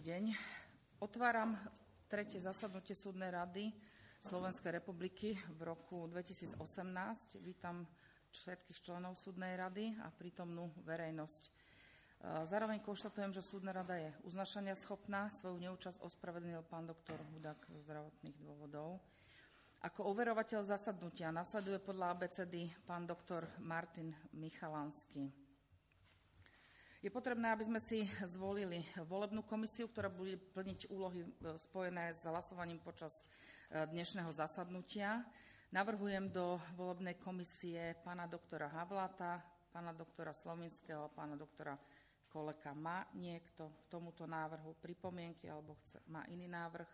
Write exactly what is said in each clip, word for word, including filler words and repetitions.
deň. Otváram tretie zasadnutie Súdnej rady Slovenskej republiky v roku dvetisícosemnásť. Vítam všetkých členov Súdnej rady a prítomnú verejnosť. Zároveň konštatujem, že Súdna rada je uznášania schopná. Svoju neúčasť ospravedlnil pán doktor Hudák zo zdravotných dôvodov. Ako overovateľ zasadnutia nasleduje podľa abecedy pán doktor Martin Michalansky. Je potrebné, aby sme si zvolili volebnú komisiu, ktorá bude plniť úlohy spojené s hlasovaním počas dnešného zasadnutia. Navrhujem do volebnej komisie pána doktora Havláta, pána doktora Slovinského a pána doktora Koleka. Má niekto k tomuto návrhu pripomienky alebo chce, má iný návrh?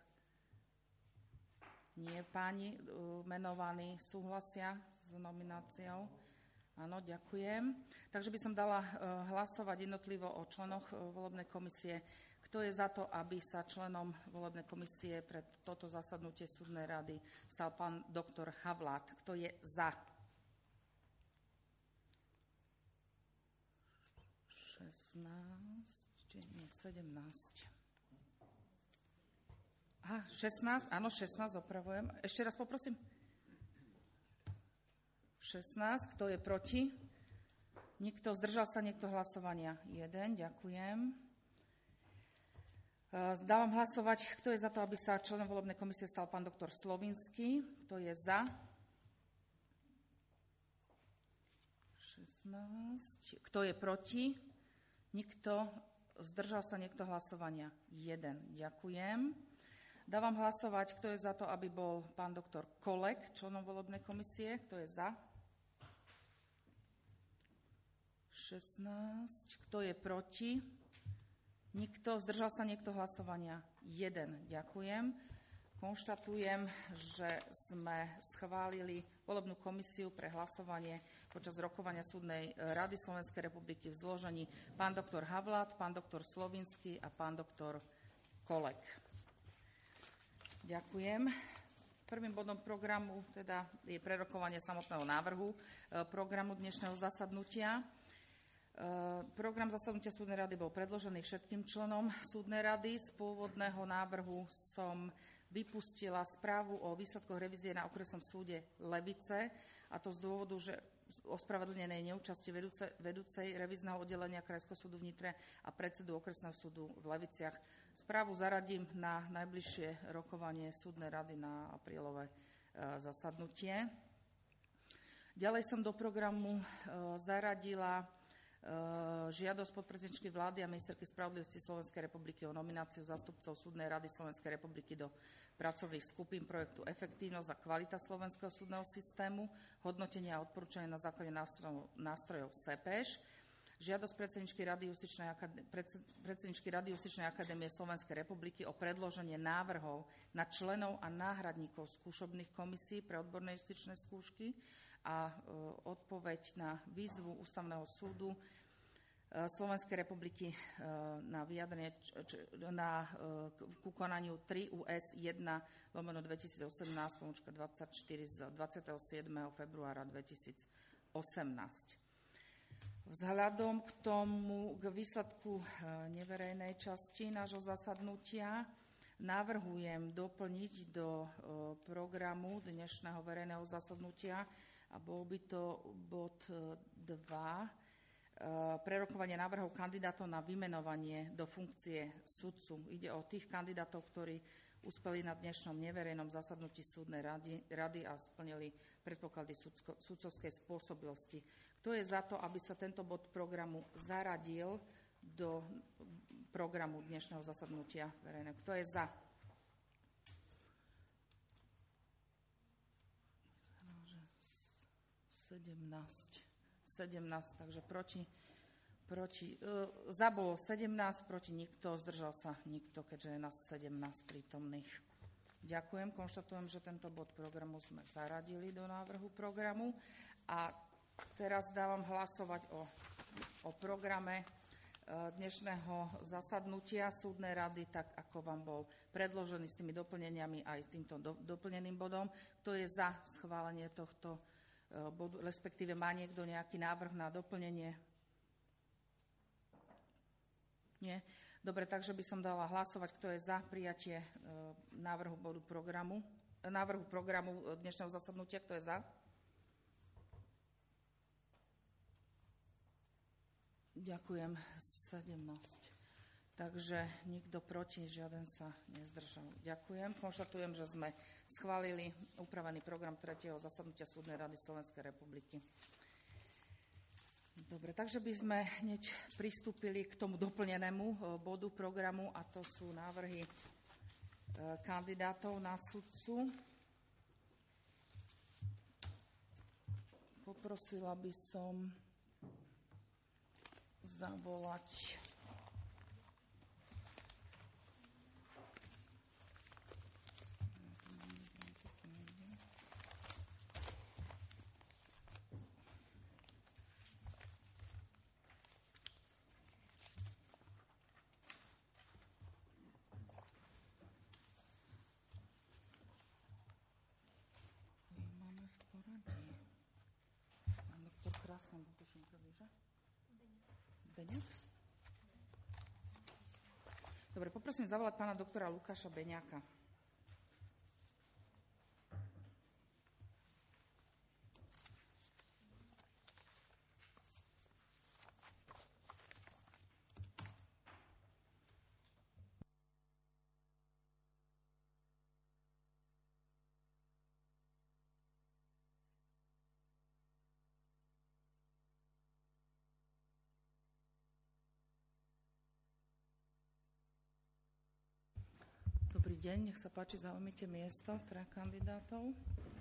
Nie, páni menovaní súhlasia s nomináciou? Áno, ďakujem. Takže by som dala hlasovať jednotlivo o členoch volebnej komisie. Kto je za to, aby sa členom volebnej komisie pre toto zasadnutie Súdnej rady stal pán doktor Havlát? Kto je za? šestnásť, či nie, sedemnásť. Aha, šestnásť, áno, šestnásť, opravujem. Ešte raz poprosím. šestnásť, kto je proti? Nikto, zdržal sa niekto hlasovania? jeden, ďakujem. Dávam hlasovať, kto je za to, aby sa členom volebnej komisie stal pán doktor Slovinský. Kto je za? šestnásť. Kto je proti? Nikto, zdržal sa niekto hlasovania? jeden, ďakujem. Dávam hlasovať, kto je za to, aby bol pán doktor Kolek členom volebnej komisie. Kto je za? šestnásť. Kto je proti? Nikto. Zdržal sa niekto hlasovania? jeden. Ďakujem. Konštatujem, že sme schválili volebnú komisiu pre hlasovanie počas rokovania Súdnej rady Slovenskej republiky v zložení pán doktor Havlát, pán doktor Slovinský a pán doktor Kolek. Ďakujem. Prvým bodom programu teda je prerokovanie samotného návrhu programu dnešného zasadnutia. Program zasadnutia Súdnej rady bol predložený všetkým členom Súdnej rady. Z pôvodného návrhu som vypustila správu o výsledkoch revízie na okresnom súde Levice, a to z dôvodu, že ospravedlnenej neúčasti vedúcej, vedúcej revízneho oddelenia Krajského súdu v Nitre a predsedu okresného súdu v Leviciach. Správu zaradím na najbližšie rokovanie Súdnej rady na aprílové zasadnutie. Ďalej som do programu zaradila žiadosť podpredsedničky vlády a ministerky spravodlivosti Slovenskej republiky o nomináciu zástupcov Súdnej rady Slovenskej republiky do pracovných skupín projektu Efektívnosť a kvalita slovenského súdneho systému, hodnotenia a odporúčania na základe nástrojov, nástrojov SEPEŠ. Žiadosť predsedničky Rady Justičnej, predsedničky Rady Justičnej akadémie Slovenskej republiky o predloženie návrhov na členov a náhradníkov skúšobných komisí pre odborné justičné skúšky a odpoveď na výzvu Ústavného súdu Slovenskej republiky na vyjadrenie na, ku konaniu tri U S jeden lomeno dvetisícosemnásť pomočka dvadsaťštyri z dvadsiateho siedmeho februára dvetisícosemnásť. Vzhľadom k tomu, k výsledku neverejnej časti nášho zasadnutia, navrhujem doplniť do programu dnešného verejného zasadnutia, a bol by to bod dva, prerokovanie návrhov kandidátov na vymenovanie do funkcie sudcu. Ide o tých kandidátov, ktorí uspeli na dnešnom neverejnom zasadnutí Súdnej rady, rady a splnili predpoklady sudco, sudcovskej spôsobilosti. Kto je za to, aby sa tento bod programu zaradil do programu dnešného zasadnutia verejného? Kto je za? sedemnásť. sedemnásť, takže proti, proti e, za bolo sedemnásť, proti nikto, zdržal sa nikto, keďže je nás sedemnásť prítomných. Ďakujem, konštatujem, že tento bod programu sme zaradili do návrhu programu a teraz dávam hlasovať o, o programe dnešného zasadnutia Súdnej rady, tak ako vám bol predložený s tými doplneniami aj týmto do, doplneným bodom. Kto je za schválenie tohto bodu, respektíve má niekto nejaký návrh na doplnenie? Nie. Dobre, takže by som dala hlasovať, kto je za prijatie návrhu bodu programu, návrhu programu dnešného zasadnutia, kto je za? Ďakujem, sedemnásť. Takže nikto proti, žiaden sa nezdržal. Ďakujem. Konštatujem, že sme schválili upravený program tretieho zasadnutia Súdnej rady Slovenskej republiky. Dobre, takže by sme hneď pristúpili k tomu doplnenému bodu programu, a to sú návrhy kandidátov na sudcu. Poprosila by som zavolať Dobre, poprosím zavolať pána doktora Lukáša Beňáka. Dobrý deň, nech sa páči, zaujmite miesto pre kandidátov.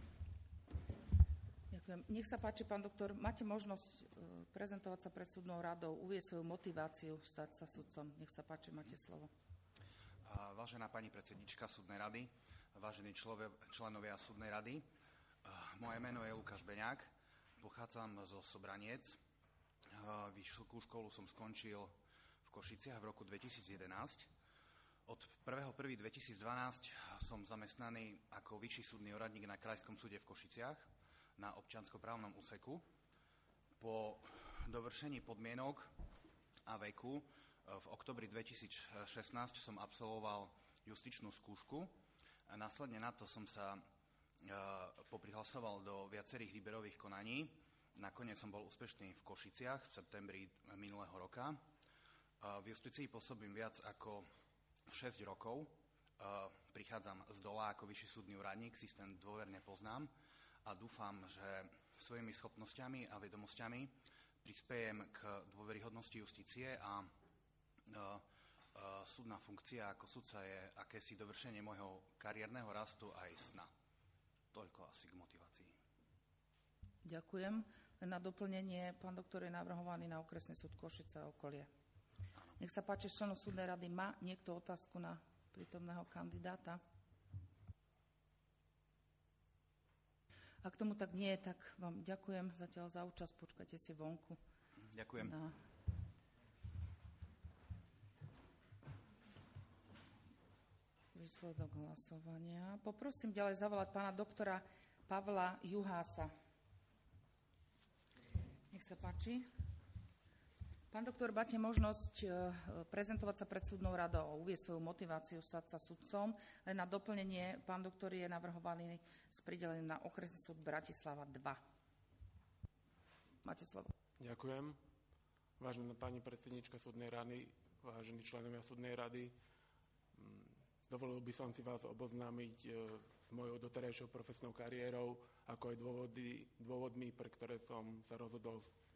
Ďakujem. Nech sa páči, pán doktor, máte možnosť prezentovať sa pred súdnou radou, uvieť svoju motiváciu stať sa sudcom. Nech sa páči, máte slovo. Vážená pani predsednička súdnej rady, vážení členovia súdnej rady, moje meno je Lukáš Beňák, pochádzam zo Sobraniec. Vysokú školu som skončil v Košiciach v roku dvetisíc jedenásť. Od prvého prvého dvetisícdvanásť som zamestnaný ako vyšší súdny úradník na Krajskom súde v Košiciach na občianskoprávnom úseku. Po dovršení podmienok a veku v októbri dvetisícšestnásť som absolvoval justičnú skúšku. Následne na to som sa poprihlasoval do viacerých výberových konaní. Nakoniec som bol úspešný v Košiciach v septembri minulého roka. V justícii pôsobím viac ako šesť rokov. Prichádzam z dola ako vyšší súdny úradník, systém dôverne poznám a dúfam, že svojimi schopnosťami a vedomosťami prispejem k dôveryhodnosti justície a súdna funkcia ako sudca je akési dovršenie môjho kariérneho rastu aj sna. Toľko asi k motivácii. Ďakujem. Na doplnenie, pán doktor je navrhovaný na okresný súd Košice a okolie. Nech sa páči, členov súdnej rady, má niekto otázku na prítomného kandidáta? Ak tomu tak nie je, tak vám ďakujem zatiaľ za účasť. Počkajte si vonku. Ďakujem. Na výsledok hlasovania. Poprosím ďalej zavolať pána doktora Pavla Juhása. Nech sa páči. Pán doktor, máte možnosť prezentovať sa pred súdnou radou, uvieť svoju motiváciu stať sa sudcom. Len na doplnenie, pán doktor je navrhovaný s pridelením na okresný súd Bratislava dva. Máte slovo. Ďakujem. Vážená pani predsednička súdnej rady, vážení členovia súdnej rady, dovolil by som si vás oboznámiť s mojou doterajšou profesnou kariérou, ako aj dôvody, dôvodmi, pre ktoré som sa rozhodol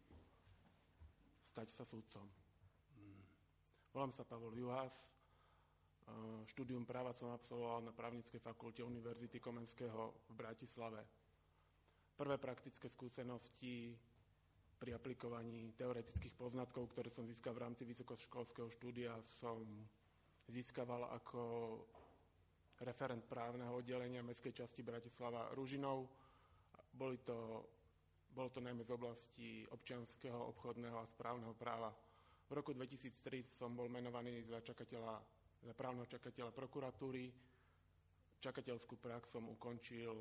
stať sa sudcom. Volám sa Pavol Juhás. Štúdium práva som absolvoval na Právnickej fakulte Univerzity Komenského v Bratislave. Prvé praktické skúsenosti pri aplikovaní teoretických poznatkov, ktoré som získal v rámci vysokoškolského štúdia, som získaval ako referent právneho oddelenia mestskej časti Bratislava Ružinov. Boli to Bolo to najmä z oblasti občianskeho, obchodného a správneho práva. V roku dvetisíctri som bol menovaný za, čakateľa, za právneho čakateľa prokuratúry. Čakateľskú prax som ukončil,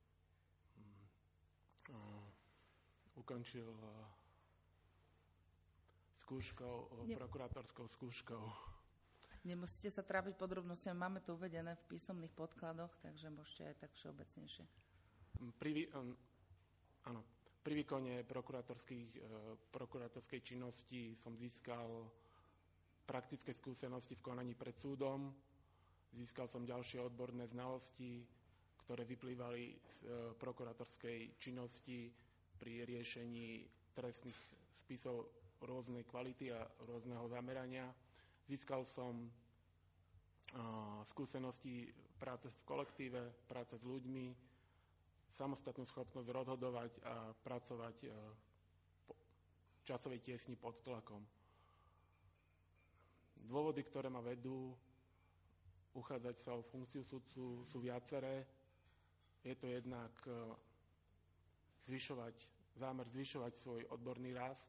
uh, ukončil uh, skúškou, uh, prokurátorskou skúškou. Nemusíte sa trápiť podrobnostiami, máme to uvedené v písomných podkladoch, takže môžete aj tak všeobecnejšie. Pri, um, áno, pri výkone prokurátorskej, uh, prokurátorskej činnosti som získal praktické skúsenosti v konaní pred súdom, získal som ďalšie odborné znalosti, ktoré vyplývali z uh, prokurátorskej činnosti pri riešení trestných spisov rôznej kvality a rôzneho zamerania. Získal som uh, skúsenosti práce v kolektíve, práce s ľuďmi, samostatnú schopnosť rozhodovať a pracovať uh, v časovej tiesni pod tlakom. Dôvody, ktoré ma vedú uchádzať sa o funkciu sudcu, sú viaceré. Je to jednak uh, zvyšovať, zámer zvyšovať svoj odborný rast,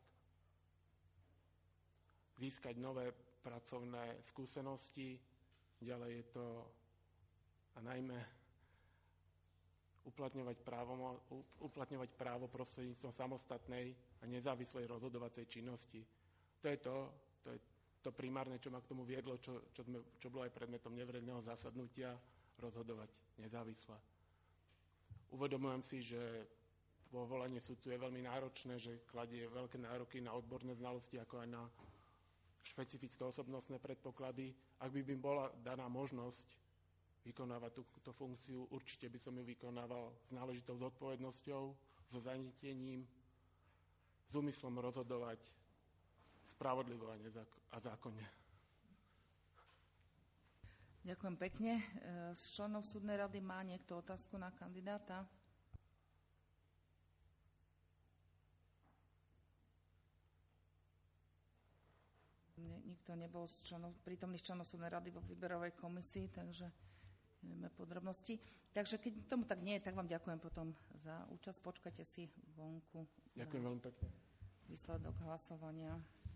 získať nové pracovné skúsenosti, ďalej je to a najmä uplatňovať právo, uplatňovať právo prostredníctvom samostatnej a nezávislej rozhodovacej činnosti. To je to, to je to primárne, čo ma k tomu viedlo, čo, čo, sme, čo bolo aj predmetom neverejného zasadnutia, rozhodovať nezávisle. Uvedomujem si, že povolanie sudcu je veľmi náročné, že kladie veľké nároky na odborné znalosti, ako aj na špecifické osobnostné predpoklady. Ak by mi bola daná možnosť vykonávať túto funkciu, určite by som ju vykonával s náležitou zodpovednosťou, so zanietením, s úmyslom rozhodovať spravodlivo a zákonne. Ďakujem pekne. Z členov súdnej rady má niekto otázku na kandidáta? Nikto nebol z členov, prítomných členov súdnej rady vo výberovej komisii, takže nevieme podrobnosti. Takže keď tomu tak nie je, tak vám ďakujem potom za účasť. Počkajte si vonku. Ďakujem veľmi pekne. Výsledok hlasovania.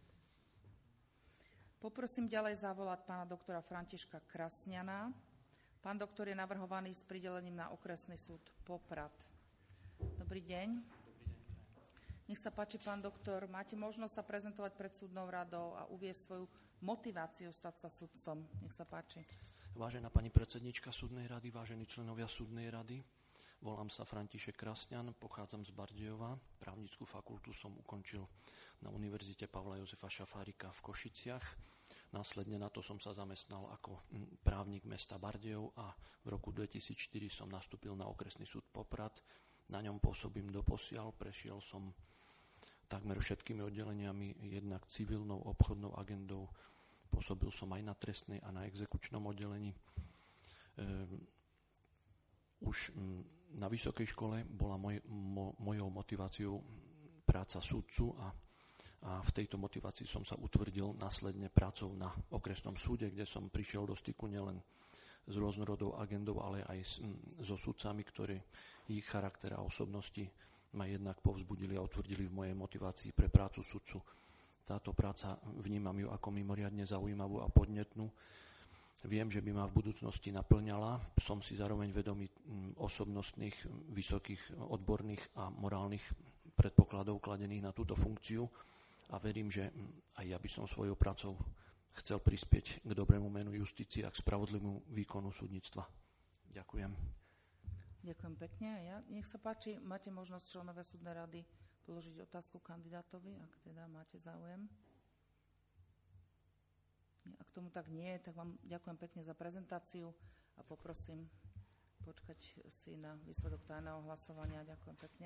Poprosím ďalej zavolať pána doktora Františka Krasňana. Pán doktor je navrhovaný s pridelením na okresný súd Poprad. Dobrý deň. Nech sa páči, pán doktor, máte možnosť sa prezentovať pred súdnou radou a uviesť svoju motiváciu stať sa sudcom. Nech sa páči. Vážená pani predsednička súdnej rady, vážení členovia súdnej rady, volám sa František Krasňan, pochádzam z Bardejova. Právnickú fakultu som ukončil na Univerzite Pavla Jozefa Šafárika v Košiciach. Následne na to som sa zamestnal ako právnik mesta Bardejov a v roku dvetisícštyri som nastúpil na okresný súd Poprad. Na ňom pôsobím doposiaľ, prešiel som takmer všetkými oddeleniami, jednak civilnou, obchodnou agendou. Pôsobil som aj na trestnej a na exekučnom oddelení. Ehm, už na vysokej škole bola moj, mo, mojou motiváciou práca sudcu a, a v tejto motivácii som sa utvrdil následne prácou na okresnom súde, kde som prišiel do styku nielen s rôznorodou agendou, ale aj s, so sudcami, ktorí ich charakter a osobnosti ma jednak povzbudili a utvrdili v mojej motivácii pre prácu sudcu. Táto práca, vnímam ju ako mimoriadne zaujímavú a podnetnú. Viem, že by ma v budúcnosti naplňala. Som si zároveň vedomý osobnostných, vysokých odborných a morálnych predpokladov kladených na túto funkciu a verím, že aj ja by som svojou prácou chcel prispieť k dobrému menu justície a k spravodlivému výkonu súdnictva. Ďakujem. Ďakujem pekne. Ja, nech sa páči, máte možnosť členové súdnej rady položiť otázku kandidátovi, ak teda máte záujem. Ak tomu tak nie je, tak vám ďakujem pekne za prezentáciu a poprosím počkať si na výsledok tajného hlasovania. Ďakujem pekne.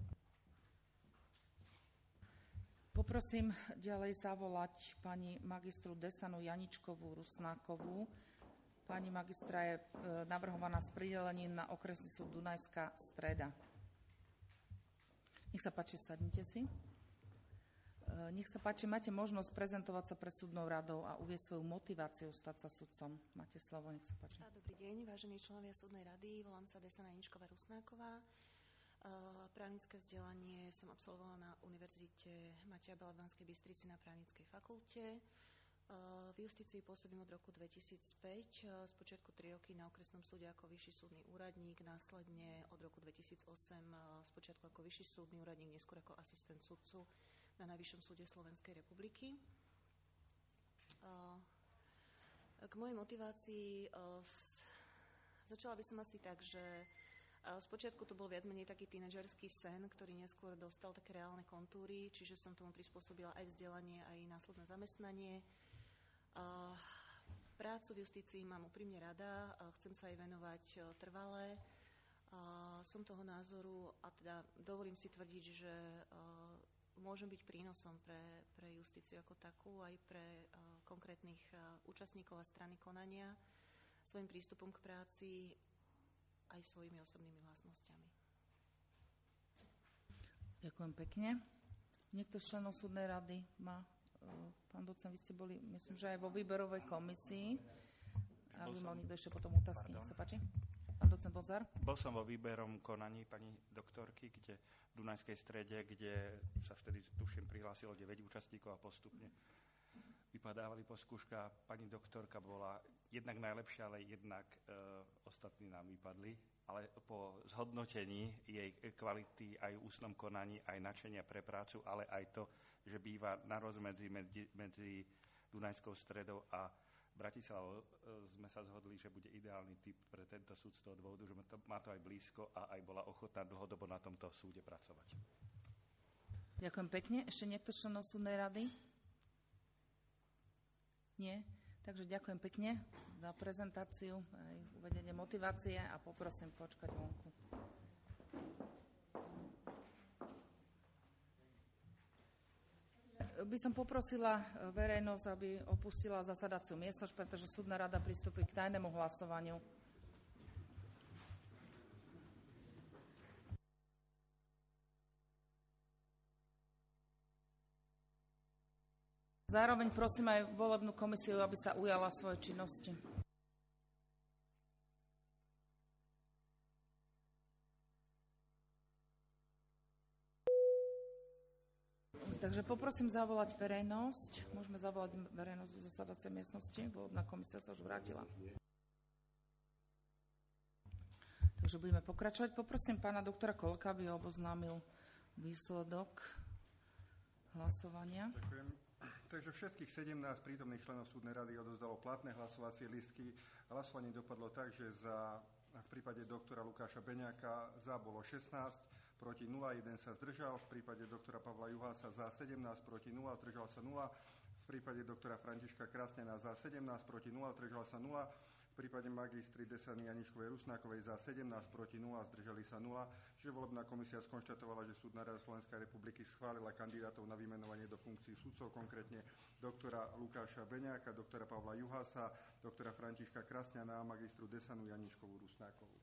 Poprosím ďalej zavolať pani magistru Desanu Janičkovú Rusnákovú. Pani magistra je navrhovaná s pridelením na okresný súd Dunajská Streda. Nech sa páči, sadnite si. Nech sa páči, máte možnosť prezentovať sa pred súdnou radou a uvieť svoju motiváciu stať sa sudcom. Máte slovo, nech sa páči. Dobrý deň, vážení členovia súdnej rady. Volám sa Desana Janičková Rusnáková. Právnické vzdelanie som absolvovala na Univerzite Mateja Bela v Banskej Bystrici na právnickej fakulte. V justícii pôsobím od roku dvetisícpäť, spočiatku tri roky na okresnom súde ako vyšší súdny úradník, následne od roku dvetisícosem spočiatku ako vyšší súdny úradník, neskôr ako asistent sudcu na Najvyššom súde Slovenskej republiky. K mojej motivácii začala by som asi tak, že spočiatku to bol viac menej taký tínedžerský sen, ktorý neskôr dostal také reálne kontúry, čiže som tomu prispôsobila aj vzdelanie, aj následné zamestnanie. Prácu v justícii mám úprimne rada, chcem sa jej venovať trvale. Som toho názoru a teda dovolím si tvrdiť, že môžem byť prínosom pre, pre justíciu ako takú, aj pre konkrétnych účastníkov a strany konania svojim prístupom k práci, aj svojimi osobnými vlastnosťami. Ďakujem pekne. Niekto z členov súdnej rady má, pán docent, vy ste boli, myslím, že aj vo výberovej komisii. Aby mal niekto ešte potom otázky. Nech sa páči. Pán docent Bodzar. Bol som vo výberom konaní pani doktorky, kde v Dunajskej Strede, kde sa vtedy, tuším, prihlásilo deväť účastníkov a postupne vypadávali po skúškach. Pani doktorka bola jednak najlepšia, ale jednak e, ostatní nám vypadli. Ale po zhodnotení jej kvality aj v ústnom konaní, aj nadšenia pre prácu, ale aj to, že býva na rozmedzi medzi, medzi Dunajskou Stredou a Bratislavou, sme sa zhodli, že bude ideálny typ pre tento súd z toho dôvodu, že má to aj blízko a aj bola ochotná dlhodobo na tomto súde pracovať. Ďakujem pekne. Ešte niekto z členov súdnej rady? Nie? Takže ďakujem pekne za prezentáciu, aj uvedenie motivácie a poprosím počkať vonku. By som poprosila verejnosť, aby opustila zasadaciu miestnosť, pretože súdna rada pristúpi k tajnému hlasovaniu. Zároveň prosím aj volebnú komisiu, aby sa ujala svojej činnosti. Takže poprosím zavolať verejnosť. Môžeme zavolať verejnosť do zasadacej miestnosti. Volebná komisia sa už vrátila. Takže budeme pokračovať. Poprosím pána doktora Kolka, aby oboznámil výsledok hlasovania. Ďakujem. Takže všetkých sedemnásť prítomných členov súdnej rady odozdalo platné hlasovacie listky. Hlasovanie dopadlo tak, že za, v prípade doktora Lukáša Beňáka za bolo šestnásť, proti nula, jeden sa zdržal. V prípade doktora Pavla Juhása za sedemnásť, proti nula, zdržal sa nula. V prípade doktora Františka Krasňana za sedemnásť, proti nula, zdržal sa nula. V prípade magistry Desany Janičkovej Rusnákovej za sedemnásť, proti nula, zdržali sa nula. Čiže volebná komisia skonštatovala, že Súdna rada Slovenskej republiky schválila kandidátov na vymenovanie do funkcií sudcov, konkrétne doktora Lukáša Beňáka, doktora Pavla Juhasa, doktora Františka Krasňana a magistru Desanu Janičkovú Rusnákovú.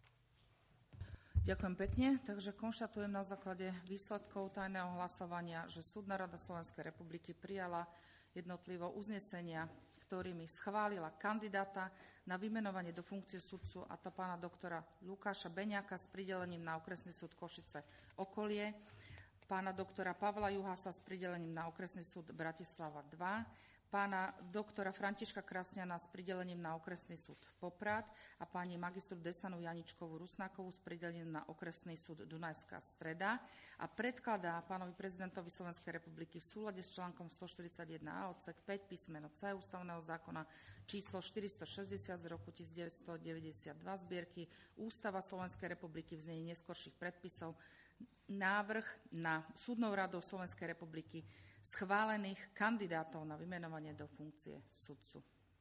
Ďakujem pekne. Takže konštatujem na základe výsledkov tajného hlasovania, že Súdna rada Slovenskej republiky prijala jednotlivo uznesenia, ktorými schválila kandidáta na vymenovanie do funkcie sudcu, a to pána doktora Lukáša Beňáka s pridelením na okresný súd Košice okolie, pána doktora Pavla Juhasa s pridelením na okresný súd Bratislava dva, pána doktora Františka Krasňana s pridelením na okresný súd Poprad a pani magistru Desanu Janičkovú Rusnákovú s pridelením na okresný súd Dunajská Streda a predkladá pánovi prezidentovi Slovenskej republiky v súlade s článkom stoštyridsaťjeden a odsek päť písmeno C ústavného zákona číslo štyristošesťdesiat z roku devätnásťstodeväťdesiatdva zbierky Ústava Slovenskej republiky v znení neskorších predpisov návrh na Súdnou radou Slovenskej republiky schválených kandidátov na vymenovanie do funkcie sudcu.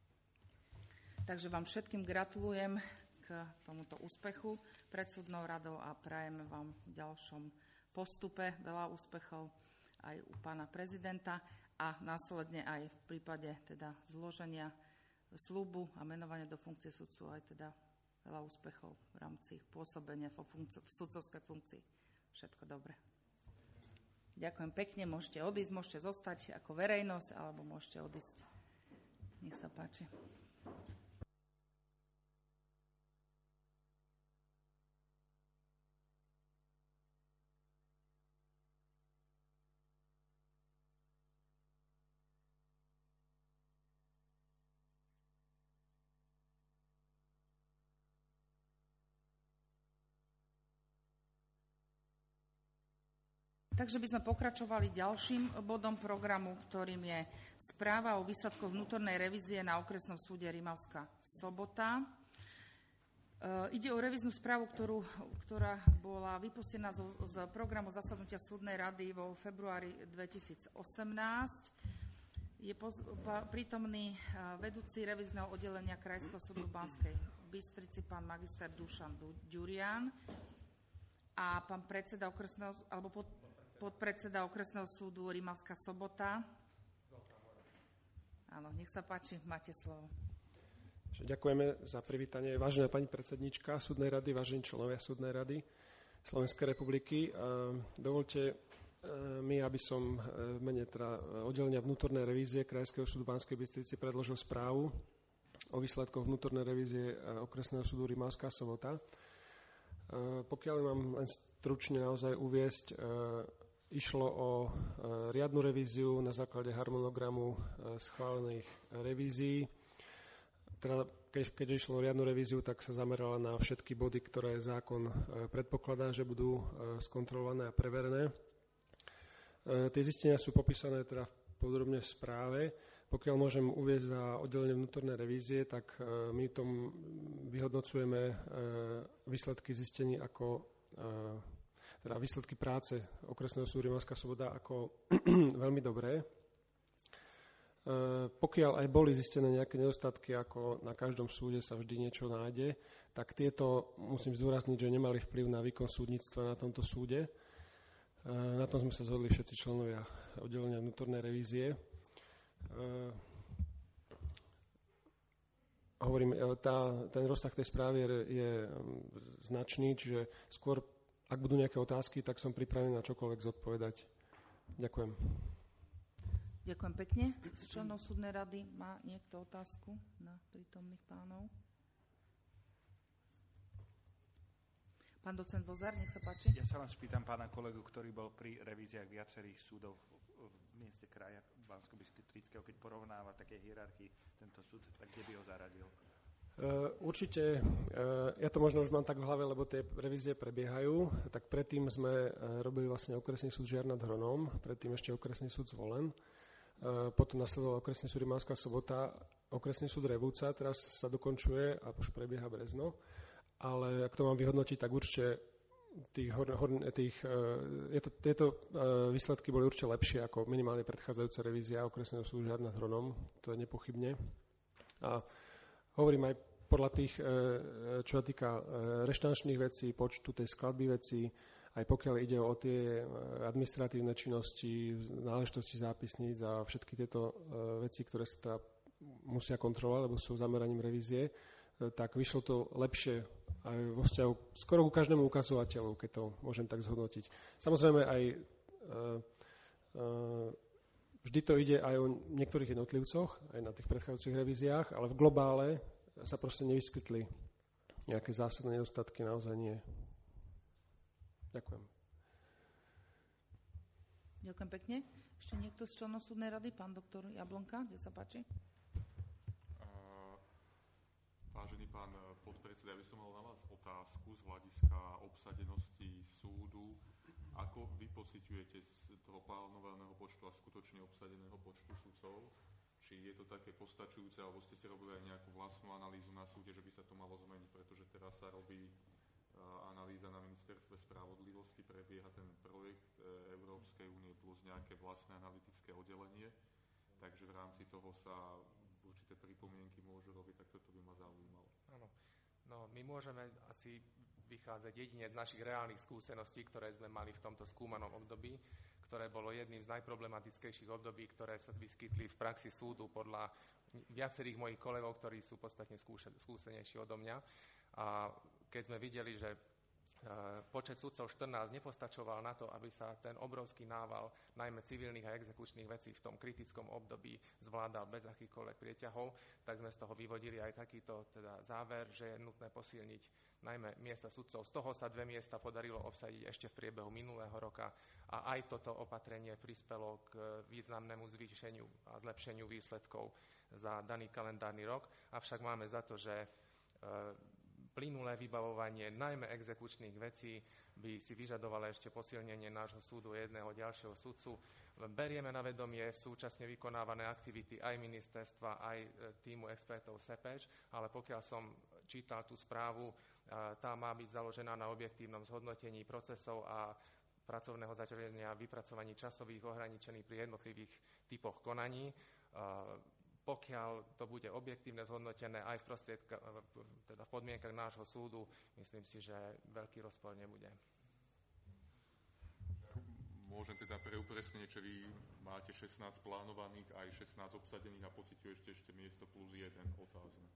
Takže vám všetkým gratulujem k tomuto úspechu pred súdnou radou a prajem vám v ďalšom postupe veľa úspechov aj u pána prezidenta a následne aj v prípade teda zloženia sľubu a menovania do funkcie sudcu aj teda veľa úspechov v rámci pôsobenia v, funkci- v sudcovskej funkcii. Všetko dobré. Ďakujem pekne, môžete odísť, môžete zostať ako verejnosť, alebo môžete odísť. Nech sa páči. Takže by sme pokračovali ďalším bodom programu, ktorým je správa o výsledkoch vnútornej revízie na okresnom súde Rimavská Sobota. E, ide o revíznu správu, ktorú, ktorá bola vypustená z, z programu zasadnutia súdnej rady vo februári dvetisícosemnásť. Je poz, pa, prítomný vedúci revízneho oddelenia Krajského súdu v Banskej Bystrici, pán magister Dušan Ďurian, a pán predseda okresného, alebo pod, podpredseda okresného súdu Rimavská Sobota. Áno, nech sa páči, máte slovo. Ďakujeme za privítanie. Vážená pani predsednička súdnej rady, vážení členovia súdnej rady Slovenskej republiky, dovoľte mi, aby som v mene teda oddelenia vnútornej revízie Krajského súdu Banskej Bystrici predložil správu o výsledkoch vnútornej revízie okresného súdu Rimavská Sobota. Pokiaľ mám len stručne naozaj uviesť, išlo o riadnu revíziu na základe harmonogramu schválených revízií. Teda, keďže išlo o riadnu revíziu, tak sa zamerala na všetky body, ktoré zákon predpokladá, že budú skontrolované a preverené. Tie zistenia sú popísané teda podrobne v správe. Pokiaľ môžem uviesť za oddelenie vnútornej revízie, tak my tom vyhodnocujeme výsledky zistení ako, teda výsledky práce okresného súdu Rimavská Sobota ako veľmi dobré. Pokiaľ aj boli zistené nejaké nedostatky, ako na každom súde sa vždy niečo nájde, tak tieto, musím zdôrazniť, že nemali vplyv na výkon súdnictva na tomto súde. Na tom sme sa zhodli všetci členovia oddelenia vnútornej revízie. Uh, hovorím, tá, ten rozsah tej správy je, je značný, čiže skôr, ak budú nejaké otázky, tak som pripravený na čokoľvek zodpovedať. Ďakujem. Ďakujem pekne. Z členov súdnej rady má niekto otázku na prítomných pánov? Pán docent Bozár, nech sa páči. Ja sa vám spýtam pána kolegu, ktorý bol pri revíziách viacerých súdov v mieste kraja Banskobystrického, keď porovnáva také hierarchii tento súd, tak kde by ho zaradil? Uh, určite, uh, ja to možno už mám tak v hlave, lebo tie revízie prebiehajú, tak predtým sme uh, robili vlastne okresný súd Žiar nad Hronom, predtým ešte okresný súd Zvolen, uh, potom nasledoval okresný súd Rimavská Sobota, okresný súd Revúca, teraz sa dokončuje a už prebieha Brezno, ale ak to mám vyhodnotiť, tak určite tých, hor, hor, tých, uh, je to, tieto uh, výsledky boli určite lepšie ako minimálne predchádzajúca revízia okresného súdu Žiar nad Hronom, to je nepochybne. A hovorím aj podľa tých, čo sa týka reštančných vecí, počtu tej skladby vecí, aj pokiaľ ide o tie administratívne činnosti, náležitosti zápisníc a všetky tieto veci, ktoré sa teda musia kontrolovať, lebo sú zameraním revízie, tak vyšlo to lepšie aj vo vzťahu skoro ku každému ukazovateľu, keď to môžem tak zhodnotiť. Samozrejme aj vždy to ide aj o niektorých jednotlivcoch, aj na tých predchádzajúcich revíziách, ale v globále sa proste nevyskytli nejaké zásadné nedostatky, naozaj nie. Ďakujem. Ďakujem pekne. Ešte niekto z členov súdnej rady? Pán doktor Jablonka, kde sa páči? Uh, vážený pán podpredseda, ja by som mal na vás otázku z hľadiska obsadenosti súdu. Ako vy pociťujete z toho plánovaného počtu a skutočne obsadeného počtu sudcov? Či je to také postačujúce, alebo ste si robili aj nejakú vlastnú analýzu na súde, že by sa to malo zmeniť, pretože teraz sa robí analýza na ministerstve spravodlivosti, prebieha ten projekt Európskej únie plus nejaké vlastné analytické oddelenie, takže v rámci toho sa určité pripomienky môžu robiť, tak toto by ma zaujímalo. Áno, no my môžeme asi vychádzať jedine z našich reálnych skúseností, ktoré sme mali v tomto skúmanom období, ktoré bolo jedným z najproblematickejších období, ktoré sa vyskytli v praxi súdu podľa viacerých mojich kolegov, ktorí sú podstatne skúsenejší odo mňa. A keď sme videli, že počet sudcov štrnásť nepostačoval na to, aby sa ten obrovský nával, najmä civilných a exekučných vecí v tom kritickom období zvládal bez akýchkoľvek prieťahov, tak sme z toho vyvodili aj takýto teda záver, že je nutné posilniť najmä miesta sudcov. Z toho sa dve miesta podarilo obsadiť ešte v priebehu minulého roka a aj toto opatrenie prispelo k významnému zvýšeniu a zlepšeniu výsledkov za daný kalendárny rok. Avšak máme za to, že plynulé vybavovanie najmä exekučných vecí by si vyžadovalo ešte posilnenie nášho súdu jedného ďalšieho sudcu. Berieme na vedomie súčasne vykonávané aktivity aj ministerstva, aj týmu expertov SEPEČ, ale pokiaľ som čítal tú správu, tá má byť založená na objektívnom zhodnotení procesov a pracovného zaťaženia a vypracovaní časových ohraničení pri jednotlivých typoch konaní. Pokiaľ to bude objektívne zhodnotené aj v, teda v podmienkach nášho súdu, myslím si, že veľký rozpor nebude. Môžem teda pre upresnenie, že vy máte šestnásť plánovaných, aj šestnásť obsadených a pociťujete ešte miesto plus jeden otázne.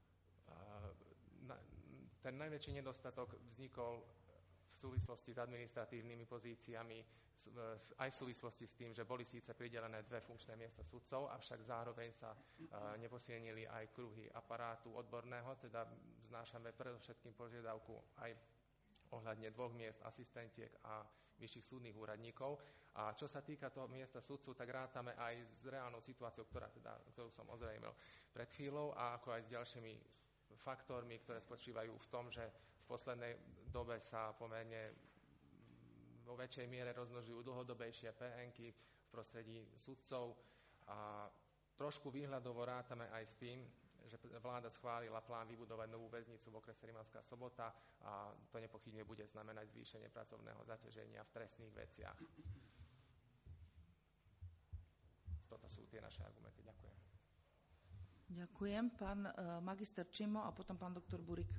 Ten najväčší nedostatok vznikol v súvislosti s administratívnymi pozíciami, aj v súvislosti s tým, že boli síce pridelené dve funkčné miesta sudcov, avšak zároveň sa neposilnili aj kruhy aparátu odborného, teda znášame predovšetkým požiadavku aj ohľadne dvoch miest asistentiek a vyšších súdnych úradníkov. A čo sa týka toho miesta sudcu, tak rátame aj s reálnou situáciou, ktorá teda, ktorú som ozrejmil pred chvíľou, a ako aj s ďalšími faktormi, ktoré spočívajú v tom, že v poslednej dobe sa pomerne vo väčšej miere rozmnožujú dlhodobejšie pé enky v prostredí sudcov a trošku výhľadovo rátame aj s tým, že vláda schválila plán vybudovať novú väznicu v okrese Rimavská Sobota a to nepochybne bude znamenať zvýšenie pracovného zaťaženia v trestných veciach. Toto sú tie naše argumenty. Ďakujem. Ďakujem. Pán uh, magister Čimo a potom pán doktor Burik.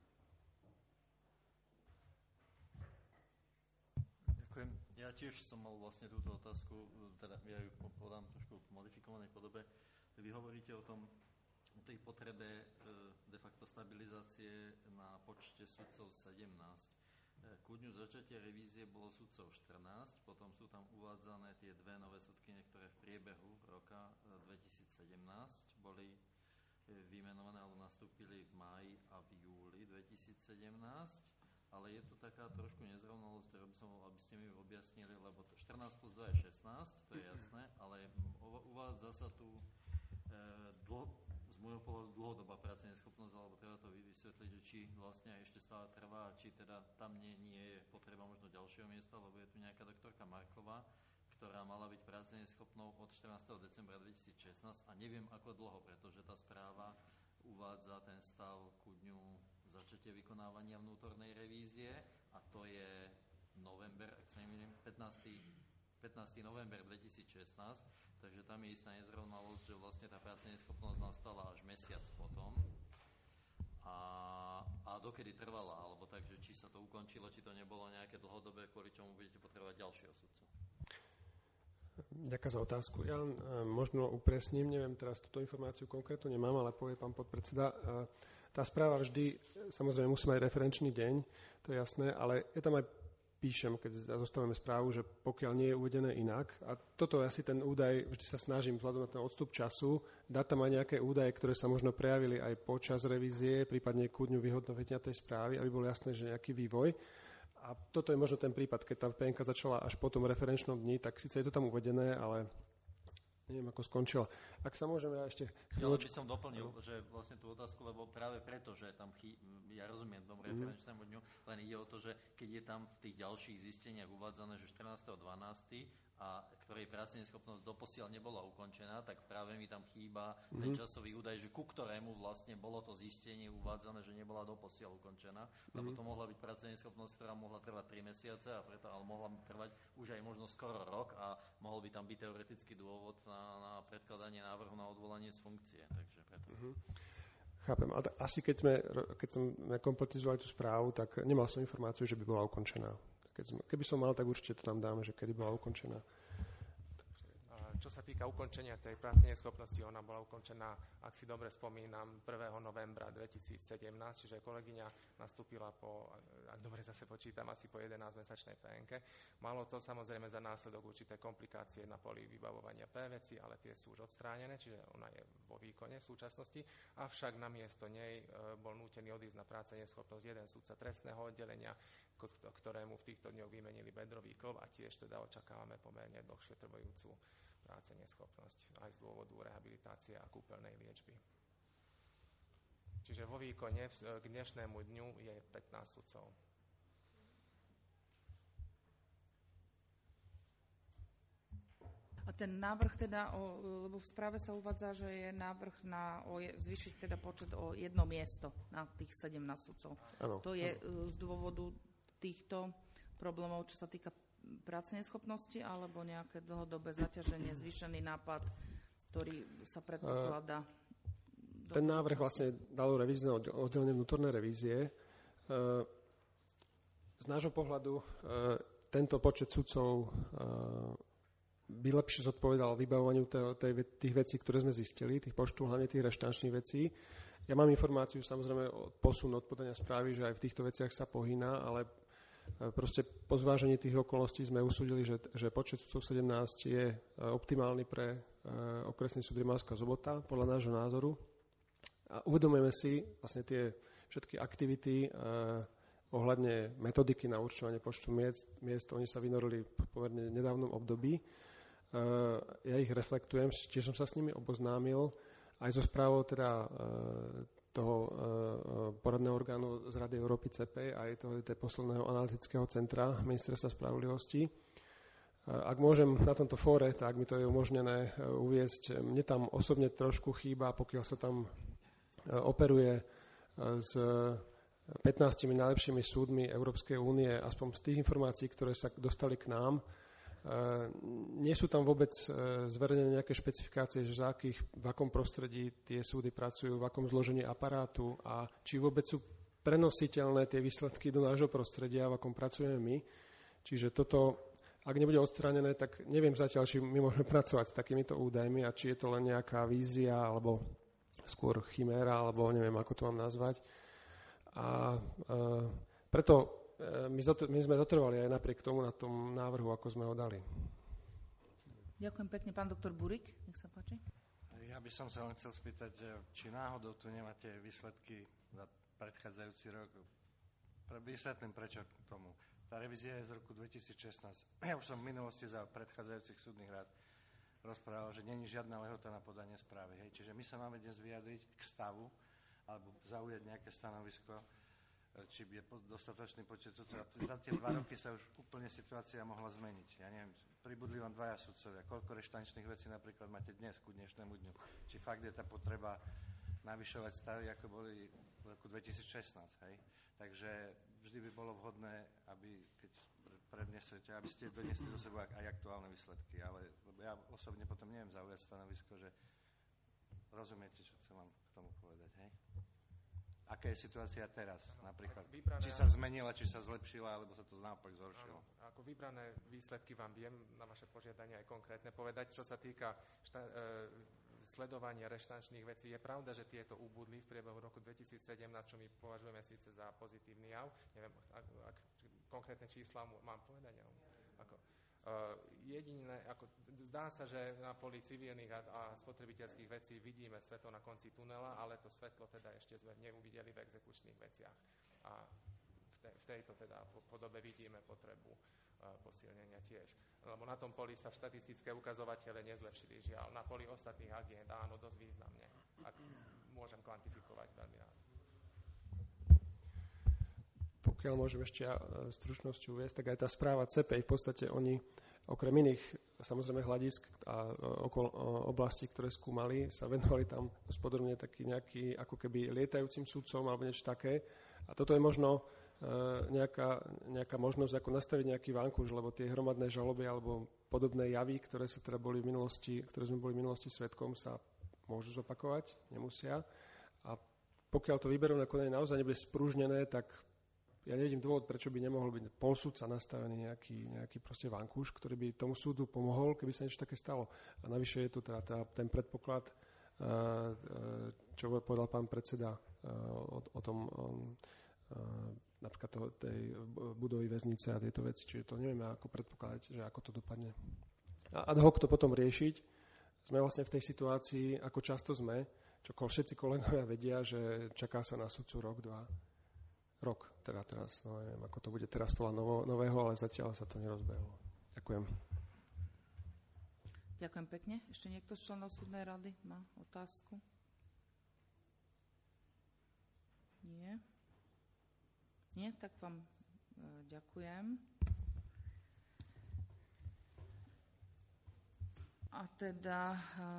Ďakujem. Ja tiež som mal vlastne túto otázku, teda ja ju podám trošku v modifikovanej podobe. Vy hovoríte o tom, o tej potrebe e, de facto stabilizácie na počte sudcov sedemnásť. E, ku dňu začatia revízie bolo sudcov štrnásť, potom sú tam uvádzané tie dve nové sudkyne, ktoré v priebehu roka e, dvetisícsedemnásť boli e, vymenované alebo nastúpili v máji a v júli dvetisícsedemnásť. Ale je tu taká trošku nezrovnalosť, ktorú by som bol, aby ste mi objasnili, lebo to štrnásť plus dva je šestnásť, to je jasné, ale uvádza sa tu e, dlho, z môjho pohľadu dlhodobá práce neschopnosť, alebo treba to vysvetliť, že či vlastne ešte stále trvá, či teda tam nie, nie je potreba možno ďalšieho miesta, lebo je tu nejaká doktorka Marková, ktorá mala byť práce neschopnou od štrnásteho decembra dvetisícšestnásť a neviem ako dlho, pretože tá správa uvádza ten stav ku dňu začatie vykonávania vnútornej revízie a to je november, ak sa nemýlim, pätnásteho november dvetisícšestnásť, takže tam je istá nezrovnalosť, že vlastne tá práce neschopnosť nastala až mesiac potom. A, a dokedy trvala, alebo takže či sa to ukončilo, či to nebolo nejaké dlhodobé, kvôli čomu budete potrebovať ďalšieho sudcu. Ďakujem za otázku. Ja možno upresním, neviem, teraz túto informáciu konkrétnu nemám, ale povie pán podpredseda. Tá správa vždy, samozrejme, musí mať referenčný deň, to je jasné, ale ja tam aj píšem, keď zostavíme správu, že pokiaľ nie je uvedené inak, a toto je asi ten údaj, vždy sa snažím vzhľadom na ten odstup času, dať tam aj nejaké údaje, ktoré sa možno prejavili aj počas revízie, prípadne ku dňu vyhodnotenia tej správy, aby bolo jasné, že nejaký vývoj. A toto je možno ten prípad, keď tá pé enka začala až po tom referenčnom dni, tak síce je to tam uvedené, ale neviem, ako skončila. Ak sa môžeme ja ešte chvíľočku... Ja by som doplnil, že vlastne tú otázku, lebo práve preto, že tam chý... ja rozumiem tomu referenčnému dňu, len ide o to, že keď je tam v tých ďalších zisteniach uvádzané, že štrnásteho decembra a ktorej práce neschopnosť doposiaľ nebola ukončená, tak práve mi tam chýba ten mm-hmm. časový údaj, že ku ktorému vlastne bolo to zistenie uvádzané, že nebola doposiaľ ukončená, mm-hmm. lebo to mohla byť práce neschopnosť, ktorá mohla trvať tri mesiace, a preto, ale mohla trvať už aj možno skoro rok a mohol by tam byť teoretický dôvod na, na predkladanie návrhu na odvolanie z funkcie. Takže preto. Mm-hmm. Chápem, ale asi keď sme, keď sme kompletizovali tú správu, tak nemal som informáciu, že by bola ukončená. Keď sme, keby som mal, tak určite to tam dáme, že kedy bola ukončená. Čo sa týka ukončenia tej práce neschopnosti, ona bola ukončená, ak si dobre spomínam, prvého novembra dvetisícsedemnásť, čiže kolegyňa nastúpila po, ak dobre zase počítam, asi po jedenásťmesačnej pé enke. Malo to samozrejme za následok určité komplikácie na poli vybavovania pé veci, ale tie sú už odstránené, čiže ona je vo výkone v súčasnosti. Avšak namiesto nej bol nútený odísť na práce neschopnosť jeden sudca trestného oddelenia, ktorému v týchto dňoch vymenili bedrový klb, a tiež teda očakávame pomerne dlhšie trvajúcu práce neschopnosť aj z dôvodu rehabilitácie a kúpeľnej liečby. Čiže vo výkone k dnešnému dňu je pätnásť sudcov. A ten návrh teda, o, lebo v správe sa uvádza, že je návrh na o, zvýšiť teda počet o jedno miesto na tých sedemnásť sudcov. Ano, to je ano. z dôvodu týchto problémov, čo sa týka práce neschopnosti, alebo nejaké dlhodobé zaťaženie, zvýšený nápad, ktorý sa predpokladá. Uh, ten návrh vlastne dalo revízne oddelenie vnútornej revízie. Uh, z nášho pohľadu uh, tento počet sudcov uh, by lepšie zodpovedal vybavovaniu tých vecí, ktoré sme zistili, tých počtu, hlavne tých reštančných vecí. Ja mám informáciu, samozrejme, posun od podania správy, že aj v týchto veciach sa pohýna, ale proste po zvážení tých okolností sme usúdili, že, že počet sudcov sedemnásť je optimálny pre okresný súd Rimavská Sobota, podľa nášho názoru. A uvedomujeme si vlastne tie všetky aktivity ohľadne metodiky na určovanie počtu miest. miest oni sa vynorili v pomerne nedávnom období. Ja ich reflektujem, tiež som sa s nimi oboznámil, aj so správou teda toho poradného orgánu z Rady Európy C P, aj toho posledného analytického centra Ministerstva spravodlivosti. Ak môžem na tomto fóre, tak mi to je umožnené uviesť. Mne tam osobne trošku chýba, pokiaľ sa tam operuje s pätnástimi najlepšími súdmi Európskej únie, aspoň z tých informácií, ktoré sa dostali k nám, nie sú tam vôbec zverejnené nejaké špecifikácie, že za akých, v akom prostredí tie súdy pracujú, v akom zložení aparátu a či vôbec sú prenositeľné tie výsledky do nášho prostredia, v akom pracujeme my. Čiže toto, ak nebude odstránené, tak neviem zatiaľ, či my môžeme pracovať s takýmito údajmi a či je to len nejaká vízia, alebo skôr chiméra, alebo neviem, ako to mám nazvať. A e, preto My, zotr- my sme zotrvali aj napriek tomu na tom návrhu, ako sme ho dali. Ďakujem pekne. Pán doktor Burik, nech sa páči. Ja by som sa len chcel spýtať, či náhodou tu nemáte výsledky za predchádzajúci rok. Vysvetlím, prečo k tomu. Tá revízia je z roku dvetisícšestnásť. Ja už som v minulosti za predchádzajúcich súdnych rád rozprával, že není žiadna lehota na podanie správy. Hej. Čiže my sa máme dnes vyjadriť k stavu alebo zaujať nejaké stanovisko, či je dostatočný počet sudcov. Za tie dva roky sa už úplne situácia mohla zmeniť. Ja neviem, pribudli vám dvaja sudcovia. Koľko reštančných vecí napríklad máte dnes ku dnešnému dňu? Či fakt je tá potreba navyšovať stavy, ako boli v roku dvetisícšestnásť, hej? Takže vždy by bolo vhodné, aby keď prednesete, aby ste doniesli do sebou aj aktuálne výsledky. Ale ja osobne potom neviem zaujať stanovisko, že rozumiete, čo chcem vám k tomu povedať, hej? Aká je situácia teraz, napríklad? Vybrané, či sa zmenila, či sa zlepšila, alebo sa to naopak zhoršilo? Áno, ako vybrané výsledky vám viem na vaše požiadanie aj konkrétne povedať. Čo sa týka šta, e, sledovania reštančných vecí, je pravda, že tieto ubudli v priebehu roku dvetisícsedemnásť, čo my považujeme síce za pozitívny jav. Neviem, ak, ak konkrétne čísla mám povedať. Ako, Uh, jediné, ako, zdá sa, že na poli civilných a, a spotrebiteľských vecí vidíme svetlo na konci tunela, ale to svetlo teda ešte sme neuvideli v exekučných veciach. A v, te, v tejto teda podobe vidíme potrebu uh, posilnenia tiež. Lebo na tom poli sa štatistické ukazovatele nezlepšili, žiaľ. Na poli ostatných agent áno, dosť významne. Ak môžem kvantifikovať, veľmi rád. Pokiaľ môžem ešte ja stručnosť uviesť, tak aj tá správa C P I, v podstate oni okrem iných samozrejme hľadisk a okolo oblastí, ktoré skúmali, sa venovali tam podrobne taký nejaký ako keby lietajúcim sudcom alebo niečo také. A toto je možno nejaká, nejaká možnosť ako nastaviť nejaký vankúš, lebo tie hromadné žaloby alebo podobné javy, ktoré sa teda boli v minulosti, ktoré sme boli v minulosti svedkom, sa môžu zopakovať, nemusia. A pokiaľ to výberové konanie naozaj nebude sprúžnené, tak ja nevidím dôvod, prečo by nemohol byť polsudca nastavený nejaký, nejaký proste vankúš, ktorý by tomu súdu pomohol, keby sa niečo také stalo. A navyše je tu teda, teda ten predpoklad, čo povedal pán predseda o, o tom napríklad to, tej budovy väznice a tieto veci. Čiže to nevieme ako predpokladať, že ako to dopadne. A ad hoc to potom riešiť. Sme vlastne v tej situácii, ako často sme, čo všetci kolegovia vedia, že čaká sa na sudcu rok, dva. Rok, teda teraz. No neviem, ako to bude teraz podľa novo, nového, ale zatiaľ sa to nerozbehlo. Ďakujem. Ďakujem pekne. Ešte niekto z členov súdnej rady má otázku? Nie. Nie, tak vám e, ďakujem. A teda e,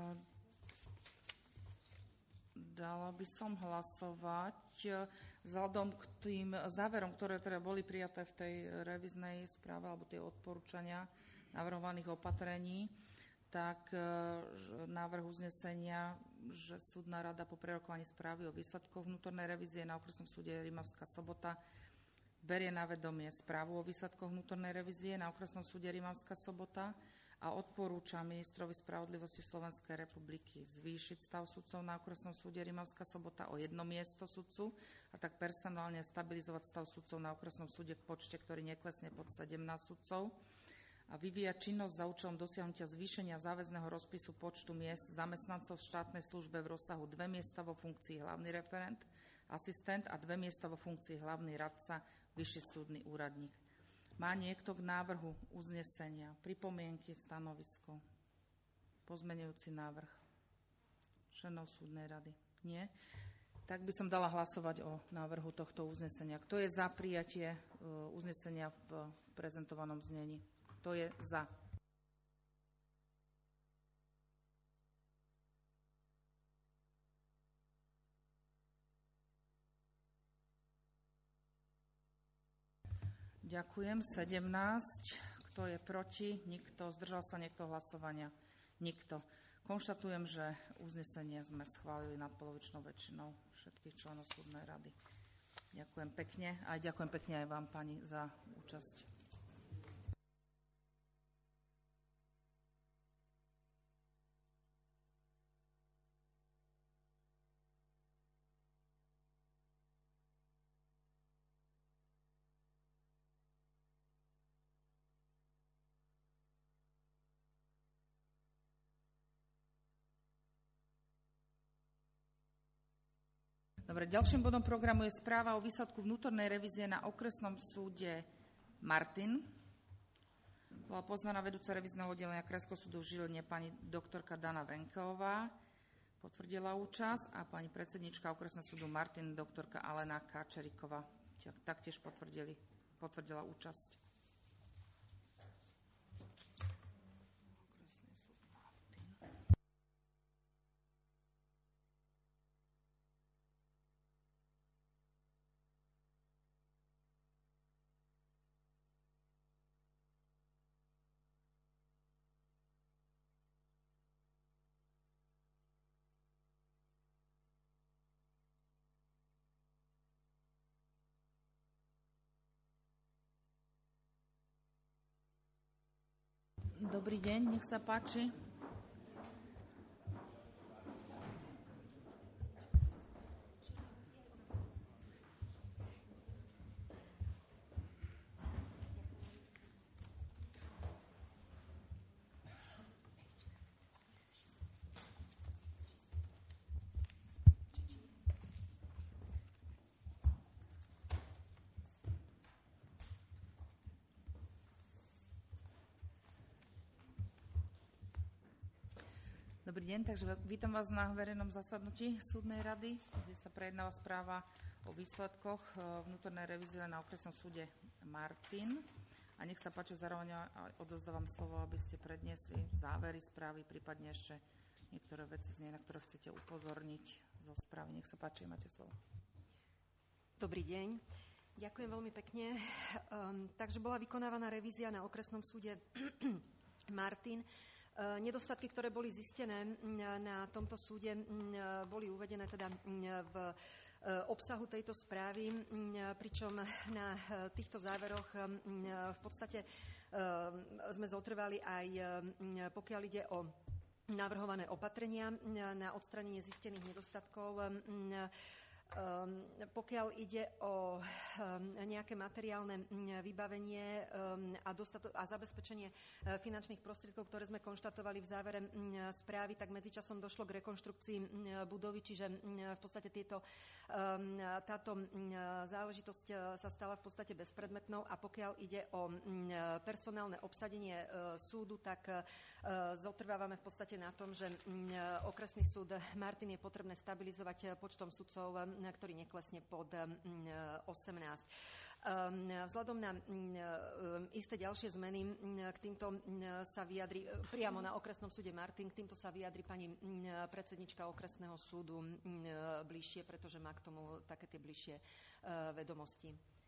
dala by som hlasovať e, vzhľadom k tým záverom, ktoré teda boli prijaté v tej revíznej správe alebo tie odporúčania navrhovaných opatrení, tak e, návrh uznesenia, že súdna rada po prerokovaní správy o výsledkoch vnútornej revízie na okresnom súde Rimavská Sobota berie na vedomie správu o výsledkoch vnútornej revízie na okresnom súde Rimavská Sobota a odporúča ministrovi spravodlivosti Slovenskej republiky zvýšiť stav sudcov na okresnom súde Rimavská Sobota o jedno miesto sudcu a tak personálne stabilizovať stav sudcov na okresnom súde v počte, ktorý neklesne pod sedemnásť sudcov a vyvíjať činnosť za účelom dosiahnutia zvýšenia záväzného rozpisu počtu miest zamestnancov v štátnej službe v rozsahu dve miesta vo funkcii hlavný referent, asistent a dve miesta vo funkcii hlavný radca, vyšší súdny úradník. Má niekto k návrhu uznesenia pripomienky, stanovisko, pozmeňujúci návrh členov súdnej rady? Nie? Tak by som dala hlasovať o návrhu tohto uznesenia. Kto je za prijatie uznesenia v prezentovanom znení? Kto je za? Ďakujem. sedemnásť. Kto je proti? Nikto. Zdržal sa niekto hlasovania? Nikto. Konštatujem, že uznesenie sme schválili nadpolovičnou väčšinou všetkých členov súdnej rady. Ďakujem pekne a ďakujem pekne aj vám, pani, za účasť. Dobre, ďalším bodom programu je správa o výsledku vnútornej revízie na okresnom súde Martin. Bola pozvaná vedúca revízneho oddelenia Krajského súdu v Žiline pani doktorka Dana Venkeová, potvrdila účasť, a pani predsednička okresného súdu Martin, doktorka Alena Káčeriková, taktiež potvrdili, potvrdila účasť. Dobrý deň, nech sa páči. Dobrý deň, takže vítam vás na verejnom zasadnutí súdnej rady, kde sa prejednáva správa o výsledkoch vnútornej revízie na okresnom súde Martin. A nech sa páči, zároveň odovzdávam slovo, aby ste predniesli závery správy, prípadne ešte niektoré veci z nej, na ktoré chcete upozorniť zo správy. Nech sa páči, máte slovo. Dobrý deň. Ďakujem veľmi pekne. Um, takže bola vykonávaná revízia na okresnom súde Martin. Nedostatky, ktoré boli zistené na tomto súde, boli uvedené teda v obsahu tejto správy, pričom na týchto záveroch v podstate sme zotrvali aj pokiaľ ide o navrhované opatrenia na odstránenie zistených nedostatkov. Um, pokiaľ ide o um, nejaké materiálne vybavenie um, a, dostato- a zabezpečenie uh, finančných prostriedkov, ktoré sme konštatovali v závere um, správy, tak medzičasom došlo k rekonštrukcii um, budovy, čiže um, v podstate tieto, um, táto um, záležitosť uh, sa stala v podstate bezpredmetnou, a pokiaľ ide o um, personálne obsadenie uh, súdu, tak uh, zotrvávame v podstate na tom, že um, okresný súd Martin je potrebné stabilizovať uh, počtom sudcov um, ktorý neklesne pod osemnásť. Vzhľadom na isté ďalšie zmeny k týmto sa vyjadri priamo na okresnom súde Martin, k týmto sa vyjadri pani predsednička okresného súdu bližšie, pretože má k tomu také tie bližšie vedomosti.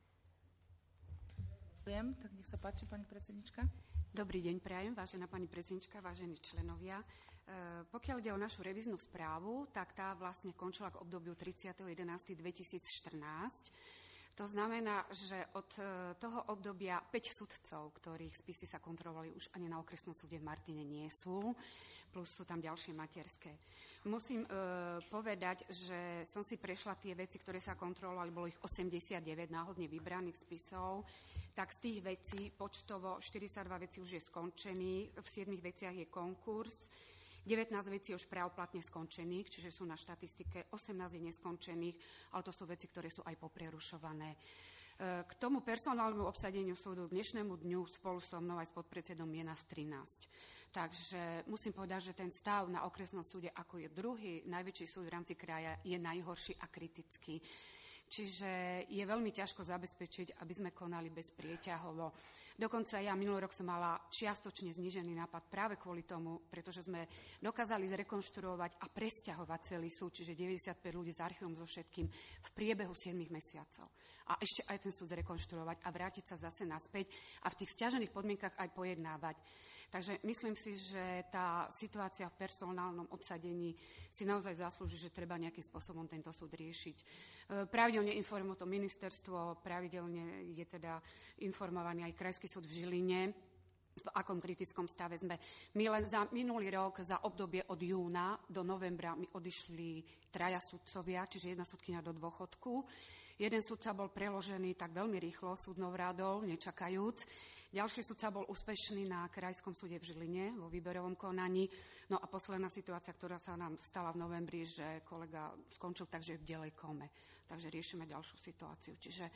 Ďakujem, tak nech sa páči, pani predsednička. Dobrý deň prajem, vážená pani predsednička, vážení členovia. E, pokiaľ ide o našu revíznu správu, tak tá vlastne končila k obdobiu tridsiateho jedenásteho dvetisícštrnásť. To znamená, že od toho obdobia päť sudcov, ktorých spisy sa kontrolovali, už ani na okresnom súde v Martine nie sú, plus sú tam ďalšie materské. Musím e, povedať, že som si prešla tie veci, ktoré sa kontrolovali, bolo ich osemdesiatdeväť náhodne vybraných spisov, tak z tých vecí počtovo štyridsaťdva vecí už je skončený, v siedmich veciach je konkurs, devätnásť vecí už právoplatne skončených, čiže sú na štatistike, osemnásť je neskončených, ale to sú veci, ktoré sú aj poprerušované. K tomu personálnemu obsadeniu súdu k dnešnému dňu spolu so mnou aj s podpredsedom je nás trinásť. Takže musím povedať, že ten stav na okresnom súde, ako je druhý najväčší súd v rámci kraja, je najhorší a kritický. Čiže je veľmi ťažko zabezpečiť, aby sme konali bez prieťahovo. Dokonca ja minulý rok som mala čiastočne znížený nápad práve kvôli tomu, pretože sme dokázali zrekonštruovať a presťahovať celý súd, čiže deväťdesiatpäť ľudí s archívom so všetkým v priebehu siedmich mesiacov. A ešte aj ten súd zrekonštruovať a vrátiť sa zase naspäť a v tých sťažených podmienkach aj pojednávať. Takže myslím si, že tá situácia v personálnom obsadení si naozaj zaslúži, že treba nejakým spôsobom tento súd riešiť. Pravidelne informujem o tom ministerstvo, pravidelne je teda informovaný aj Krajský súd v Žiline, v akom kritickom stave sme. My len za minulý rok, za obdobie od júna do novembra mi odišli traja sudcovia, čiže jedna sudkyňa do dôchodku. Jeden sudca bol preložený tak veľmi rýchlo súdnou rádou, nečakajúc. Ďalší sudca bol úspešný na Krajskom súde v Žiline vo výberovom konaní. No a posledná situácia, ktorá sa nám stala v novembri, že kolega skončil tak, že je v bielej kome. Takže riešime ďalšiu situáciu. Čiže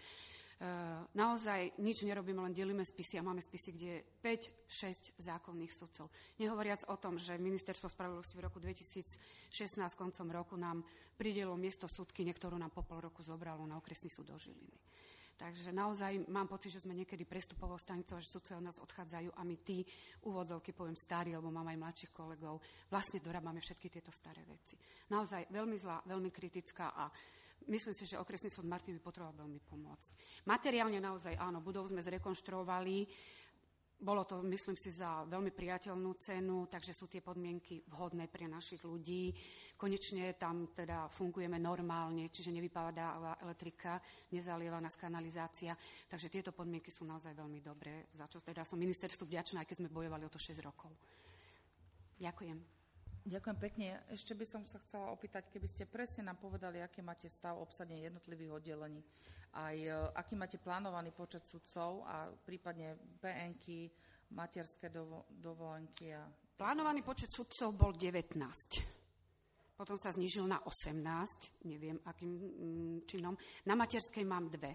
naozaj nič nerobíme, len delíme spisy a máme spisy, kde je päť šesť zákonných sudcov. Nehovoriac o tom, že Ministerstvo spravodlivosti v roku dvetisícšestnásť koncom roku nám pridelilo miesto sudkyne, ktorú nám po pol roku zobralo na okresný súd do Žiliny. Takže naozaj mám pocit, že sme niekedy prestupovou stanicou, že sudcovia od nás odchádzajú a my tí úvodzovky, poviem starí, lebo mám aj mladších kolegov, vlastne dorábame všetky tieto staré veci. Naozaj veľmi zlá, veľmi kritická a myslím si, že okresný súd Martin by potreboval veľmi pomôcť. Materiálne naozaj áno, budovu sme zrekonštruovali. Bolo to, myslím si, za veľmi priateľnú cenu, takže sú tie podmienky vhodné pre našich ľudí. Konečne tam teda fungujeme normálne, čiže nevypadáva elektrika, nezalieva nás kanalizácia. Takže tieto podmienky sú naozaj veľmi dobré, za čo teda som ministerstvu vďačná, aj keď sme bojovali o to šesť rokov. Ďakujem. Ďakujem pekne. Ešte by som sa chcela opýtať, keby ste presne nám povedali, aké máte stav obsadenia jednotlivých oddelení, aj aký máte plánovaný počet sudcov a prípadne pé enky, materské dovo- dovolenky. A... Plánovaný počet sudcov bol devätnásť. Potom sa znížil na osemnásť, neviem akým činom. Na materskej mám dve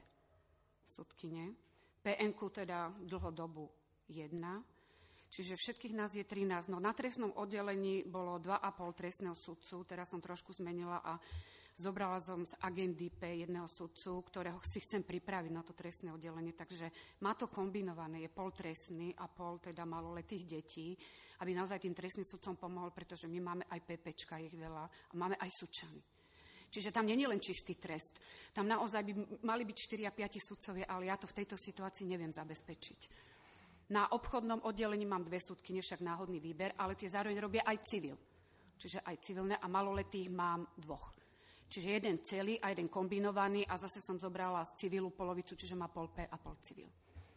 sudkyne. pé enku teda dlhodobu jedna. Čiže všetkých nás je trinásť. No na trestnom oddelení bolo dva a pol trestného sudcu, teraz som trošku zmenila a zobrala som z agendy pé jedného sudcu, ktorého si chcem pripraviť na to trestné oddelenie, takže má to kombinované, je pol trestný a pol teda maloletých detí, aby naozaj tým trestným sudcom pomohol, pretože my máme aj PPčka, ich veľa, a máme aj sudčany. Čiže tam nie je len čistý trest. Tam naozaj by mali byť štyri a päť sudcovia, ale ja to v tejto situácii neviem zabezpečiť. Na obchodnom oddelení mám dve sudkyne, však náhodný výber, ale tie zároveň robia aj civil. Čiže aj civilné a maloletých mám dvoch. Čiže jeden celý a jeden kombinovaný a zase som zobrala z civilu polovicu, čiže má pol P a pol civil.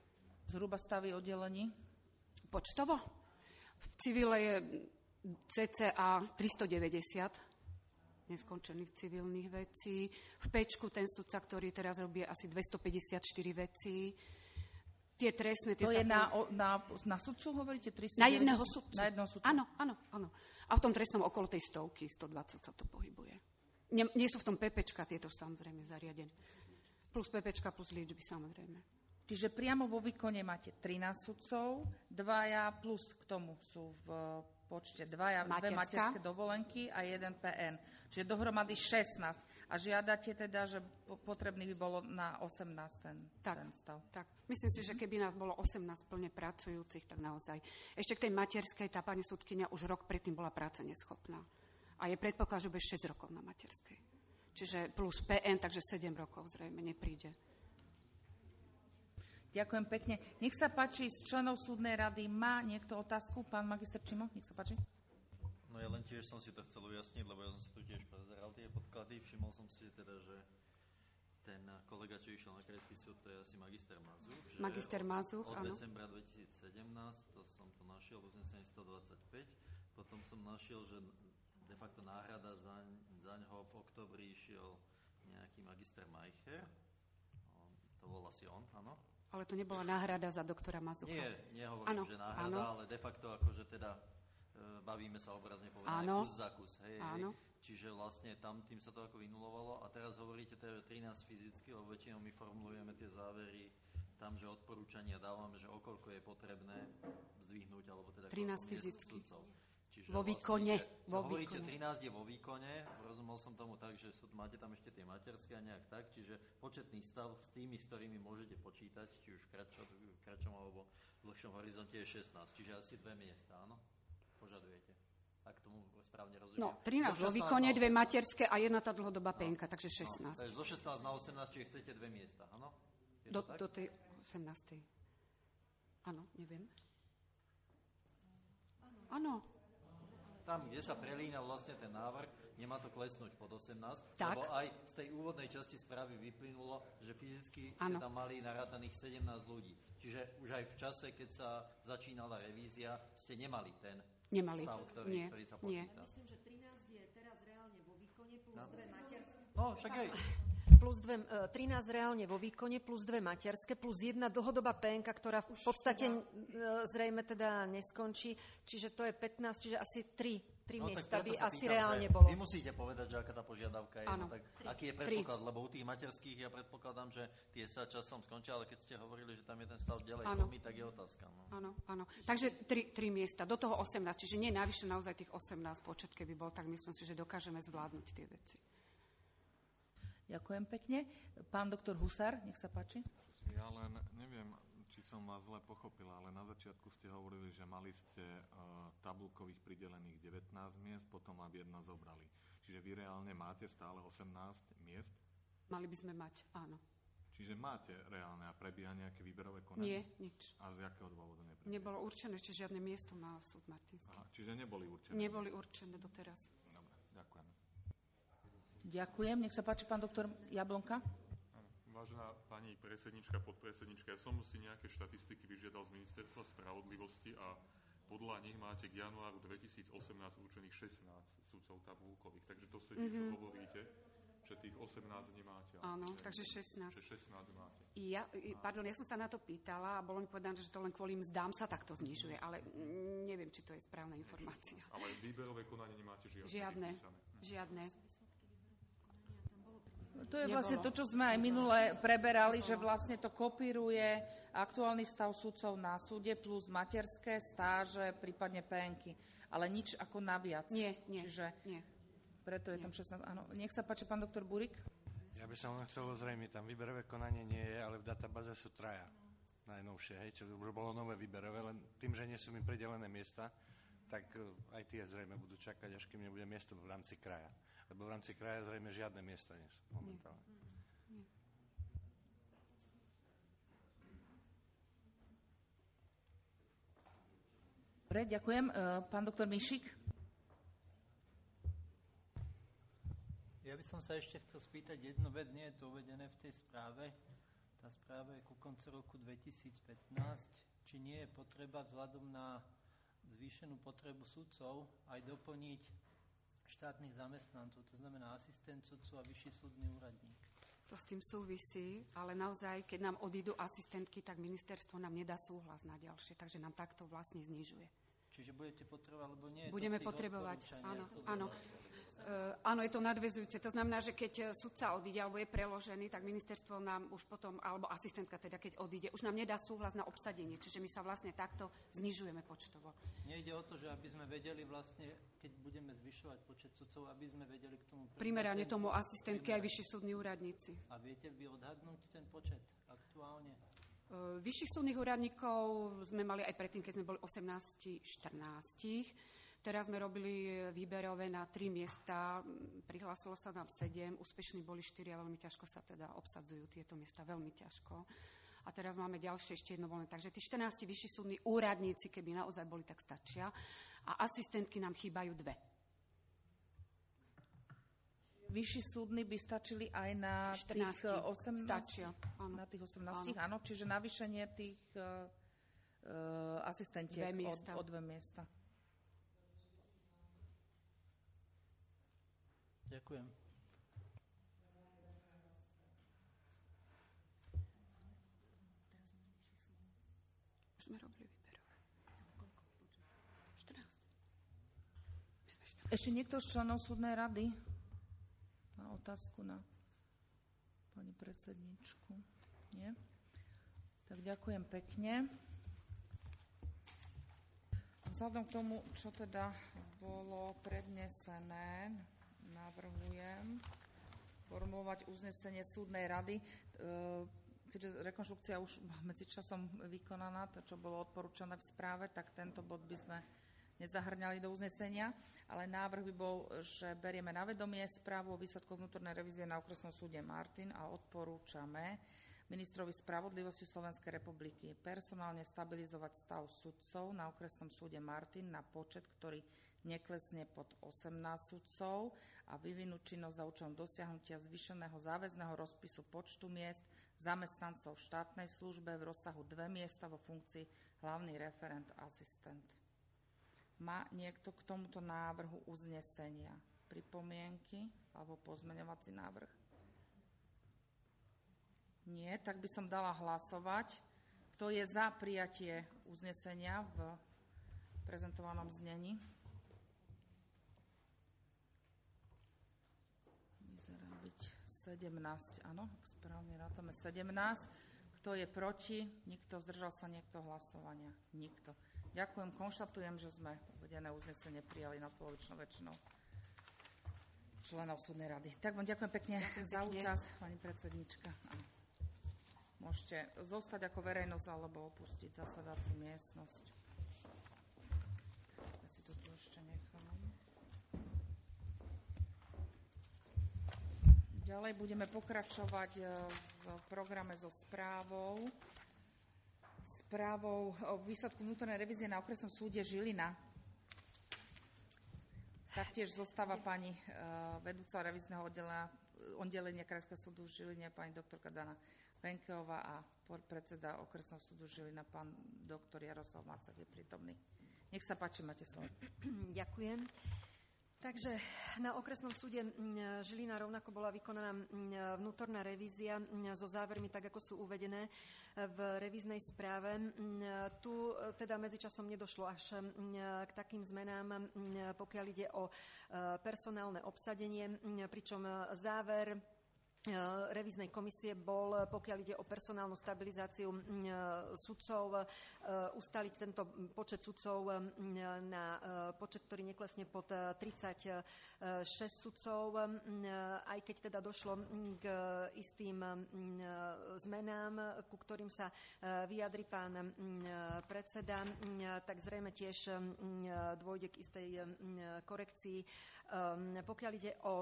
Zhruba stavy oddelení? Počtovo? V civile je cca tristodeväťdesiat neskončených civilných vecí. V Pčku ten sudca, ktorý teraz robí asi dvestopäťdesiatštyri vecí. Tie trestné... Tie to je sa... na, na, na sudcu, hovoríte? tristodeväťdesiat? Na jedného sudcu. Na jedného sudcu. Áno, áno, áno. A v tom trestnom okolo tej stovky, stodvadsať sa to pohybuje. Nie, nie sú v tom PPčka tieto samozrejme zariadené. Plus PPčka, plus liečby samozrejme. Čiže priamo vo výkone máte trinásť sudcov, dvaja plus k tomu sú v počte dvaja, dve Materská. materské dovolenky a jeden pé en. Čiže dohromady šestnásť. A žiadate teda, že potrebný by bolo na osemnásť ten, tak, ten stav. Tak. Myslím si, že keby nás bolo osemnásť plne pracujúcich, tak naozaj. Ešte k tej materskej, tá pani sudkyňa už rok predtým bola práce neschopná. A je predpoklad, že bude šesť rokov na materskej. Čiže plus pé en, takže sedem rokov zrejme nepríde. Ďakujem pekne. Nech sa páči, z členov súdnej rady má niekto otázku? Pán magister Čimo, nech sa páči. No ja len tiež som si to chcel ujasniť, lebo ja som si tu tiež prezeral tie podklady. Všimol som si teda, že ten kolega, čo išiel na krajský súd, to je asi magister Mazuch. Magister Mazuch, od, áno. Od decembra dvetisícsedemnásť, to som to našiel, uznesenie stodvadsaťpäť. Potom som našiel, že de facto náhrada za, za ňoho v oktobri išiel nejaký magister Majcher. To bol asi on, áno? Ale to nebola náhrada za doktora Mazucha. Nie, nehovorím, ano, že náhrada, ano. ale de facto akože teda e, bavíme sa obrazne povedané kus za kus. Hej, hej. Čiže vlastne tam tým sa to ako vynulovalo a teraz hovoríte teda trinásť fyzicky, lebo väčšinou my formulujeme tie závery tam, že odporúčania dávame, že okoľko je potrebné zdvihnúť, alebo teda trinásť fyzicky. Sudcov. Čiže vo výkone. Vlastne, vo hovoríte, výkone. trinásť je vo výkone, rozumel som tomu tak, že sú, máte tam ešte tie materské a nejak tak, čiže početný stav s tými, s ktorými môžete počítať, či už v kratšom, v kratšom alebo v dlhšom horizonte je šestnásť, čiže asi dve miesta, áno? Požadujete. Ak tomu správne rozumiem. No, trinásť vo výkone, dve materské a jedna tá dlhodobá no, penka, takže šestnásť. No, takže zo šestnásť na osemnásť, čiže chcete dve miesta, áno? Do, do tej osemnástej. Áno, neviem. Áno. Tam, kde sa prelína vlastne ten návrh, nemá to klesnúť pod osemnásť, tak. Lebo aj z tej úvodnej časti správy vyplynulo, že fyzicky ste tam mali narátaných sedemnásť ľudí. Čiže už aj v čase, keď sa začínala revízia, ste nemali ten nemali. stav, ktorý, nie. ktorý sa počíta. Myslím, že trinásť je teraz reálne vo výkone plus no. dve materské. No, však aj. Plus dve, trinásť reálne vo výkone, plus dve materské, plus jedna dlhodobá penka, ktorá v podstate zrejme teda neskončí. Čiže to je pätnásť, čiže asi tri, tri no, miesta by asi pýtam, reálne bolo. Vy musíte povedať, že aká tá požiadavka je. No, tak aký je predpoklad? Lebo u tých materských ja predpokladám, že tie sa časom skončia, ale keď ste hovorili, že tam je ten stav ďalej plný, tak je otázka. Áno, no. áno. Takže tri, tri miesta, do toho osemnásť, čiže nie navyše naozaj tých osemnásť počet, keby bol, tak myslím si, že dokážeme zvládnuť tie veci. Ďakujem pekne. Pán doktor Husár, nech sa páči. Ja len neviem, či som vás zle pochopila, ale na začiatku ste hovorili, že mali ste uh, tabulkových pridelených devätnásť miest, potom vám jedno zobrali. Čiže vy reálne máte stále osemnásť miest? Mali by sme mať, áno. Čiže máte reálne a prebieha nejaké výberové konanie? Nie, nič. A z jakého dôvodu neprebieha? Nebolo určené ešte žiadne miesto na súd Martinský. Aha, čiže neboli určené? Neboli určené doteraz. Dobre, ďakujem. Ďakujem. Nech sa páči, pán doktor Jablonka. Vážená pani predsednička, podpredsednička, ja som si nejaké štatistiky vyžiadal z Ministerstva spravodlivosti a podľa nich máte k januáru dvetisícosemnásť určených šestnásť sudcov tabulkových. Takže to sedí, mm-hmm. čo hovoríte, že tých osemnásť nemáte. Áno, takže šestnásť. Že šestnásť máte. Ja, pardon, ja som sa na to pýtala a bolo mi povedané, že to len kvôli mzdám sa takto znižuje, ale neviem, či to je správna informácia. Ale výberové konanie nemáte žiadne? Žiadne, žiadne. To je vlastne to, čo sme aj minule preberali, že vlastne to kopíruje aktuálny stav sudcov na súde plus materské, stáže, prípadne penky. Ale nič ako naviac. Nie, nie, Čiže nie. Preto je tam šestnásť. Áno. Nech sa páči, pán doktor Burik. Ja by som len chcel ozrejmiť, tam výberové konanie nie je, ale v databáze sú traja najnovšie, hej, čo už bolo nové výberové, len tým, že nie sú mi pridelené miesta, tak aj tie zrejme budú čakať, až kým nebude miesto v rámci kraja. Lebo v rámci kraja zrejme žiadne miesta nie sú momentálne. Nie. Nie. Dobre, ďakujem. Pán doktor Mišik. Ja by som sa ešte chcel spýtať jednu vec, nie je to uvedené v tej správe. Tá správa je ku koncu roku dvetisícpätnásť. Či nie je potreba vzhľadom na zvýšenú potrebu sudcov aj doplniť štátnych zamestnancov, to znamená asistent sudcu a vyšší súdny úradník. To s tým súvisí, ale naozaj, keď nám odídu asistentky, tak ministerstvo nám nedá súhlas na ďalšie, takže nám takto vlastne znižuje. Čiže budete potrebovať, alebo nie je Budeme to v tých potrebovať, áno, áno. Uh, áno, je to nadväzujúce. To znamená, že keď sudca odíde alebo je preložený, tak ministerstvo nám už potom, alebo asistentka teda, keď odíde, už nám nedá súhlas na obsadenie. Čiže my sa vlastne takto znižujeme počtovo. Nejde o to, že aby sme vedeli vlastne, keď budeme zvyšovať počet sudcov, aby sme vedeli k tomu... Primerane tomu asistentky aj vyšší súdni úradníci. A viete vy odhadnúť ten počet aktuálne? Uh, vyšších súdnych úradníkov sme mali aj predtým, keď sme boli osemnásť štrnásť. Teraz sme robili výberové na tri miesta, prihlásilo sa nám sedem, úspešní boli štyri a veľmi ťažko sa teda obsadzujú tieto miesta, veľmi ťažko. A teraz máme ďalšie ešte jedno voľné. Takže tí štrnásť vyšší súdni úradníci, keby naozaj boli, tak stačia. A asistentky nám chýbajú dve. Vyšší súdny by stačili aj na štrnásť. Tých osemnásť? Stačia, áno. Na tých osemnásť, áno. áno. Čiže navýšenie tých uh, asistentiek o, o dve miesta. Ďakujem. Už sme robili výberové. štrnásť. Ešte niekto z členov súdnej rady má otázku na pani predsedničku? Nie? Tak ďakujem pekne. Vzhľadom k tomu, čo teda bolo prednesené, navrhujem formulovať uznesenie súdnej rady. Keďže rekonštrukcia už medzičasom vykonaná, to, čo bolo odporúčané v správe, tak tento bod by sme nezahrňali do uznesenia, ale návrh by bol, že berieme na vedomie správu o výsledkoch vnútornej revízie na okresnom súde Martin a odporúčame ministrovi spravodlivosti Slovenskej republiky personálne stabilizovať stav sudcov na okresnom súde Martin na počet, ktorý neklesne pod osemnásť sudcov a vyvinúť činnosť za účelom dosiahnutia zvýšeného záväzného rozpisu počtu miest zamestnancov v štátnej službe v rozsahu dve miesta vo funkcii hlavný referent asistent. Má niekto k tomuto návrhu uznesenia pripomienky alebo pozmeňovací návrh? Nie, tak by som dala hlasovať. Kto je za prijatie uznesenia v prezentovanom znení? Vyzerá byť sedemnásť, áno, správne rátame sedemnásť. Kto je proti? Nikto. Zdržal sa niekto hlasovania? Nikto. Ďakujem. Konštatujem, že sme uvedené uznesenie prijali nadpolovičnou väčšinou členov súdnej rady. Tak vám ďakujem pekne ďakujem za pekne. Účasť, pani predsednička. Môžete zostať ako verejnosť alebo opustiť zasadaciu miestnosť. Ja si to tu ešte nechám. Ďalej budeme pokračovať v programe so správou. Správou o výsledku vnútornej revízie na okresnom súde Žilina. Taktiež zostáva pani vedúca revízneho oddelenia, oddelenia Krajského súdu v Žiline, pani doktorka Dana Penkeová a predseda okresného súdu Žilina, pán doktor Jaroslav Macak je prítomný. Nech sa páči, máte slovo. Ďakujem. Takže na okresnom súde Žilina rovnako bola vykonaná vnútorná revízia so závermi, tak ako sú uvedené v revíznej správe. Tu teda medzičasom nedošlo až k takým zmenám, pokiaľ ide o personálne obsadenie, pričom záver revíznej komisie bol, pokiaľ ide o personálnu stabilizáciu sudcov, ustaliť tento počet sudcov na počet, ktorý neklesne pod tridsaťšesť sudcov, aj keď teda došlo k istým zmenám, ku ktorým sa vyjadri pán predseda, tak zrejme tiež dôjde k istej korekcii. Pokiaľ ide o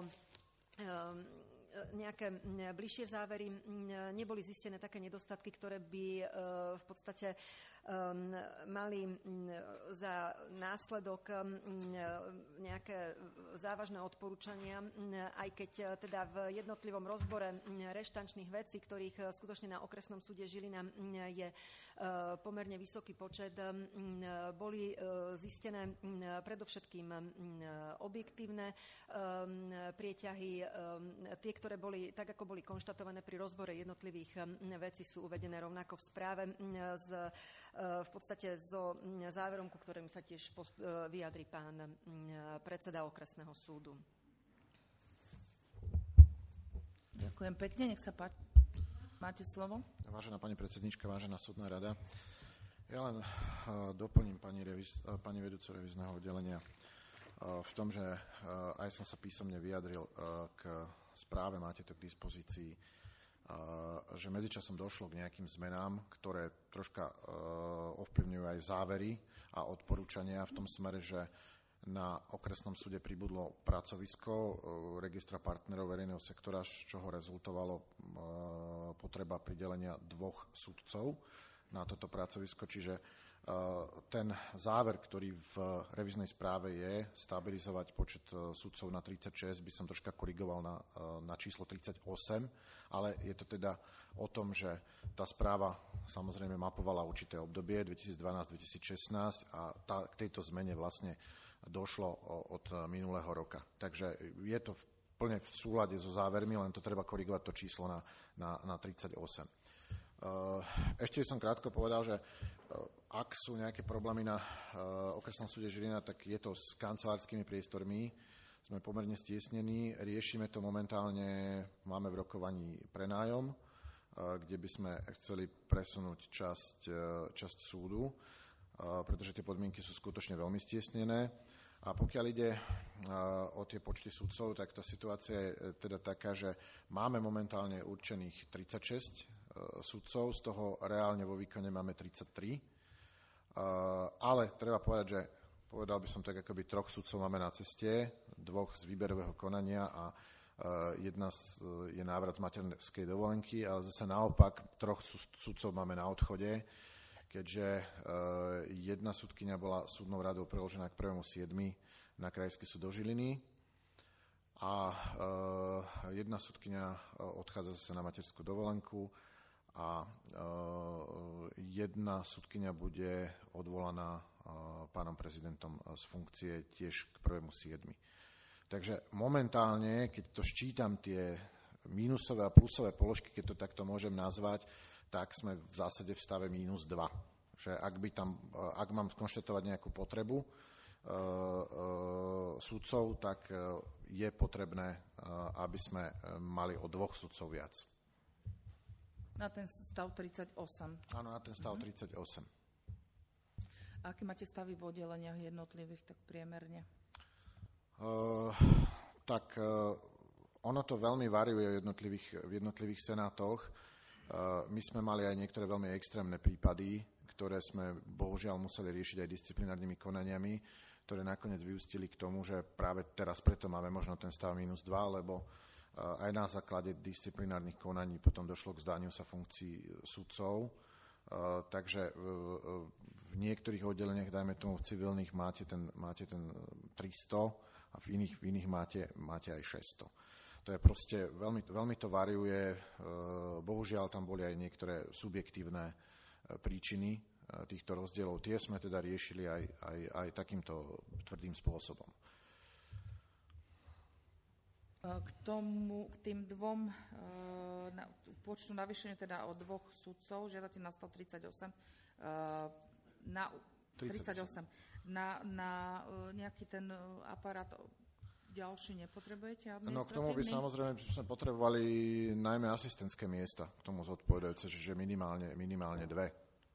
nejaké bližšie závery, neboli zistené také nedostatky, ktoré by v podstate mali za následok nejaké závažné odporúčania, aj keď teda v jednotlivom rozbore reštančných vecí, ktorých skutočne na okresnom súde Žilina je pomerne vysoký počet, boli zistené predovšetkým objektívne prieťahy. Tie, ktoré boli, tak ako boli konštatované pri rozbore jednotlivých vecí, sú uvedené rovnako v správe z v podstate so záverom, ku ktorým sa tiež vyjadri pán predseda okresného súdu. Ďakujem pekne, nech sa páči. Máte slovo. Vážená pani predsednička, vážená súdna rada. Ja len uh, doplním pani, reviz, uh, pani vedúcu revizného oddelenia uh, v tom, že uh, aj som sa písomne vyjadril uh, k správe, máte to k dispozícii, uh, že medzičasom došlo k nejakým zmenám, ktoré troška uh, ovplyvňujú aj závery a odporúčania v tom smere, že na okresnom súde pribudlo pracovisko registra partnerov verejného sektora, z čoho rezultovalo potreba pridelenia dvoch sudcov na toto pracovisko. Čiže ten záver, ktorý v revíznej správe je stabilizovať počet sudcov na tridsaťšesť, by som troška korigoval na, na číslo tridsaťosem, ale je to teda o tom, že tá správa samozrejme mapovala určité obdobie dvetisícdvanásť dvetisícšestnásť a tá, k tejto zmene vlastne došlo od minulého roka. Takže je to v, plne v súlade so závermi, len to treba korigovať to číslo na, na, na tridsaťosem. Ešte som krátko povedal, že ak sú nejaké problémy na okresnom súde Žilina, tak je to s kancelárskymi priestormi. Sme pomerne stiesnení, riešime to momentálne, máme v rokovaní prenájom, kde by sme chceli presunúť časť, časť súdu, pretože tie podmienky sú skutočne veľmi stiesnené. A pokiaľ ide o tie počty sudcov, tak tá situácia je teda taká, že máme momentálne určených tridsaťšesť sudcov, z toho reálne vo výkone máme tridsaťtri. Ale treba povedať, že povedal by som tak, akoby troch sudcov máme na ceste, dvoch z výberového konania a jedna je návrat z materskej dovolenky, ale zase naopak troch sudcov máme na odchode, keďže jedna sudkyňa bola súdnou radou preložená k prvému siedmy na Krajský súd do Žiliny a jedna sudkyňa odchádza zase na materskú dovolenku a jedna sudkyňa bude odvolaná pánom prezidentom z funkcie tiež k prvému siedmy. Takže momentálne, keď to ščítam tie mínusové a plusové položky, keď to takto môžem nazvať, tak sme v zásade v stave mínus dva. Že ak, by tam, ak mám skonštatovať nejakú potrebu e, e, sudcov, tak je potrebné, e, aby sme mali o dvoch sudcov viac. Na ten stav tridsaťosem. Áno, na ten stav uh-huh. tridsaťosem. A aké máte stavy v oddeleniach jednotlivých, tak priemerne? Uh, tak uh, ono to veľmi variuje v jednotlivých, v jednotlivých senátoch. My sme mali aj niektoré veľmi extrémne prípady, ktoré sme bohužiaľ museli riešiť aj disciplinárnymi konaniami, ktoré nakoniec vyústili k tomu, že práve teraz preto máme možno ten stav mínus dva, lebo aj na základe disciplinárnych konaní potom došlo k zdaniu sa funkcií sudcov. Takže v niektorých oddeleniach, dajme tomu v civilných, máte ten, máte ten tristo a v iných, v iných máte, máte aj šesťsto. To je proste, veľmi, veľmi to variuje, bohužiaľ tam boli aj niektoré subjektívne príčiny týchto rozdielov. Tie sme teda riešili aj, aj, aj takýmto tvrdým spôsobom. K tomu, k tým dvom na, počtu navýšenia teda o dvoch sudcov, žiadate na stav tridsaťosem, na tridsaťosem, na, na nejaký ten aparát ďalší nepotrebujete administratívny? No k tomu by samozrejme sme potrebovali najmä asistentské miesta, k tomu zodpovedajúce, že minimálne, minimálne dve.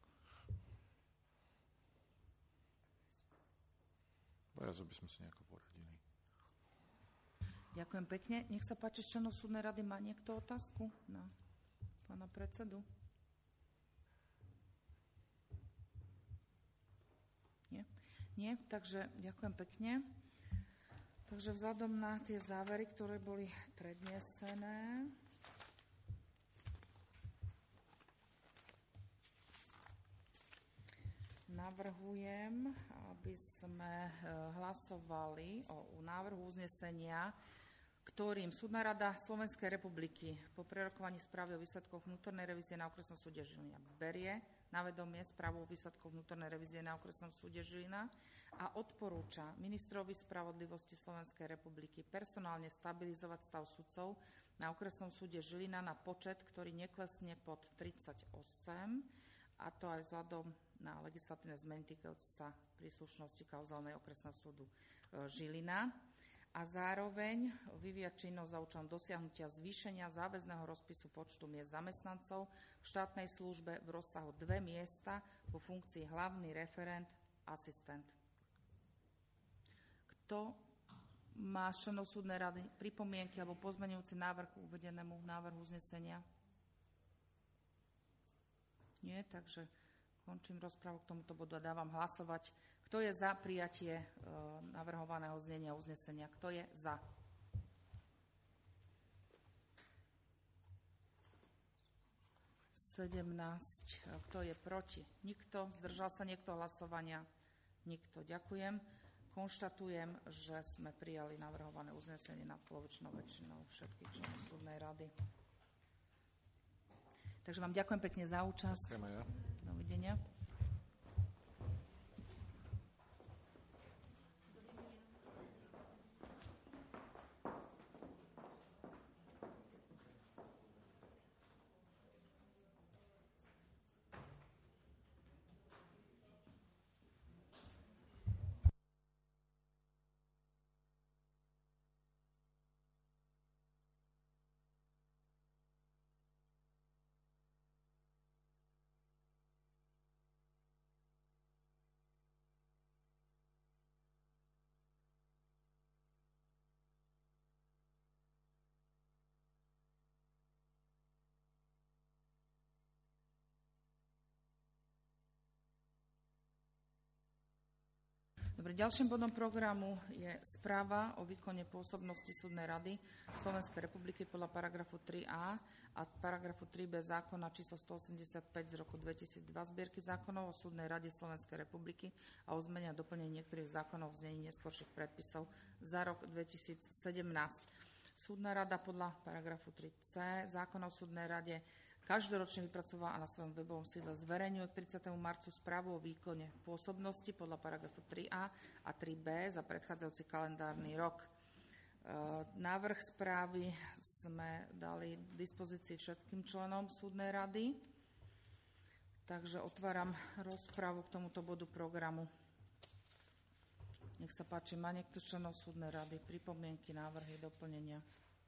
Bojazo by sme si nejako poradili. Ďakujem pekne. Nech sa páči, z členov súdnej rady má niekto otázku na pána predsedu? Nie? Nie? Takže ďakujem pekne. Takže vzhľadom na tie závery, ktoré boli prednesené, navrhujem, aby sme hlasovali o návrhu uznesenia, ktorým Súdna rada Slovenskej republiky po prerokovaní správy o výsledkoch vnútornej revízie na okresnom súde Žilina berie na vedomie správu o výsledkoch vnútornej revízie na okresnom súde Žilina a odporúča ministrovi spravodlivosti Slovenskej republiky personálne stabilizovať stav sudcov na okresnom súde Žilina na počet, ktorý neklesne pod tridsaťosem, a to aj vzhľadom na legislatívne zmeny týkajúce sa príslušnosti kauzálnej okresného súdu Žilina. a zároveň vyvíjať činnosť za účelom dosiahnutia zvýšenia záväzného rozpisu počtu miest zamestnancov v štátnej službe v rozsahu dve miesta vo funkcii hlavný referent, asistent. Kto má z členov súdnej rady pripomienky alebo pozmeňujúci návrh k uvedenému návrhu uznesenia? Nie, takže končím rozpravu k tomuto bodu a dávam hlasovať. Kto je za prijatie e, navrhovaného znenia uznesenia? Kto je za? sedemnásť. Kto je proti? Nikto. Zdržal sa niekto hlasovania? Nikto. Ďakujem. Konštatujem, že sme prijali navrhované uznesenie nadpolovičnou väčšinou všetkých členov súdnej rady. Takže vám ďakujem pekne za účasť. Dovidenia. Dobre, ďalším bodom programu je správa o výkone pôsobnosti súdnej rady Slovenskej republiky podľa paragrafu tri a a paragrafu tri b zákona číslo stoosemdesiatpäť z roku dvetisícdva zbierky zákonov o súdnej rade Slovenskej republiky a o zmene a doplnení niektorých zákonov v znení neskorších predpisov za rok dvetisícsedemnásť. Súdna rada podľa paragrafu tri c zákona o súdnej rade každoročne vypracovala a na svojom webovom sídle zverejňuje k tridsiatemu marcu správu o výkone pôsobnosti podľa paragrafu tri a a tri b za predchádzajúci kalendárny rok. Návrh správy sme dali k dispozícii všetkým členom súdnej rady, takže otváram rozprávu k tomuto bodu programu. Nech sa páči, má niekto z členov súdnej rady pripomienky, návrhy, doplnenia?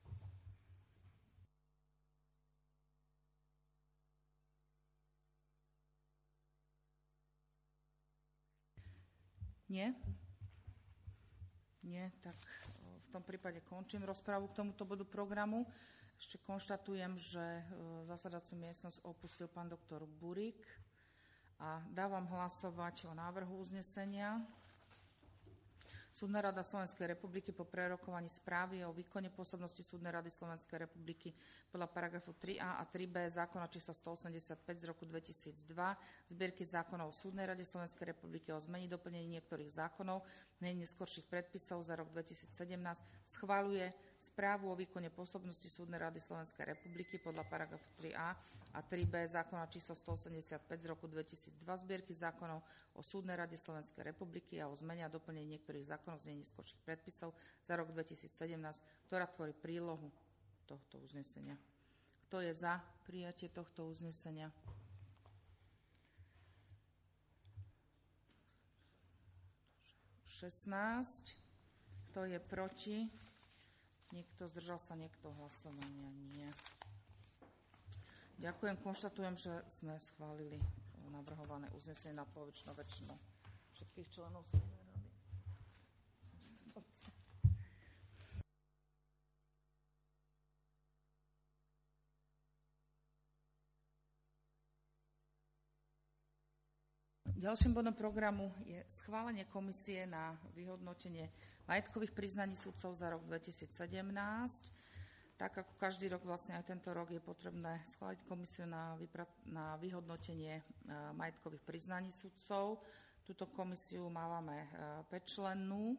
Nie? Nie, tak v tom prípade končím rozprávu k tomuto bodu programu. Ešte konštatujem, že zasadaciu miestnosť opustil pán doktor Burík a dávam hlasovať o návrhu uznesenia. Súdna rada Slovenskej republiky po prerokovaní správy o výkone pôsobnosti Súdnej rady Slovenskej republiky podľa paragrafu tri a a tri b zákona číslo stoosemdesiatpäť z roku dvetisícdva zbierky zákonov o Súdnej rade Slovenskej republiky o zmení doplnení niektorých zákonov neskorších predpisov za rok dvetisícsedemnásť schvaľuje správu o výkone pôsobnosti Súdnej rady Slovenskej republiky podľa paragrafu tri a a tri b zákona číslo stoosemdesiatpäť z roku dvetisícdva zbierky zákonov o Súdnej rade Slovenskej republiky a o zmene a doplnení niektorých zákonov z neskorších predpisov za rok dvetisícsedemnásť, ktorá tvorí prílohu tohto uznesenia. Kto je za prijatie tohto uznesenia? šestnásť. Kto je proti? Nikto. Zdržal sa niekto hlasovania? Nie. Ďakujem. Konštatujem, že sme schválili navrhované uznesenie nadpolovičnou väčšinou všetkých členov súdnej rady. Ďalším bodom programu je schválenie komisie na vyhodnotenie majetkových priznaní sudcov za rok dvetisícsedemnásť. Tak ako každý rok, vlastne aj tento rok je potrebné schváliť komisiu na, vypra- na vyhodnotenie majetkových priznaní sudcov. Túto komisiu máme päťčlennú.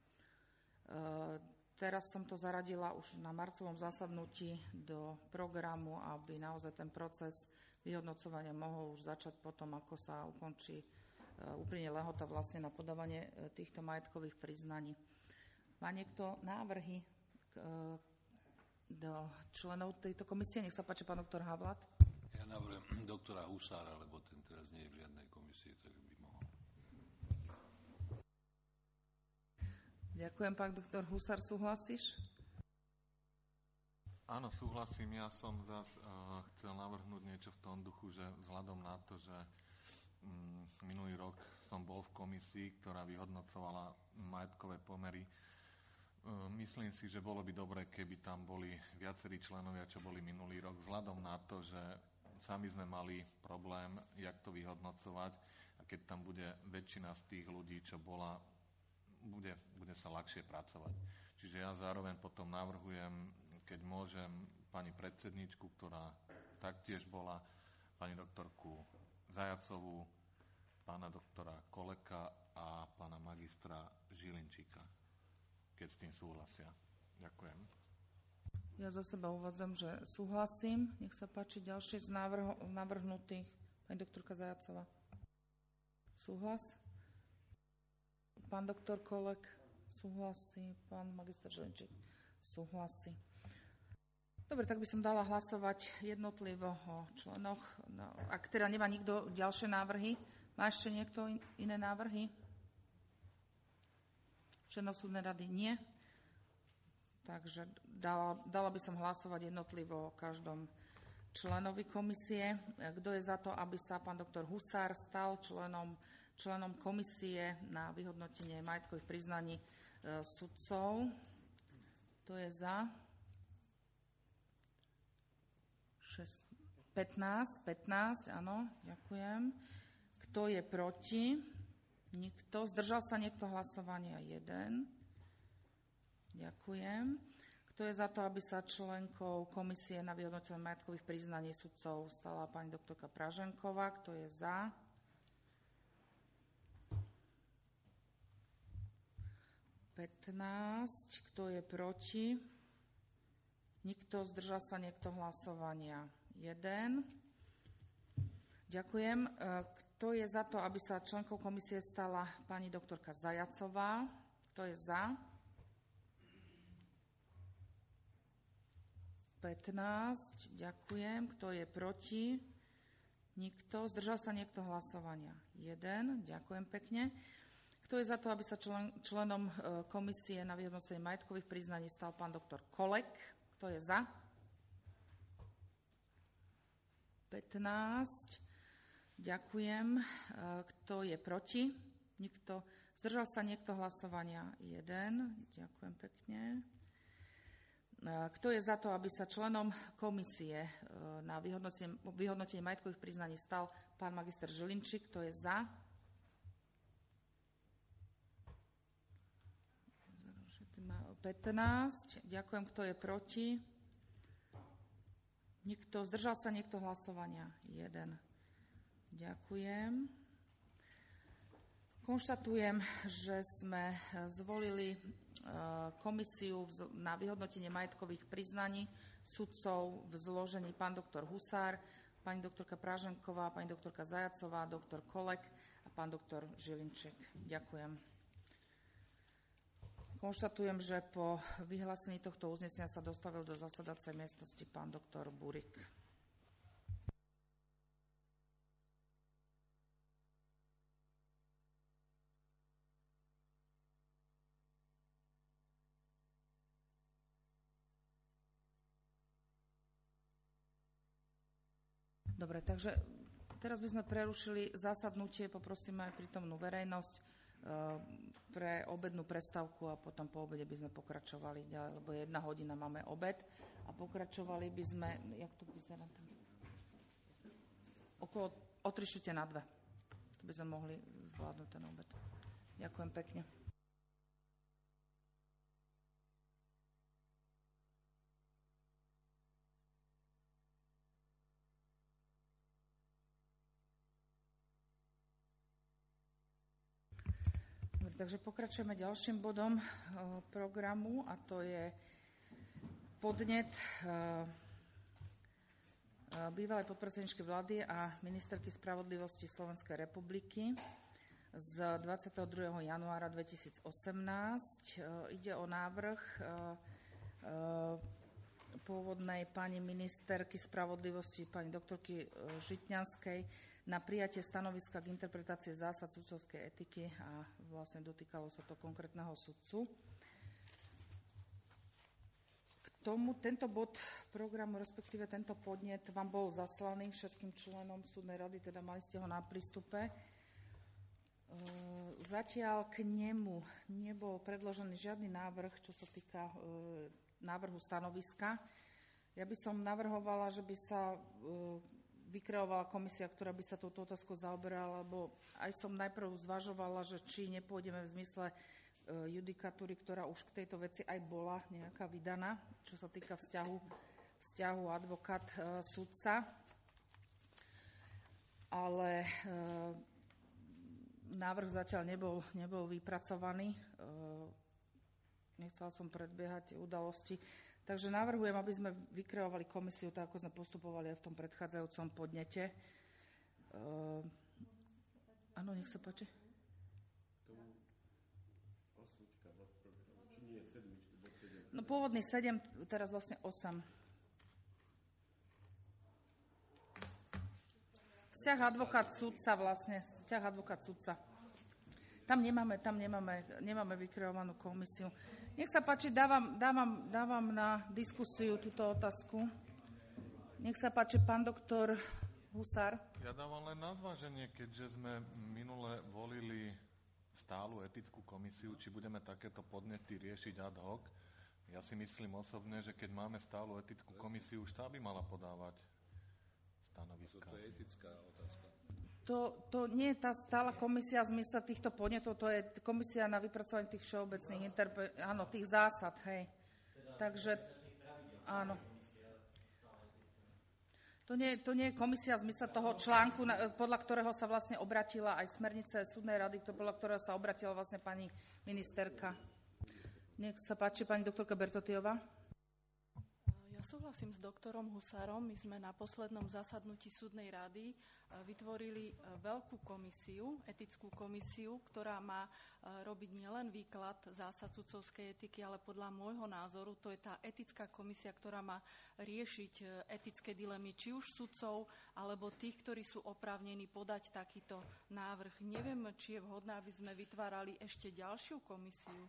Teraz som to zaradila už na marcovom zasadnutí do programu, aby naozaj ten proces vyhodnocovania mohol už začať potom, ako sa ukončí úplne lehota vlastne na podávanie týchto majetkových priznaní. Má niekto návrhy k do členov tejto komisie? Nech sa páči, pán doktor Havlat. Ja navrhujem doktora Husára, lebo ten teraz nie je v žiadnej komisii, tak by mohol. Ďakujem. Pán doktor Husár, súhlasíš? Áno, súhlasím. Ja som zás uh, chcel navrhnúť niečo v tom duchu, že vzhľadom na to, že um, minulý rok som bol v komisii, ktorá vyhodnocovala majetkové pomery. Uh, myslím si, že bolo by dobre, keby tam boli viacerí členovia, čo boli minulý rok, vzhľadom na to, že sami sme mali problém, jak to vyhodnocovať, a keď tam bude väčšina z tých ľudí, čo bola, bude, bude sa ľahšie pracovať. Čiže ja zároveň potom navrhujem, keď môžem, pani predsedničku, ktorá taktiež bola, pani doktorku Zajacovú, pána doktora Koleka a pána magistra Žilinčíka, keď s tým súhlasia. Ďakujem. Ja za seba uvádzam, že súhlasím. Nech sa páči ďalšie z návrh, navrhnutých. Pani doktorka Zajacová. Súhlas? Pán doktor Kolek súhlasí. Pán magister Žilinčík súhlasí. Dobre, tak by som dala hlasovať jednotlivo o členoch. No, ak teda nemá nikto ďalšie návrhy, má ešte niekto in, iné návrhy? Členov súdnej rady nie. Takže dala, dala by som hlasovať jednotlivo o každom členovi komisie. Kto je za to, aby sa pán doktor Husár stal členom, členom komisie na vyhodnotenie majetkových priznaní e, sudcov? Kto je za? pätnásť, pätnásť, áno, ďakujem. Kto je proti? Nikto. Zdržal sa niekto hlasovania? Jeden. Ďakujem. Kto je za to, aby sa členkou komisie na vyhodnotenie majetkových priznaní sudcov stala pani doktorka Praženková? Kto je za? pätnásť. Kto je proti? Nikto. Zdržal sa niekto hlasovania? Jeden. Ďakujem. Kto je za to, aby sa členkou komisie stala pani doktorka Zajacová? Kto je za? pätnásť. Ďakujem. Kto je proti? Nikto. Zdržal sa niekto hlasovania? Jeden. Ďakujem pekne. Kto je za to, aby sa člen, členom komisie na vyhodnotenie majetkových priznaní stal pán doktor Kolek? Kto je za? pätnásť. Ďakujem. Kto je proti? Nikto. Zdržal sa niekto hlasovania? Jeden. Ďakujem pekne. Kto je za to, aby sa členom komisie na vyhodnotenie, vyhodnotenie majetkových priznaní stal pán magister Žilinčík? Kto je za? pätnásť. Ďakujem. Kto je proti? Nikto. Zdržal sa niekto hlasovania? Jeden. Ďakujem. Konštatujem, že sme zvolili komisiu na vyhodnotenie majetkových priznaní sudcov v zložení pán doktor Husár, pani doktorka Praženková, pani doktorka Zajacová, doktor Kolek a pán doktor Žilinčík. Ďakujem. Konštatujem, že po vyhlásení tohto uznesenia sa dostavil do zasadacej miestnosti pán doktor Burik. Dobre, takže teraz by sme prerušili zasadnutie, poprosíme aj prítomnú verejnosť pre obednú prestávku a potom po obede by sme pokračovali ďalej, lebo jedna hodina máme obed a pokračovali by sme, jak to vyzerá tam? Okolo o tri štvrte na dve. To by sme mohli zvládnuť ten obed. Ďakujem pekne. Takže pokračujeme ďalším bodom programu a to je podnet bývalej podpredsedničky vlády a ministerky spravodlivosti Slovenskej republiky z dvadsiateho druhého januára dvetisícosemnásť. Ide o návrh pôvodnej pani ministerky spravodlivosti, pani doktorky Žitňanskej, na prijatie stanoviska k interpretácii zásad sudcovskej etiky a vlastne dotýkalo sa to konkrétneho sudcu. K tomu tento bod programu, respektíve tento podnet vám bol zaslaný všetkým členom súdnej rady, teda mali ste ho na prístupe. Zatiaľ k nemu nebol predložený žiadny návrh, čo sa týka návrhu stanoviska. Ja by som navrhovala, že by sa vykreovala komisia, ktorá by sa touto otázkou zaoberala, lebo aj som najprv zvažovala, že či nepôjdeme v zmysle judikatúry, ktorá už k tejto veci aj bola nejaká vydaná, čo sa týka vzťahu, vzťahu advokát-sudca. Ale návrh zatiaľ nebol, nebol vypracovaný. Nechcela som predbiehať udalosti. Takže navrhujem, aby sme vykreovali komisiu tak, ako sme postupovali aj v tom predchádzajúcom podnete. Áno, nech sa páči. No pôvodný sedem, teraz vlastne osem. Vzťah advokát-sudca vlastne, vzťah advokát-sudca. Tam nemáme, tam nemáme, nemáme vykreovanú komisiu. Nech sa páči, dávam, dávam, dávam na diskusiu túto otázku. Nech sa páči, pán doktor Husár. Ja dávam len na zváženie, keďže sme minule volili stálu etickú komisiu, či budeme takéto podnety riešiť ad hoc. Ja si myslím osobne, že keď máme stálu etickú komisiu, už tá by mala podávať stanoviská. To je etická otázka. To, to nie je tá stála komisia v zmysle týchto podnetov, to je komisia na vypracovanie tých všeobecných interpre- áno, tých zásad, hej. Takže, áno. To nie, to nie je komisia v zmysle toho článku, podľa ktorého sa vlastne obratila aj smernice súdnej rady, podľa ktorého sa obratila vlastne pani ministerka. Nech sa páči, pani doktorka Bertotiová. Súhlasím s doktorom Husárom. My sme na poslednom zasadnutí súdnej rady vytvorili veľkú komisiu, etickú komisiu, ktorá má robiť nielen výklad zásad sudcovskej etiky, ale podľa môjho názoru to je tá etická komisia, ktorá má riešiť etické dilemy či už sudcov, alebo tých, ktorí sú oprávnení podať takýto návrh. Neviem, či je vhodné, aby sme vytvárali ešte ďalšiu komisiu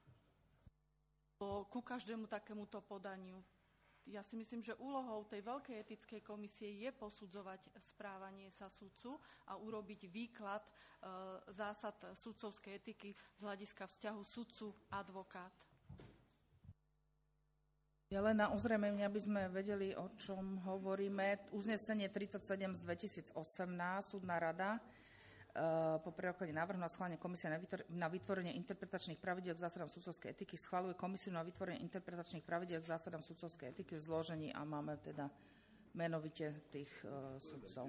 ku každému takémuto podaniu. Ja si myslím, že úlohou tej veľkej etickej komisie je posudzovať správanie sa sudcu a urobiť výklad e, zásad sudcovskej etiky z hľadiska vzťahu sudcu-advokát. Ja len na ozrejmenie, aby sme vedeli, o čom hovoríme. Uznesenie tridsaťsedem z dvetisícosemnásť, súdna rada, po prerokovaní návrhu na schválenie komisie na vytvorenie interpretačných pravidiel k zásadám sudcovskej etiky schvaľuje komisiu na vytvorenie interpretačných pravidiel k zásadám sudcovskej etiky v zložení a máme teda menovite tých uh, sudcov.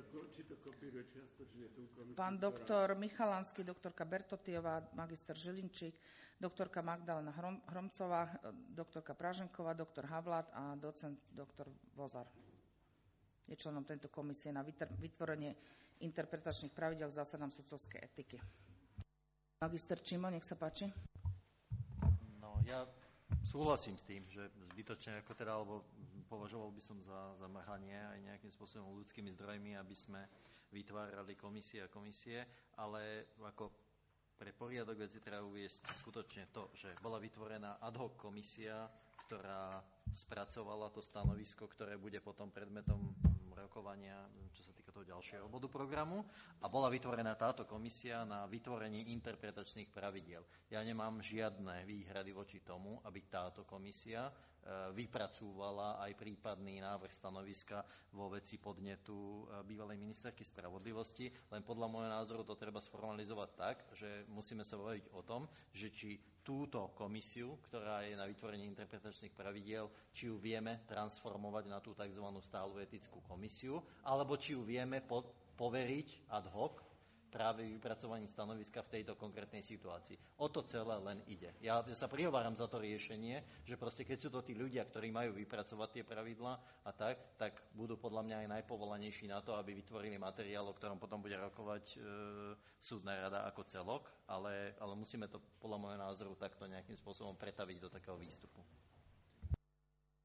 Pán doktor Michalánsky, doktorka Bertotiová, magister Žilinčík, doktorka Magdalena Hrom, Hromcová, doktorka Praženková, doktor Havlát a docent doktor Vozar. Je členom tejto komisie na vytvorenie interpretačných pravidel k zásadám sudcovskej etiky. Magister Čimo, nech sa páči. No, ja súhlasím s tým, že zbytočne, ako teda, alebo považoval by som za zamrhanie aj nejakým spôsobom ľudskými zdrojmi, aby sme vytvárali komisie a komisie, ale ako pre poriadok veci treba uviesť skutočne to, že bola vytvorená ad hoc komisia, ktorá spracovala to stanovisko, ktoré bude potom predmetom rokovania, čo sa týka toho ďalšieho bodu programu, a bola vytvorená táto komisia na vytvorenie interpretačných pravidiel. Ja nemám žiadne výhrady voči tomu, aby táto komisia vypracúvala aj prípadný návrh stanoviska vo veci podnetu bývalej ministerky spravodlivosti, len podľa môjho názoru to treba sformalizovať tak, že musíme sa baviť o tom, že či túto komisiu, ktorá je na vytvorenie interpretačných pravidiel, či ju vieme transformovať na tú tzv. Stálu etickú komisiu, alebo či ju vieme po- poveriť ad hoc práve vypracovaním stanoviska v tejto konkrétnej situácii. O to celé len ide. Ja sa prihováram za to riešenie, že proste keď sú to tí ľudia, ktorí majú vypracovať tie pravidlá a tak, tak budú podľa mňa aj najpovolanejší na to, aby vytvorili materiál, o ktorom potom bude rokovať e, súdna rada ako celok, ale, ale musíme to podľa môjho názoru takto nejakým spôsobom pretaviť do takého výstupu.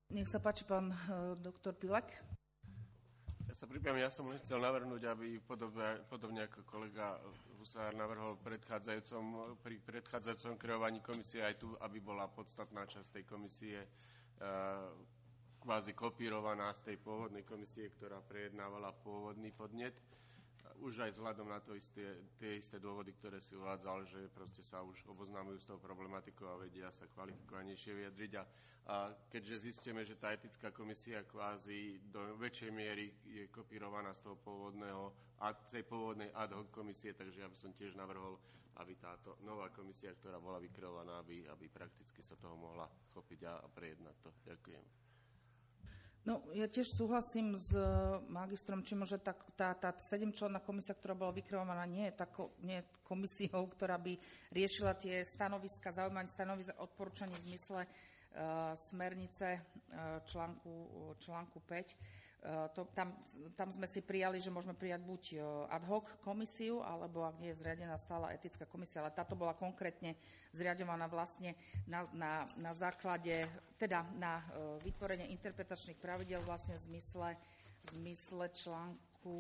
Nech sa páči, pán doktor Pilak. Ja sa pripájam, ja som len chcel navrhnúť, aby podobne, podobne ako kolega Husár navrhol predchádzajúcom, pri predchádzajúcom kreovaní komisie aj tu, aby bola podstatná časť tej komisie kvázi kopírovaná z tej pôvodnej komisie, ktorá prejednávala pôvodný podnet. Už aj vzhľadom na to isté, tie isté dôvody, ktoré si uvádzal, že proste sa už oboznámujú s tou problematikou a vedia sa kvalifikovanejšie vyjadriť. A, a keďže zistíme, že tá etická komisia kvázi do väčšej miery je kopírovaná z toho pôvodného, tej pôvodnej ad hoc komisie, takže ja by som tiež navrhol, aby táto nová komisia, ktorá bola vykreovaná, aby, aby prakticky sa toho mohla chopiť a, a prejednať to. Ďakujem. No, ja tiež súhlasím s magistrom Čimom, že tá, tá, tá sedemčlenná komisia, ktorá bola vykreovaná, nie je, tako, nie je komisiou, ktorá by riešila tie stanoviska, zaujímanie stanoviska, odporúčaní v zmysle uh, smernice uh, článku, článku päť. Uh, to, tam, tam sme si prijali, že môžeme prijať buď ad hoc komisiu, alebo ak nie je zriadená stála etická komisia. Ale táto bola konkrétne zriadovaná vlastne na, na, na základe, teda na uh, vytvorenie interpretačných pravidel vlastne v zmysle, v zmysle článku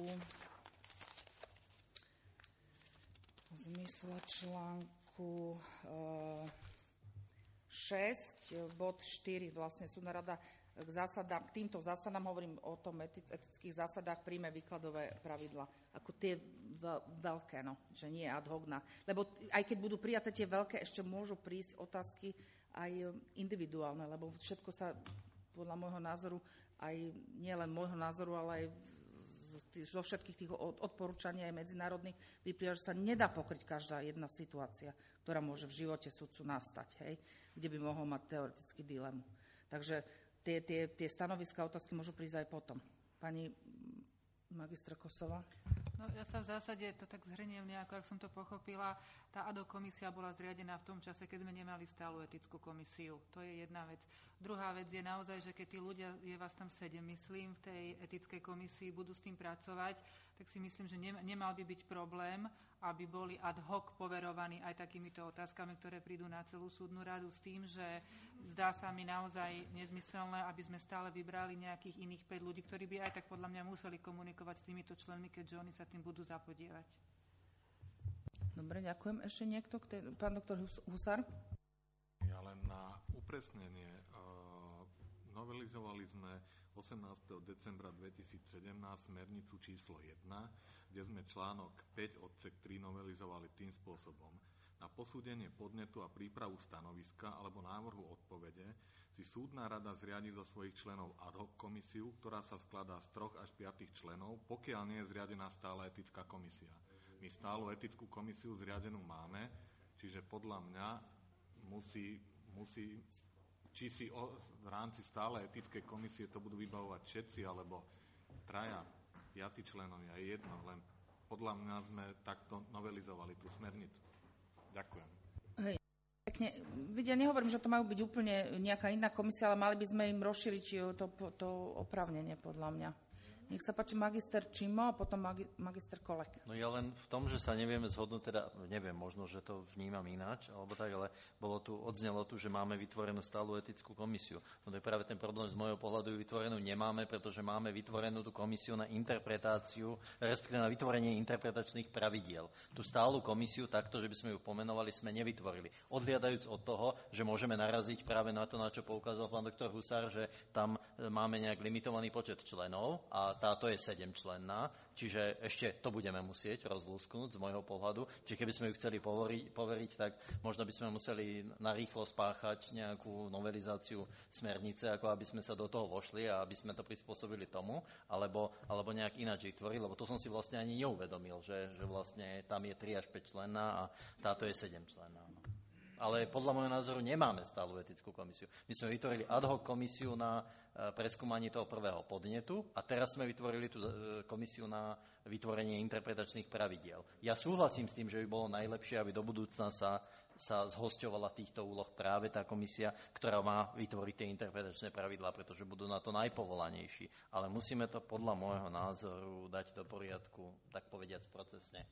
v zmysle článku uh, šesť, bod štyri, vlastne súdna rada k zásadám, k týmto zásadám, hovorím o tom etických zásadách, príjme výkladové pravidla. Ako tie veľké, no, že nie ad hoc. Lebo aj keď budú prijaté tie veľké, ešte môžu prísť otázky aj individuálne, lebo všetko sa podľa môjho názoru, aj nie len môjho názoru, ale aj zo všetkých tých odporúčaní aj medzinárodných vyplýva, že sa nedá pokryť každá jedna situácia, ktorá môže v živote sudcu nastať, hej, kde by mohol mať teoretický dilemu. Takže Tie, tie, tie stanoviská otázky môžu prísť aj potom. Pani magistra Kosová. No, ja sa v zásade to tak zhrniem nejako, ak som to pochopila. Tá ad hoc komisia bola zriadená v tom čase, keď sme nemali stálu etickú komisiu. To je jedna vec. Druhá vec je naozaj, že keď tí ľudia, je vás tam sedem, myslím, v tej etickej komisii, budú s tým pracovať, tak si myslím, že nemal by byť problém, aby boli ad hoc poverovaní aj takýmito otázkami, ktoré prídu na celú súdnu radu, s tým, že zdá sa mi naozaj nezmyselné, aby sme stále vybrali nejakých iných päť ľudí, ktorí by aj tak podľa mňa museli komunikovať s týmito členmi, keďže oni sa tým budú zapodievať. Dobre, ďakujem. Ešte niekto? Pán doktor Husár? Ja len na upresnenie. Novelizovali sme osemnásteho decembra dvetisícsedemnásť smernicu číslo jeden, kde sme článok päť odsek tri novelizovali tým spôsobom. Na posúdenie podnetu a prípravu stanoviska alebo návrhu odpovede si súdna rada zriadi zo svojich členov ad hoc komisiu, ktorá sa skladá z troch až piatich členov, pokiaľ nie je zriadená stála etická komisia. My stálu etickú komisiu zriadenú máme, čiže podľa mňa musí, musí či si o, v rámci stále etickej komisie to budú vybavovať všetci, alebo traja, piati členovia, je jedno, len podľa mňa sme takto novelizovali tú smernicu. Ďakujem. Hej, pekne. Ja nehovorím, že to majú byť úplne nejaká iná komisia, ale mali by sme im rozšíriť to, to oprávnenie, podľa mňa. Nech sa páči magister Čimo a potom magi, magister Kolek. No ja len v tom, že sa nevieme zhodnúť, teda neviem, možno, že to vnímam ináč, alebo tak, ale bolo tu, odznelo tu, že máme vytvorenú stálu etickú komisiu. No to je práve ten problém, z môjho pohľadu ju vytvorenú nemáme, pretože máme vytvorenú tú komisiu na interpretáciu, respektíve na vytvorenie interpretačných pravidiel. Tú stálu komisiu takto, že by sme ju pomenovali, sme nevytvorili. Odliadajúc od toho, že môžeme naraziť práve na to, na čo poukázal pán doktor Husár, že tam máme nejak limitovaný počet členov a táto je sedemčlenná, čiže ešte to budeme musieť rozlúsknuť z môjho pohľadu. Čiže keby sme ju chceli poveriť, poveriť, tak možno by sme museli narýchlo spáchať nejakú novelizáciu smernice, ako aby sme sa do toho vošli a aby sme to prispôsobili tomu, alebo, alebo nejak ináč vytvorili, lebo to som si vlastne ani neuvedomil, že, že vlastne tam je tri až päť členná a táto je sedemčlenná. Ale podľa môjho názoru nemáme stálu etickú komisiu. My sme vytvorili ad hoc komisiu na preskúmanie toho prvého podnetu a teraz sme vytvorili tú komisiu na vytvorenie interpretačných pravidiel. Ja súhlasím s tým, že by bolo najlepšie, aby do budúcna sa, sa zhosťovala týchto úloh práve tá komisia, ktorá má vytvoriť tie interpretačné pravidlá, pretože budú na to najpovolanejší. Ale musíme to podľa môjho názoru dať do poriadku, tak povediac procesne.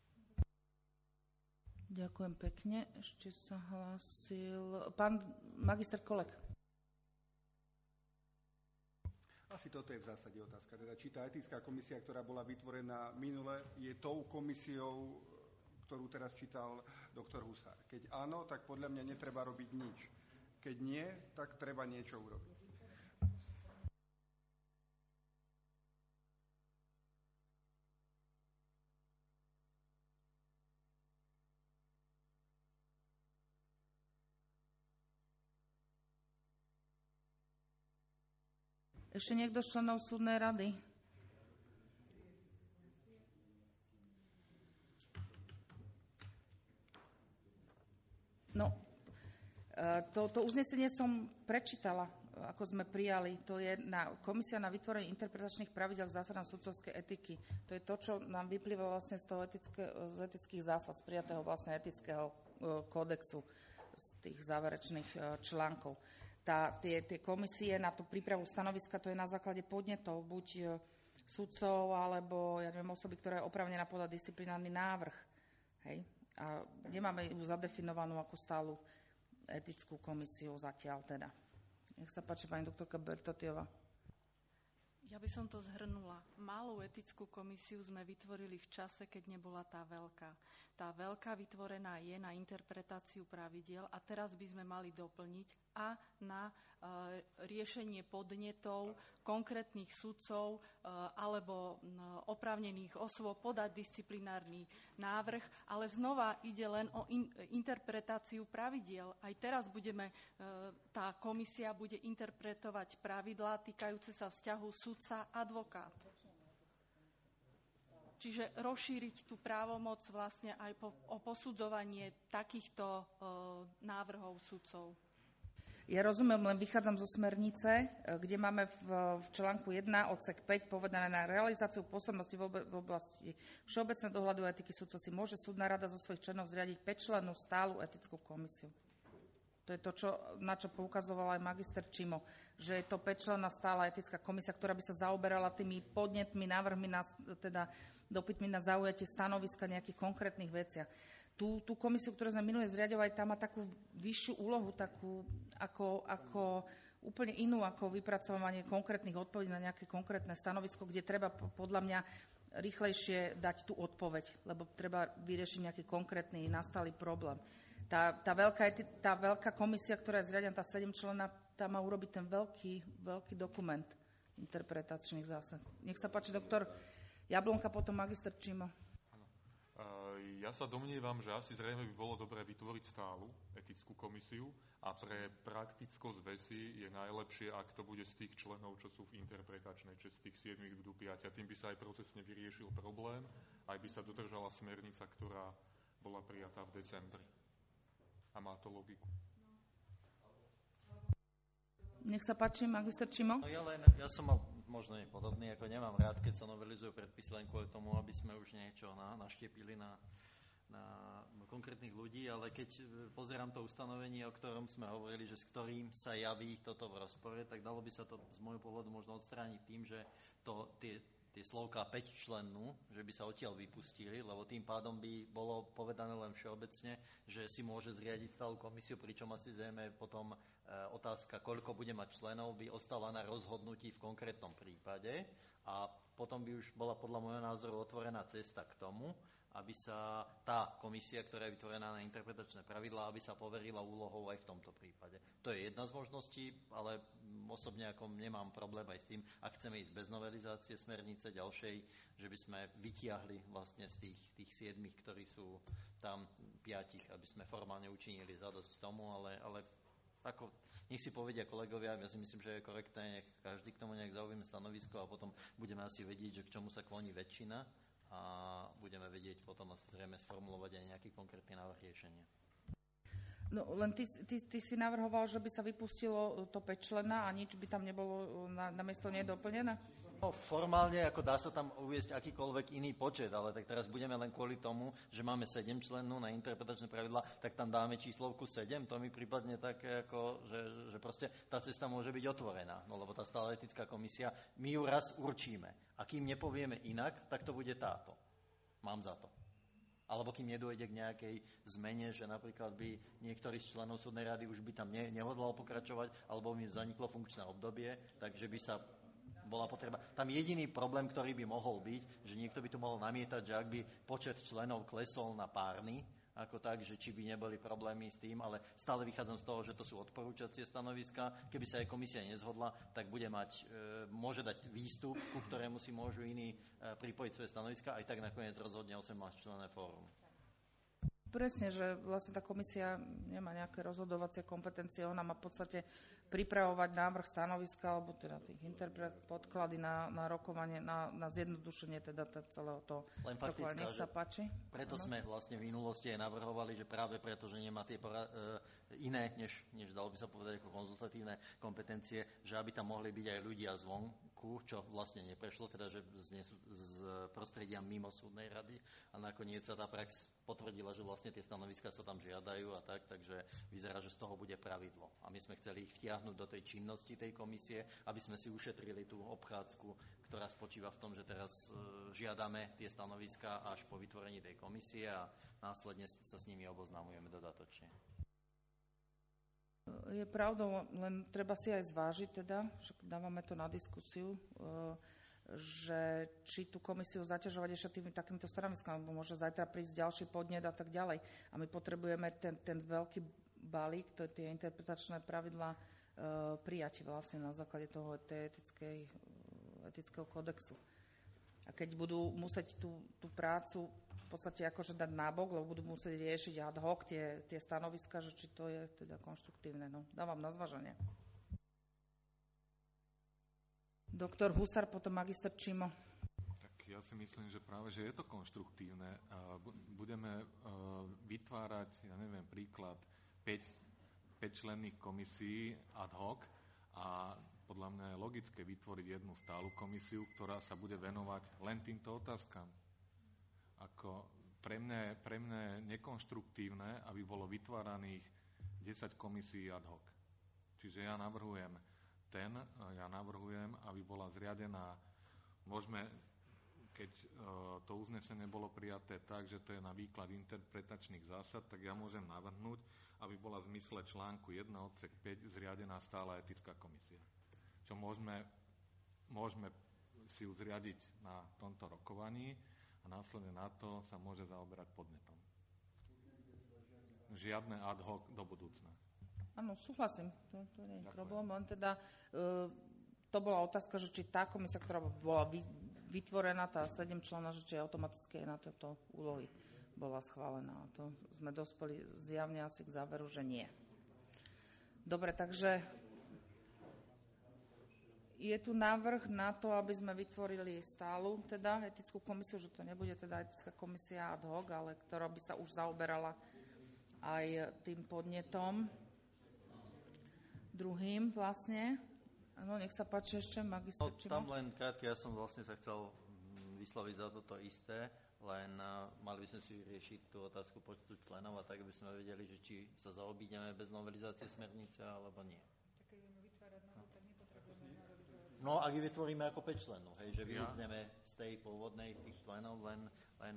Ďakujem pekne. Ešte sa hlásil pán magister Kolek. Asi toto je v zásade otázka. Teda, či tá etická komisia, ktorá bola vytvorená minule, je tou komisiou, ktorú teraz čítal doktor Husár. Keď áno, tak podľa mňa netreba robiť nič. Keď nie, tak treba niečo urobiť. Ešte niekto z členov súdnej rady? No, to, to uznesenie som prečítala, ako sme prijali. To je na, komisia na vytvorenie interpretačných pravidel k zásadám sudcovskej etiky. To je to, čo nám vyplýva vlastne z toho etické, z etických zásad, z prijatého vlastne etického kódexu, z tých záverečných článkov. Tá, tie, tie komisie na tú prípravu stanoviska, to je na základe podnetov, buď sudcov, alebo ja neviem, osoby, ktorá je oprávnená podať disciplinárny návrh. Hej? A nemáme ju zadefinovanú ako stálu etickú komisiu zatiaľ teda. Nech sa páči, pani doktorka Bertotiová. Ja by som to zhrnula. Malú etickú komisiu sme vytvorili v čase, keď nebola tá veľká. Tá veľká vytvorená je na interpretáciu pravidiel a teraz by sme mali doplniť a na e, riešenie podnetov konkrétnych sudcov e, alebo e, oprávnených osôb podať disciplinárny návrh, ale znova ide len o in, interpretáciu pravidiel. Aj teraz budeme, e, tá komisia bude interpretovať pravidlá týkajúce sa vzťahu sudca advokát. Čiže rozšíriť tú právomoc vlastne aj po, o posudzovanie takýchto e, návrhov sudcov. Ja rozumiem, len vychádzam zo smernice, kde máme v, v článku jeden odsek päť povedané na realizáciu pôsobnosti v, obe, v oblasti všeobecného dohľadu a etiky sudcov si môže súdna rada zo svojich členov zriadiť päťčlennú stálu etickú komisiu. To je to, čo, na čo poukazoval aj magister Čimo, že je to päťčlenná stála etická komisia, ktorá by sa zaoberala tými podnetmi, návrhmi, na, teda dopytmi na zaujatie stanoviska nejakých konkrétnych veciach. Tú, tú komisiu, ktorú sme minule zriadovali, tá má takú vyššiu úlohu, takú ako, ako úplne inú ako vypracovanie konkrétnych odpovedí na nejaké konkrétne stanovisko, kde treba podľa mňa rýchlejšie dať tú odpoveď, lebo treba vyriešiť nejaký konkrétny nastalý problém. Tá, tá, veľká, tá veľká komisia, ktorá je zriadená, tá sedemčlenná, tá má urobiť ten veľký, veľký dokument interpretačných zásad. Nech sa páči, doktor Jablonka, potom magister Čimo. Ja sa domnievam, že asi zrejme by bolo dobré vytvoriť stálu etickú komisiu a pre praktickosť veci je najlepšie, ak to bude z tých členov, čo sú v interpretačnej, čiže z tých siedmich budú piati. A tým by sa aj procesne vyriešil problém, aj by sa dodržala smernica, ktorá bola prijatá v decembri. A má to logiku. Nech sa páči, magister Čimo. No ja, len, ja som mal možno podobný, ako nemám rád, keď sa novelizujú predpisy len kvôli tomu, aby sme už niečo na, naštiepili na, na konkrétnych ľudí, ale keď pozerám to ustanovenie, o ktorom sme hovorili, že s ktorým sa javí toto v rozpore, tak dalo by sa to z môjho pohľadu možno odstrániť tým, že to, tie, tie slovká päťčlennú, že by sa odtiaľ vypustili, lebo tým pádom by bolo povedané len všeobecne, že si môže zriadiť stálu komisiu, pričom asi zrejme potom e, otázka, koľko bude mať členov, by ostala na rozhodnutí v konkrétnom prípade a potom by už bola podľa môjho názoru otvorená cesta k tomu, aby sa tá komisia, ktorá je vytvorená na interpretačné pravidlá, aby sa poverila úlohou aj v tomto prípade. To je jedna z možností, ale osobne ako nemám problém aj s tým, ak chceme ísť bez novelizácie smernice ďalšej, že by sme vytiahli vlastne z tých, tých siedmých, ktorí sú tam piatich, aby sme formálne učinili zadosť tomu, ale, ale ako, nech si povedia kolegovia, ja si myslím, že je korektné, nech každý k tomu nejak zaujíme stanovisko a potom budeme asi vedieť, že k čomu sa kloní väčšina a budeme vedieť potom asi zrejme sformulovať aj nejaký konkrétny návrh riešenia. No len ty, ty, ty si navrhoval, že by sa vypustilo to päťčlenná a nič by tam nebolo na, na miesto nie doplnené? No, formálne, ako dá sa tam uviesť akýkoľvek iný počet, ale tak teraz budeme len kvôli tomu, že máme sedemčlennú na interpretačné pravidlá, tak tam dáme číslovku sedem, to mi prípadne také, ako, že, že proste tá cesta môže byť otvorená, no lebo tá stála etická komisia, my ju raz určíme a kým nepovieme inak, tak to bude táto. Mám za to. Alebo kým nedôjde k nejakej zmene, že napríklad by niektorý z členov súdnej rady už by tam ne, nehodlal pokračovať, alebo by zaniklo funkčné obdobie, takže by sa bola potreba. Tam jediný problém, ktorý by mohol byť, že niekto by tu mohol namietať, že ak by počet členov klesol na párny, ako tak, že či by neboli problémy s tým, ale stále vychádzam z toho, že to sú odporúčacie stanoviska. Keby sa aj komisia nezhodla, tak bude mať, e, môže dať výstup, ku ktorému si môžu iní e, pripojiť svoje stanoviska, aj tak nakoniec rozhodne osemnásťčlenné fórum. Presne, že vlastne tá komisia nemá nejaké rozhodovacie kompetencie, ona má v podstate pripravovať návrh stanoviska, alebo teda tých interpret podklady na, na rokovanie, na, na zjednodušenie teda celého toho. Len faktická, nech sa páči. Preto ano. Sme vlastne v minulosti aj navrhovali, že práve preto, že nemá tie pora- e, iné, než, než dalo by sa povedať ako konzultatívne kompetencie, že aby tam mohli byť aj ľudia zvonku, čo vlastne neprešlo, teda že z, z prostredia mimo súdnej rady a nakoniec sa tá prax potvrdila, že vlastne tie stanoviská sa tam žiadajú a tak, takže vyzerá, že z toho bude pravidlo. A my sme chceli ich vtiahnuť do tej činnosti tej komisie, aby sme si ušetrili tú obchádzku, ktorá spočíva v tom, že teraz e, žiadame tie stanoviská až po vytvorení tej komisie a následne sa s nimi oboznamujeme dodatočne. Je pravdou, len treba si aj zvážiť teda, že dávame to na diskusiu, e, že či tú komisiu zaťažovať ešte tými takýmito stanoviskami, lebo môže zajtra prísť ďalší podnet a tak ďalej. A my potrebujeme ten, ten veľký balík, to je tie interpretačné pravidlá, e, prijať vlastne na základe toho etickej, etického kodexu. A keď budú musieť tú, tú prácu v podstate akože dať nabok, lebo budú musieť riešiť ad hoc tie, tie stanoviska, že či to je teda konštruktívne. No, dávam na zvaženie. Doktor Husar, potom magister Čimo. Tak ja si myslím, že práve, že je to konštruktívne. Budeme vytvárať, ja neviem, príklad päť, päťčlenných komisí ad hoc a podľa mňa je logické vytvoriť jednu stálu komisiu, ktorá sa bude venovať len týmto otázkam. Ako pre mňa, je, pre mňa je nekonštruktívne, aby bolo vytváraných desať komisí ad hoc. Čiže ja navrhujem ten, ja navrhujem, aby bola zriadená, môžeme, keď to uznesenie bolo prijaté tak, že to je na výklad interpretačných zásad, tak ja môžem navrhnúť, aby bola v zmysle článku jeden odsek päť zriadená stála etická komisia. Čo môžeme, môžeme si ju zriadiť na tomto rokovaní a následne na to sa môže zaoberať podnetom. Žiadne ad hoc do budúcna. Áno, súhlasím, to, to nie je problém, len teda e, to bola otázka, že či tá komisia, ktorá bola vy, vytvorená, tá sedem člena, že či automaticky aj na tieto úlohy bola schválená. To sme dospeli zjavne asi k záveru, že nie. Dobre, takže je tu návrh na to, aby sme vytvorili stálu, teda etickú komisiu, že to nebude teda etická komisia ad hoc, ale ktorá by sa už zaoberala aj tým podnetom. Druhým vlastne. Áno, nech sa páči ešte, magister no, Tam len krátke, ja som vlastne sa chcel vysloviť za toto isté, len uh, mali by sme si vyriešiť tú otázku počtu členov a tak, aby sme vedeli, že či sa zaobídeme bez novelizácie smernice, alebo nie. Tak keď budeme vytvárať novú, tak nepotrebujeme novelizáciu. No, ak ju vytvoríme ako päť členov, hej, že vyhodneme z tej pôvodnej tých členov, len, len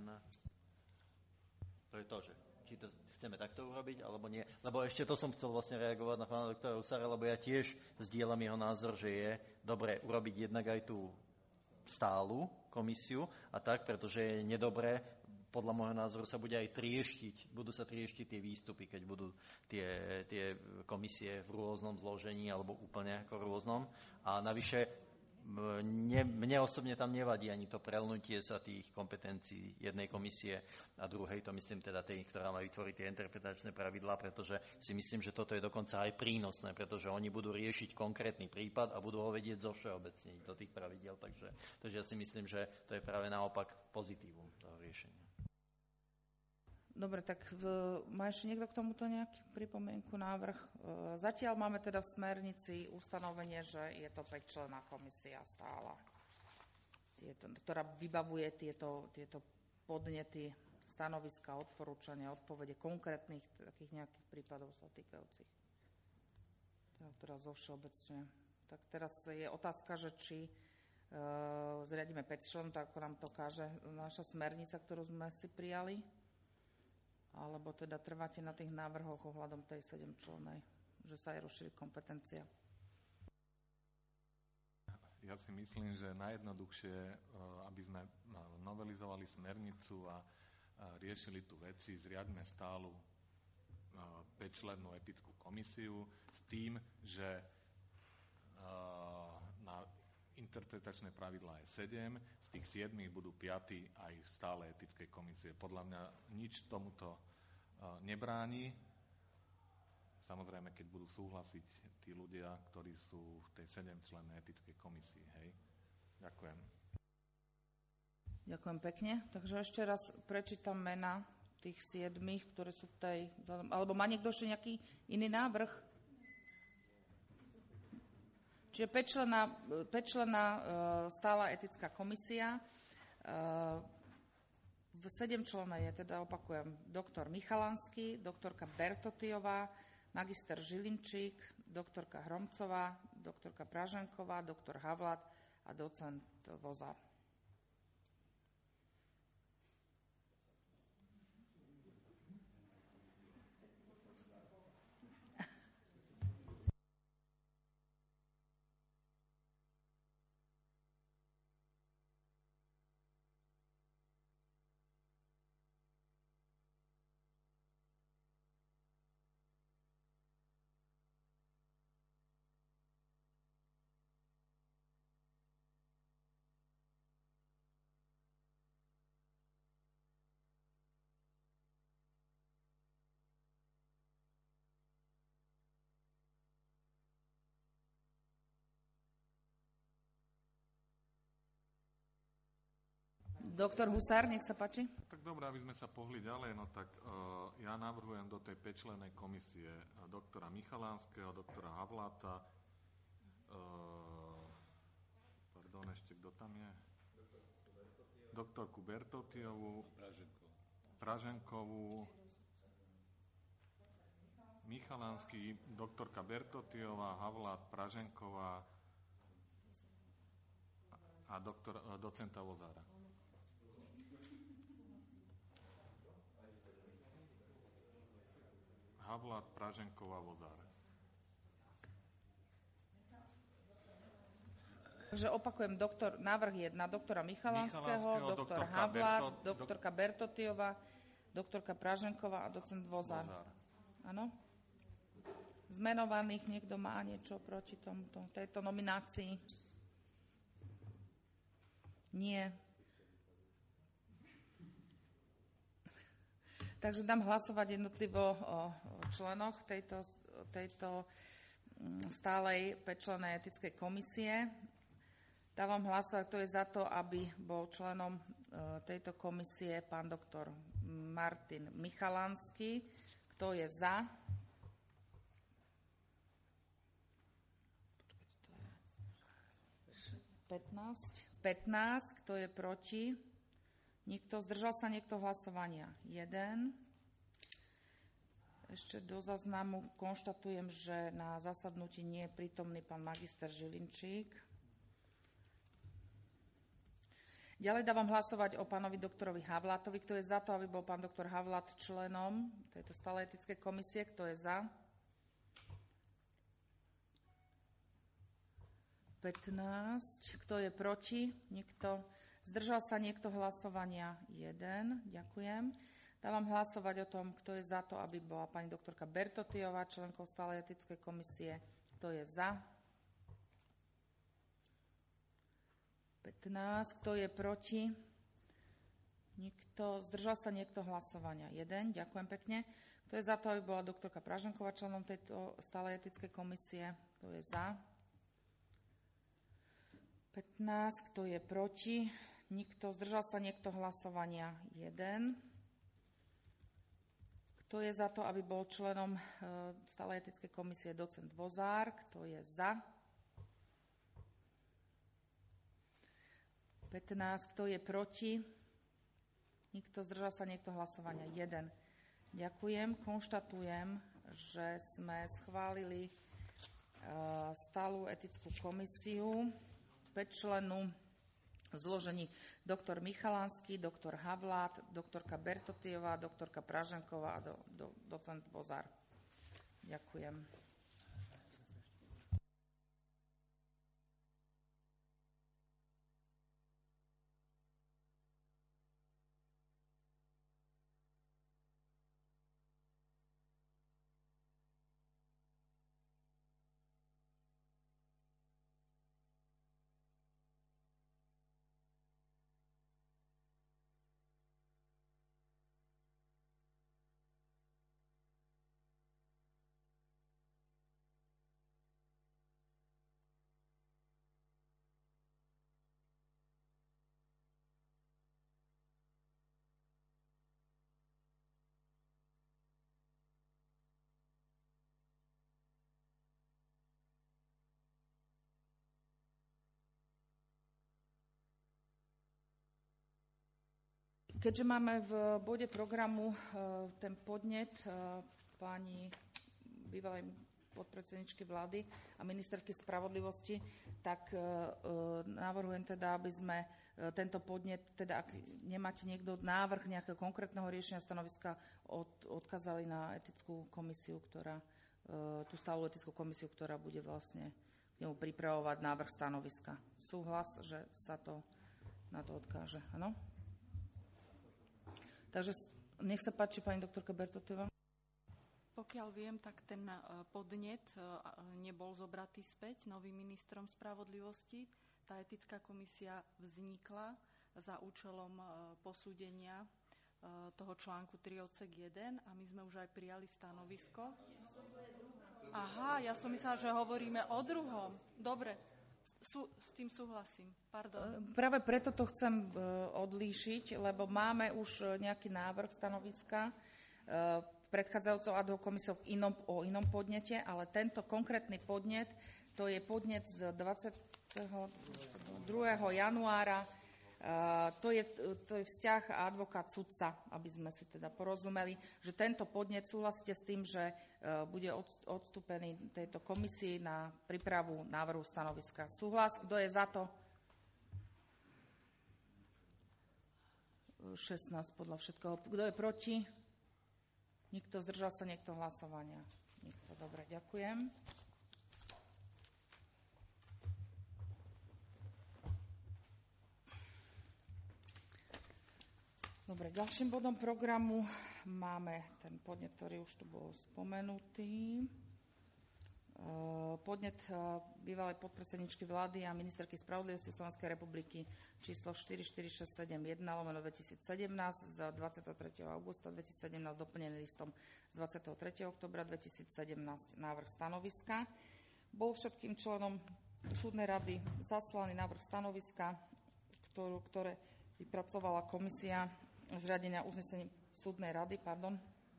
to je to, že či to chceme takto urobiť, alebo nie. Lebo ešte to som chcel vlastne reagovať na pána doktora Husára, lebo ja tiež zdieľam jeho názor, že je dobre urobiť jednak aj tú stálu komisiu a tak, pretože je nedobré, podľa môjho názoru sa bude aj trieštiť, budú sa trieštiť tie výstupy, keď budú tie, tie komisie v rôznom zložení alebo úplne ako rôznom. A navyše Mne, mne osobne tam nevadí ani to prelnutie sa tých kompetencií jednej komisie a druhej, to myslím teda tej, ktorá má vytvoriť tie interpretačné pravidlá, pretože si myslím, že toto je dokonca aj prínosné, pretože oni budú riešiť konkrétny prípad a budú ho vedieť zo všeobecní do tých pravidiel. Takže, takže ja si myslím, že to je práve naopak pozitívum toho riešenia. Dobre, tak v, má ešte niekto k tomuto nejaký pripomienku, návrh? Zatiaľ máme teda v smernici ustanovenie, že je to päťčlenná komisia stála, tieto, ktorá vybavuje tieto, tieto podnety, stanoviska, odporúčania, odpovede konkrétnych takých nejakých prípadov sa týkajúcich. Teda, ktorá zo všeobecne. Tak teraz je otázka, že či e, zriadíme päťčlenú, tak ako nám to káže naša smernica, ktorú sme si prijali, alebo teda trváte na tých návrhoch ohľadom tej sedemčlennej, že sa aj rozšíri kompetencia? ja si myslím, že najjednoduchšie, aby sme novelizovali smernicu a riešili tu veci, zriadme stálu päťčlennú etickú komisiu s tým, že na interpretačné pravidlá je sedem, z tých siedmých budú piati aj v stálej etickej komisie. Podľa mňa nič tomuto nebráni. Samozrejme, keď budú súhlasiť tí ľudia, ktorí sú v tej sedemčlennej etickej komisii. Hej. Ďakujem. Ďakujem pekne. Takže ešte raz prečítam mena tých siedmých, ktoré sú v tej... Alebo má niekto ešte nejaký iný návrh? Čiže päťčlenná stála etická komisia. V sedemčlennej je teda, opakujem, doktor Michalanský, doktorka Bertotiová, magister Žilinčík, doktorka Hromcová, doktorka Praženková, doktor Havlat a docent Vozár. Doktor Husár, nech sa páči. Tak dobré, aby sme sa pohli ďalej, no tak uh, ja navrhujem do tej päťčlennej komisie doktora Michalánskeho, doktora Havláta, uh, pardon, ešte kto tam je? Doktorku Bertotiovú, Praženkovú, Michalánsky, doktorka Bertotiová, Havlát, Praženková a doktor, uh, docenta Vozára. Havlát, Praženková, Vozár. Takže opakujem, doktor, návrh jedna, doktora Michalánskeho, doktor Havlát, Berto, doktorka Bertotiová, doktorka Praženková a docent Vozár. Áno? Zmenovaných niekto má niečo proti tomuto, tejto nominácii? Nie. Takže dám hlasovať jednotlivo o členoch tejto, tejto stálej päťčlennej etickej komisie. Dávam hlasovať, kto je za to, aby bol členom tejto komisie pán doktor Martin Michalánsky. Kto je za? pätnásť. pätnásť. Kto je proti? Nikto. Zdržal sa niekto hlasovania? Jeden. Ešte do záznamu konštatujem, že na zasadnutí nie je prítomný pán magister Žilinčík. Ďalej dávam hlasovať o pánovi doktorovi Havlátovi. Kto je za to, aby bol pán doktor Havlát členom tejto stálej etickej komisie? Kto je za? pätnásť. Kto je proti? Nikto. Zdržal sa niekto hlasovania? Jeden. Ďakujem. Dávam hlasovať o tom, kto je za to, aby bola pani doktorka Bertotiová členkou stálej etickej komisie. Kto je za? pätnásť. Kto je proti? Nikto. Zdržal sa niekto hlasovania? Jeden. Ďakujem pekne. Kto je za to, aby bola doktorka Praženková členom tejto stálej etickej komisie? Kto je za? pätnásť. Kto je proti? Nikto. Zdržal sa niekto hlasovania? Jeden. Kto je za to, aby bol členom stálej etickej komisie docent Vozár? Kto je za? pätnásť. Kto je proti? Nikto. Zdržal sa niekto hlasovania? Jeden. Ďakujem. Konštatujem, že sme schválili stálú etickú komisiu päťčlennú v zložení doktor Michalánsky, doktor Havlát, doktorka Bertotiová, doktorka Praženková a do, do, docent Vozár. Ďakujem. Keďže máme v bode programu ten podnet pani bývalej podpredsedničky vlády a ministerky spravodlivosti, tak navrhujem teda, aby sme tento podnet, teda ak nemáte niekto návrh nejakého konkrétneho riešenia stanoviska, od, odkázali na etickú komisiu, ktorá, tú stálu etickú komisiu, ktorá bude vlastne k nemu pripravovať návrh stanoviska. Súhlas, že sa to na to odkáže. Áno? Takže nech sa páči, pani doktorka Bertotová. Pokiaľ viem, tak ten podnet nebol zobratý späť novým ministrom spravodlivosti. Tá etická komisia vznikla za účelom posúdenia toho článku tri odsek jeden a my sme už aj prijali stanovisko. Aha, ja som myslela, že hovoríme o druhom. Dobre, sú, s tým súhlasím. Pardon. Práve preto to chcem odlíšiť, lebo máme už nejaký návrh stanoviska predchádzajúcou ad hoc komisiou inom, o inom podnete, ale tento konkrétny podnet, to je podnet z dvadsiateho druhého januára. To je, to je vzťah advokát sudca, aby sme si teda porozumeli, že tento podnet súhlasíte s tým, že bude odstúpený tejto komisii na prípravu návrhu stanoviska. Súhlas, kto je za to? šestnásť podľa všetkého. Kto je proti? Nikto, zdržal sa niekto hlasovania? Nikto. Dobre, ďakujem. Dobre, ďalším bodom programu máme ten podnet, ktorý už tu bol spomenutý. Podnet bývalej podpredsedničky vlády a ministerky spravodlivosti Slovenskej republiky číslo štyri štyri šesť sedem jeden lomeno dvetisícsedemnásť z dvadsiateho tretieho augusta dvetisícsedemnásť doplnený listom z dvadsiateho tretieho októbra dvetisícsedemnásť. Návrh stanoviska. Bol všetkým členom súdnej rady zaslaný návrh stanoviska, ktorú, ktoré vypracovala komisia zriadenia uznesením súdnej rady. Pardon.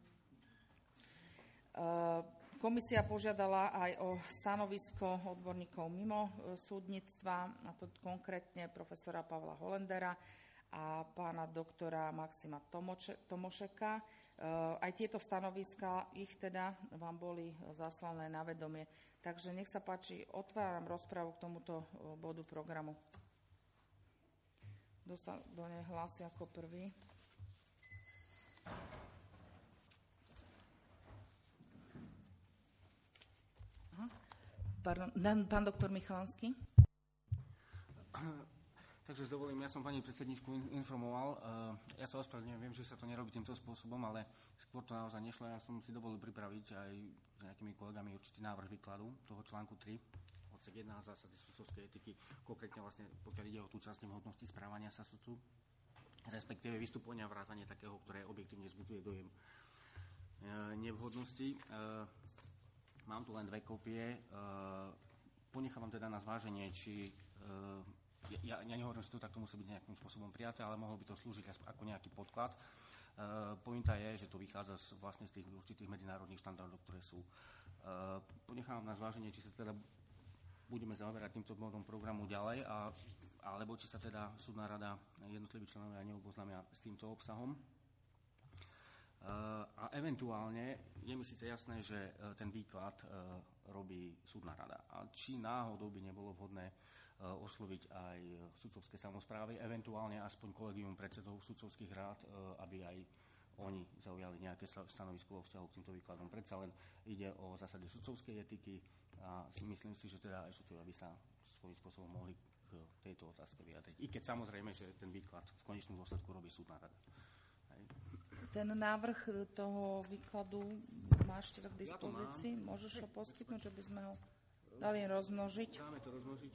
Komisia požiadala aj o stanovisko odborníkov mimo súdnictva, a to konkrétne profesora Pavla Holendera a pána doktora Maxima Tomošeka. Aj tieto stanoviska, ich teda vám boli zaslané na vedomie. Takže nech sa páči, otváram rozprávu k tomuto bodu programu. Kto sa do nej hlási ako prvý? Pardon, pán doktor Michalanský. Takže s dovolím, ja som pani predsedničku informoval. Ja sa ospravedlňujem, viem, že sa to nerobí týmto spôsobom, ale skôr to naozaj nešlo. Ja som si dovolil pripraviť aj s nejakými kolegami určitý návrh výkladu toho článku tri, odsek jeden zásady sudcovskej etiky, konkrétne vlastne pokiaľ ide o tú časť nevhodnosti správania sa sudcu, respektíve vystupovania vrátane takého, ktoré objektívne vzbudzuje dojem nevhodnosti. Mám tu len dve kópie. Ponechávam teda na zváženie, či... Ja, ja nehovorím, že to takto musí byť nejakým spôsobom prijaté, ale mohol by to slúžiť ako nejaký podklad. Pointa je, že to vychádza z, vlastne z tých určitých medzinárodných štandardov, ktoré sú. Ponechávam na zváženie, či sa teda budeme zaoberať týmto bodom programu ďalej, a, alebo či sa teda súdna rada jednotliví členovia neoboznámia s týmto obsahom. A eventuálne je mi síce jasné, že ten výklad robí súdna rada. A či náhodou by nebolo vhodné osloviť aj sudcovské samosprávy, eventuálne aspoň kolegium predsedov sudcovských rád, aby aj oni zaujali nejaké stanovisko vo vzťahu k týmto výkladom. Predsa len ide o zásade sudcovskej etiky a si myslím si, že teda aj sudcovia by sa svojím spôsobom mohli k tejto otázke vyjadriť. I keď samozrejme, že ten výklad v konečnom dôsledku robí súdna rada. Ten návrh toho výkladu máš teda k dispozícii? Ja môžeš ho poskytnúť, že by sme ho dali rozmnožiť? Dáme to rozmnožiť.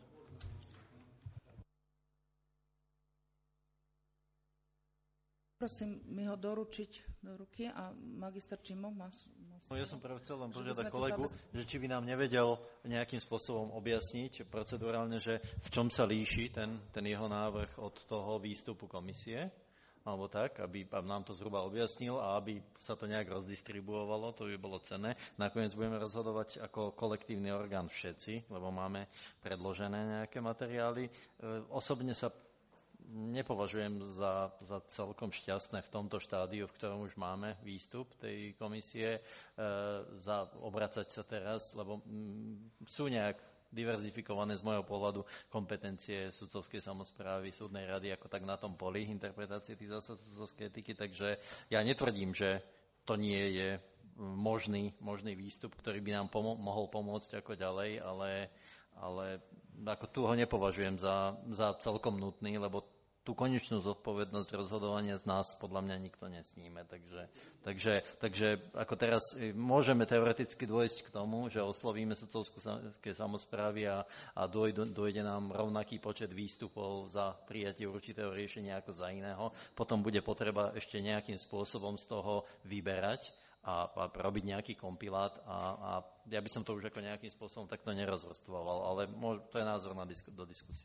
Prosím mi ho doručiť do ruky a magister Čimo má... No, ja som práve chcel len požiadať kolegu, že či by nám nevedel nejakým spôsobom objasniť procedurálne, že v čom sa líši ten, ten jeho návrh od toho výstupu komisie, alebo tak, aby nám to zhruba objasnil a aby sa to nejak rozdistribuovalo, to by bolo cenné. Nakoniec budeme rozhodovať ako kolektívny orgán všetci, lebo máme predložené nejaké materiály. Osobne sa nepovažujem za, za celkom šťastné v tomto štádiu, v ktorom už máme výstup tej komisie, e, za obracať sa teraz, lebo m, sú nejak diverzifikované z môjho pohľadu kompetencie sudcovskej samosprávy, súdnej rady, ako tak na tom poli interpretácie tých zásad sudcovskej etiky, takže ja netvrdím, že to nie je možný, možný výstup, ktorý by nám pomo- mohol pomôcť ako ďalej, ale, ale ako tu ho nepovažujem za, za celkom nutný, lebo tú konečnú zodpovednosť rozhodovania z nás podľa mňa nikto nesníme. Takže, takže, takže ako teraz môžeme teoreticky dôjsť k tomu, že oslovíme sudcovské samosprávy a, a dôjde, dôjde nám rovnaký počet výstupov za prijatie určitého riešenia ako za iného. Potom bude potreba ešte nejakým spôsobom z toho vyberať a, a robiť nejaký kompilát a, a ja by som to už ako nejakým spôsobom takto nerozvrstvoval, ale môž, to je názor na disk, do diskusie.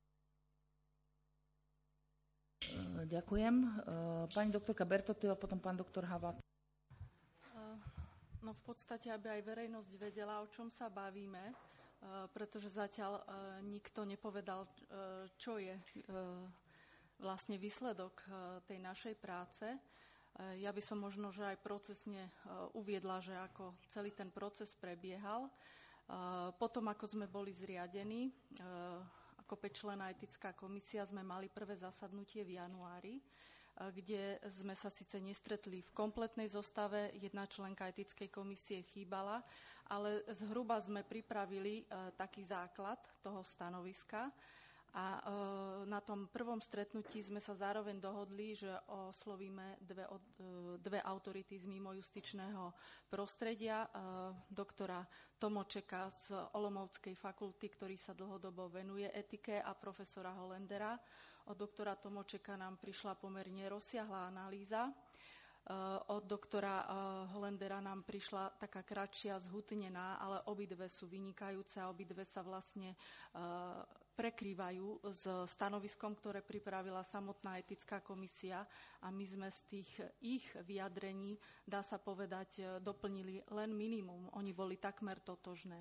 Ďakujem. Pani doktorka Bertotová, potom pán doktor Havlat. No v podstate, aby aj verejnosť vedela, o čom sa bavíme, pretože zatiaľ nikto nepovedal, čo je vlastne výsledok tej našej práce. Ja by som možno, že aj procesne uviedla, že ako celý ten proces prebiehal. Potom, ako sme boli zriadení, ako päťčlenná etická komisia sme mali prvé zasadnutie v januári, kde sme sa síce nestretli v kompletnej zostave, jedna členka etickej komisie chýbala, ale zhruba sme pripravili taký základ toho stanoviska a na tom prvom stretnutí sme sa zároveň dohodli, že oslovíme dve, dve autority z mimojustičného prostredia, doktora Tomočeka z Olomouckej fakulty, ktorý sa dlhodobo venuje etike, a profesora Hollendera. Od doktora Tomočeka nám prišla pomerne rozsiahla analýza. Od doktora Hollendera nám prišla taká kratšia, zhutnená, ale obidve sú vynikajúce a obidve sa vlastne prekrývajú s stanoviskom, ktoré pripravila samotná etická komisia a my sme z tých ich vyjadrení, dá sa povedať, doplnili len minimum. Oni boli takmer totožné.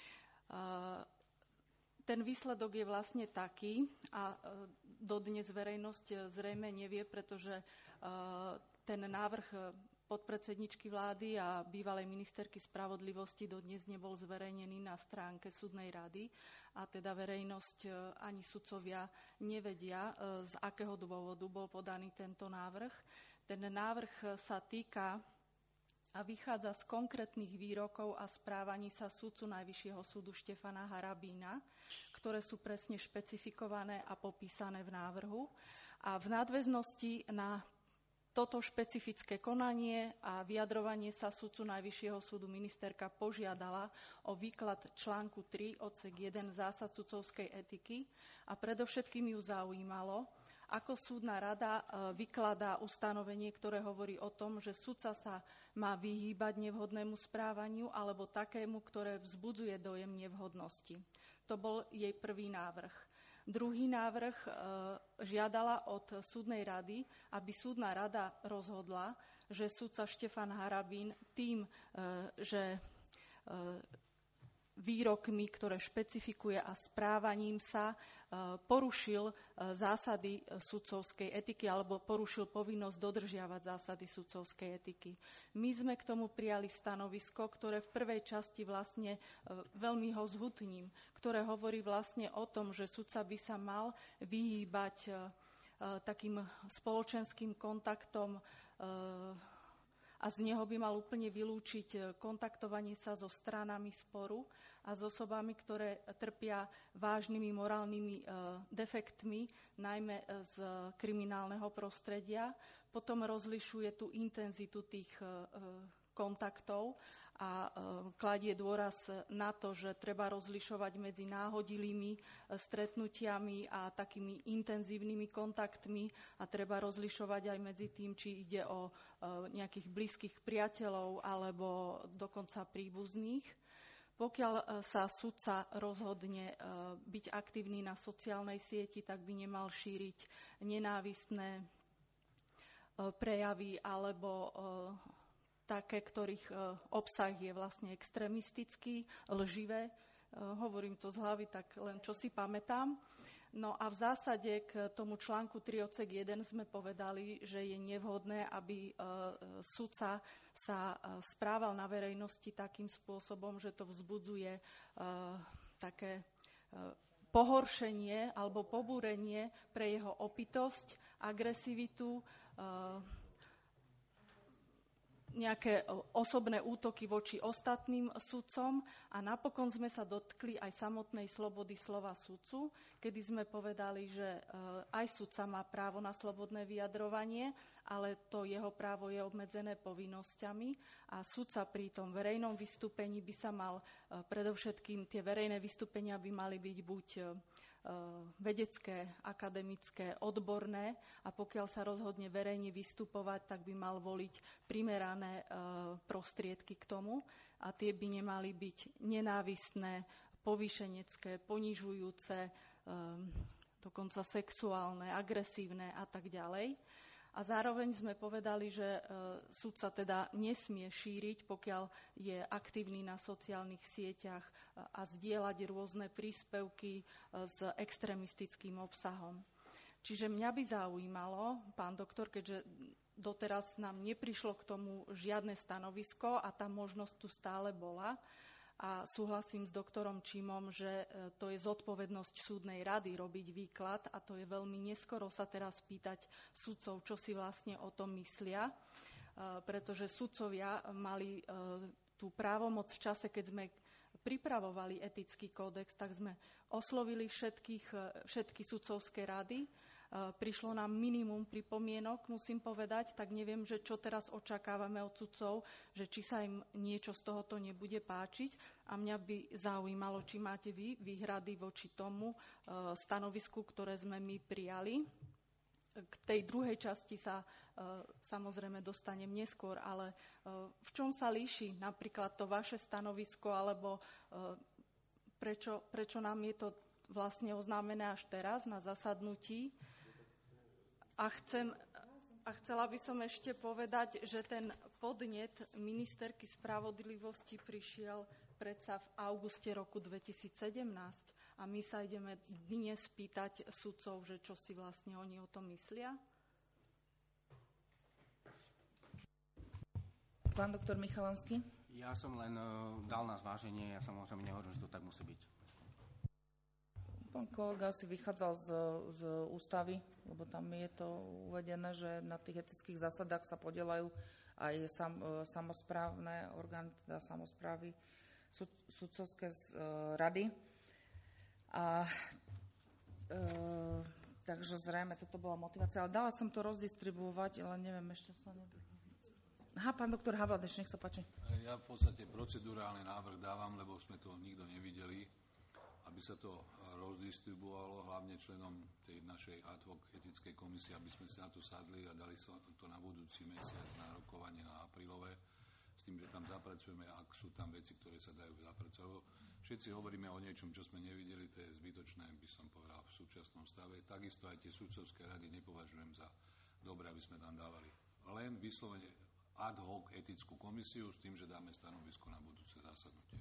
Ten výsledok je vlastne taký a dodnes verejnosť zrejme nevie, pretože ten návrh podpredsedničky vlády a bývalej ministerky spravodlivosti dodnes nebol zverejnený na stránke súdnej rady a teda verejnosť ani sudcovia nevedia, z akého dôvodu bol podaný tento návrh. Ten návrh sa týka a vychádza z konkrétnych výrokov a správaní sa sudcu Najvyššieho súdu Štefana Harabína, ktoré sú presne špecifikované a popísané v návrhu. A v nadväznosti na toto špecifické konanie a vyjadrovanie sa sudcu Najvyššieho súdu ministerka požiadala o výklad článku tri odsek jeden zásad sudcovskej etiky a predovšetkým ju zaujímalo, ako súdna rada vykladá ustanovenie, ktoré hovorí o tom, že sudca sa má vyhýbať nevhodnému správaniu alebo takému, ktoré vzbudzuje dojem nevhodnosti. To bol jej prvý návrh. Druhý návrh e, žiadala od súdnej rady, aby súdna rada rozhodla, že sudca Štefan Harabín tým, e, že e, výrokmi, ktoré špecifikuje a správaním sa, e, porušil e, zásady sudcovskej etiky alebo porušil povinnosť dodržiavať zásady sudcovskej etiky. My sme k tomu prijali stanovisko, ktoré v prvej časti vlastne e, veľmi ho zhutním, ktoré hovorí vlastne o tom, že sudca by sa mal vyhýbať e, takým spoločenským kontaktom e, a z neho by mal úplne vylúčiť kontaktovanie sa so stranami sporu a s osobami, ktoré trpia vážnymi morálnymi e, defektmi, najmä z kriminálneho prostredia. Potom rozlišuje tú intenzitu tých e, kontaktov a kladie dôraz na to, že treba rozlišovať medzi náhodilými stretnutiami a takými intenzívnymi kontaktmi a treba rozlišovať aj medzi tým, či ide o nejakých blízkych priateľov alebo dokonca príbuzných. Pokiaľ sa sudca rozhodne byť aktívny na sociálnej sieti, tak by nemal šíriť nenávistné prejavy alebo také, ktorých obsah je vlastne extrémistický, lživé. Hovorím to z hlavy, tak len čo si pamätám. No a v zásade k tomu článku tri odsek jeden sme povedali, že je nevhodné, aby sudca sa správal na verejnosti takým spôsobom, že to vzbudzuje také pohoršenie alebo pobúrenie pre jeho opitosť, agresivitu, nejaké osobné útoky voči ostatným sudcom a napokon sme sa dotkli aj samotnej slobody slova sudcu, kedy sme povedali, že aj sudca má právo na slobodné vyjadrovanie, ale to jeho právo je obmedzené povinnosťami a sudca pri tom verejnom vystúpení by sa mal, predovšetkým tie verejné vystúpenia by mali byť buď vedecké, akademické, odborné a pokiaľ sa rozhodne verejne vystupovať, tak by mal voliť primerané prostriedky k tomu a tie by nemali byť nenávistné, povýšenecké, ponižujúce, dokonca sexuálne, agresívne a tak ďalej. A zároveň sme povedali, že sudca teda nesmie šíriť, pokiaľ je aktívny na sociálnych sieťach a zdieľať rôzne príspevky s extrémistickým obsahom. Čiže mňa by zaujímalo, pán doktor, keďže doteraz nám neprišlo k tomu žiadne stanovisko a tá možnosť tu stále bola, a súhlasím s doktorom Čimom, že to je zodpovednosť súdnej rady robiť výklad a to je veľmi neskoro sa teraz pýtať sudcov, čo si vlastne o tom myslia, pretože sudcovia mali tú právomoc v čase, keď sme pripravovali etický kódex, tak sme oslovili všetkých, všetky sudcovské rady. Prišlo nám minimum pripomienok, musím povedať, tak neviem, že čo teraz očakávame od sudcov, že či sa im niečo z tohoto nebude páčiť. A mňa by zaujímalo, či máte vy výhrady voči tomu stanovisku, ktoré sme my prijali. K tej druhej časti sa samozrejme dostanem neskôr, ale v čom sa líši napríklad to vaše stanovisko, alebo prečo, prečo nám je to vlastne oznámené až teraz na zasadnutí? A, chcem, a chcela by som ešte povedať, že ten podnet ministerky spravodlivosti prišiel predsa v auguste roku dvetisícsedemnásť a my sa ideme dnes pýtať sudcov, že čo si vlastne oni o tom myslia. Pán doktor Michalanský. Ja som len uh, dal na zváženie, ja samozrejme nehovorím, že to tak musí byť. Pán kolega si vychádzal z, z ústavy, lebo tam je to uvedené, že na tých etických zásadách sa podieľajú aj sam, samosprávne orgány, teda samosprávy, sud, sudcovské uh, rady. A e, takže zrejme toto bola motivácia. Ale dala som to rozdistribuovať, ale neviem, ešte sa nedržím. Aha, pán doktor Havládeš, nech sa páči. Ja v podstate procedurálny návrh dávam, lebo sme to nikto nevideli, aby sa to rozdistribuovalo hlavne členom tej našej ad hoc etickej komisie, aby sme sa na to sadli a dali sa to na budúci mesiac na rokovanie na aprílové, s tým, že tam zapracujeme, ak sú tam veci, ktoré sa dajú zapracovať. Všetci hovoríme o niečom, čo sme nevideli, to je zbytočné, by som povedal, v súčasnom stave. Takisto aj tie sudcovské rady nepovažujem za dobré, aby sme tam dávali. Len vyslovene ad hoc etickú komisiu s tým, že dáme stanovisko na budúce zasadnutie.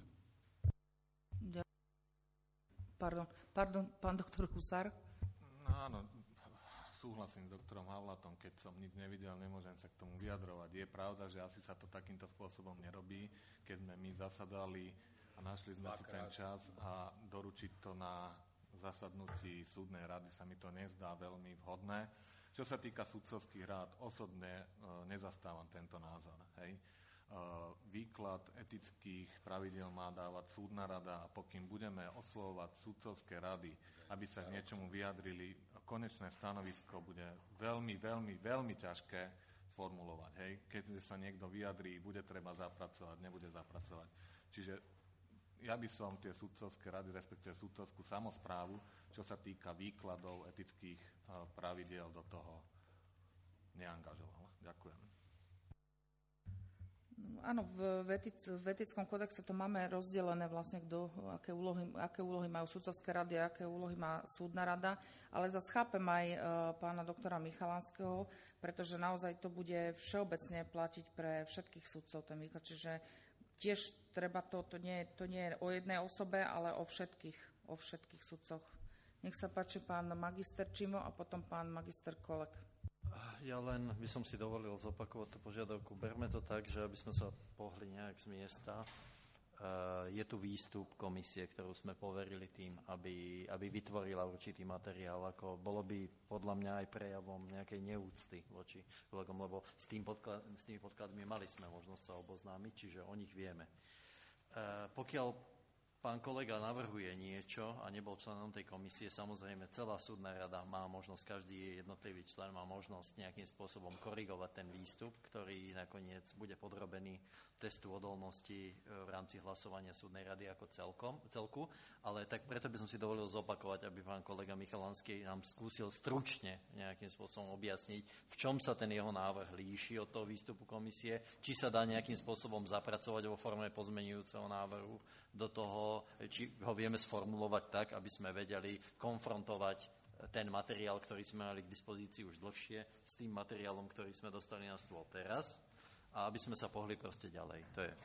Pardon, pardon, pán doktor Husár. No áno, súhlasím s doktorom Havlatom, keď som nič nevidel, nemôžem sa k tomu vyjadrovať. Je pravda, že asi sa to takýmto spôsobom nerobí, keď sme my zasadali a našli sme si ten čas a doručiť to na zasadnutí súdnej rady sa mi to nezdá veľmi vhodné. Čo sa týka sudcovských rád, osobne e, nezastávam tento názor. Hej. E, výklad etických pravidiel má dávať súdna rada a pokým budeme oslovovať sudcovské rady, aby sa k niečomu vyjadrili, konečné stanovisko bude veľmi, veľmi, veľmi ťažké formulovať. Hej. Keď sa niekto vyjadrí, bude treba zapracovať, nebude zapracovať. Čiže ja by som tie sudcovské rady, respektíve sudcovskú samosprávu, čo sa týka výkladov etických pravidiel, do toho neangažoval. Ďakujem. Áno, v, etic, v etickom kodexe to máme rozdelené vlastne, kto, aké, úlohy, aké úlohy majú sudcovské rady, aké úlohy má súdna rada, ale zase chápem aj e, pána doktora Michalanského, pretože naozaj to bude všeobecne platiť pre všetkých sudcov ten výklad, čiže tiež treba to, to nie, to nie je o jednej osobe, ale o všetkých, o všetkých sudcoch. Nech sa páči pán magister Čimo a potom pán magister Kolek. Ja len by som si dovolil zopakovať tú požiadavku. Berme to tak, že aby sme sa pohli nejak z miesta. Je tu výstup komisie, ktorú sme poverili tým, aby, aby vytvorila určitý materiál. Ako bolo by podľa mňa aj prejavom nejakej neúcty voči kolegom, lebo s, tým podklad, s tými podkladmi mali sme možnosť sa oboznámiť, čiže o nich vieme. Pokiaľ pán kolega navrhuje niečo a nebol členom tej komisie, samozrejme celá súdna rada má možnosť, každý jednotlivý člen má možnosť nejakým spôsobom korigovať ten výstup, ktorý nakoniec bude podrobený testu odolnosti v rámci hlasovania súdnej rady ako celkom, celku. Ale tak preto by som si dovolil zopakovať, aby pán kolega Michalanský nám skúsil stručne nejakým spôsobom objasniť, v čom sa ten jeho návrh líši od toho výstupu komisie, či sa dá nejakým spôsobom zapracovať vo forme pozmenujúceho návrhu do toho, či ho vieme sformulovať tak, aby sme vedeli konfrontovať ten materiál, ktorý sme mali k dispozícii už dlhšie, s tým materiálom, ktorý sme dostali na stôl teraz, a aby sme sa pohli proste ďalej. To je.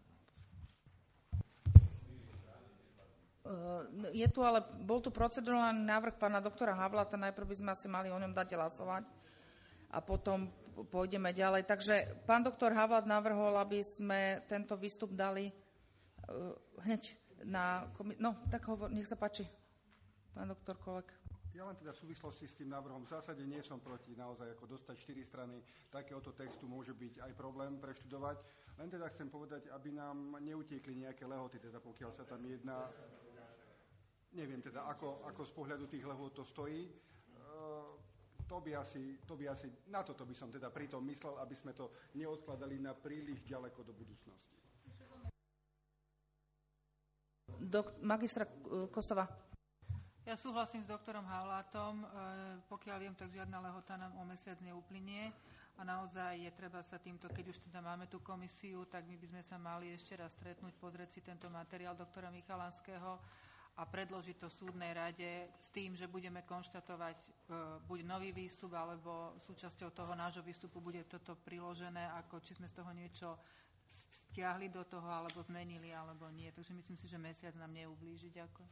Je tu ale, bol tu procedurálny návrh pána doktora Havlata, najprv by sme asi mali o ňom dať hlasovať a potom pôjdeme ďalej. Takže pán doktor Havlat navrhol, aby sme tento výstup dali uh, hneď na komi- No, tak hovor, nech sa páči, pán doktor Kolek. Ja len teda v súvislosti s tým návrhom v zásade nie som proti naozaj ako dostať štyri strany takéhoto textu môže byť aj problém preštudovať. Len teda chcem povedať, aby nám neutiekli nejaké lehoty, teda pokiaľ sa tam jedná, neviem teda, ako, ako z pohľadu tých lehot to stojí. To by, asi, to by asi, na toto by som teda pritom myslel, aby sme to neodkladali na príliš ďaleko do budúcnosti. Dok- magistra Kosova. Ja súhlasím s doktorom Havlátom. Pokiaľ viem, tak žiadna lehota nám o mesiac neuplynie a naozaj je treba sa týmto, keď už teda máme tú komisiu, tak my by sme sa mali ešte raz stretnúť, pozrieť si tento materiál doktora Michalanského a predložiť to súdnej rade s tým, že budeme konštatovať buď nový výstup, alebo súčasťou toho nášho výstupu bude toto priložené, ako či sme z toho niečo stiahli do toho, alebo zmenili, alebo nie. Takže myslím si, že mesiac nám neublíži. Ďakujem.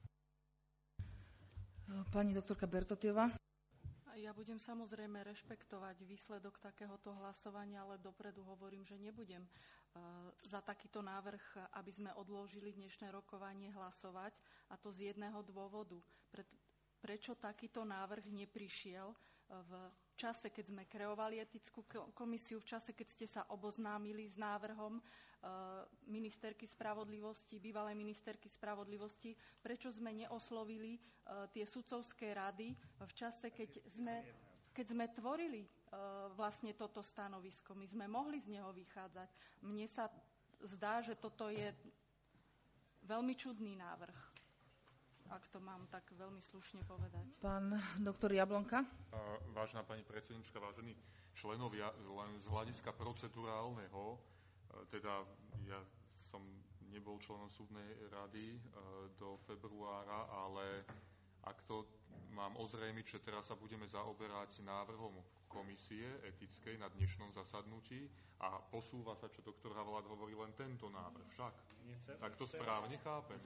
Pani doktorka Bertotiová. Ja budem samozrejme rešpektovať výsledok takéhoto hlasovania, ale dopredu hovorím, že nebudem za takýto návrh, aby sme odložili dnešné rokovanie, hlasovať, a to z jedného dôvodu. Prečo takýto návrh neprišiel v čase, keď sme kreovali etickú komisiu, v čase, keď ste sa oboznámili s návrhom ministerky spravodlivosti, bývalej ministerky spravodlivosti, prečo sme neoslovili tie sudcovské rady v čase, keď sme, keď sme tvorili vlastne toto stanovisko. My sme mohli z neho vychádzať. Mne sa zdá, že toto je veľmi čudný návrh, ak to mám tak veľmi slušne povedať. Pán doktor Jablonka. Vážená pani predsednička, vážení členovia, len z hľadiska procedurálneho, teda ja som nebol členom súdnej rady do februára, ale ak to mám ozrejmiť, že teraz sa budeme zaoberať návrhom komisie etickej na dnešnom zasadnutí a posúva sa, čo doktor Havlát hovorí, len tento návrh však. Tak to správne chápem?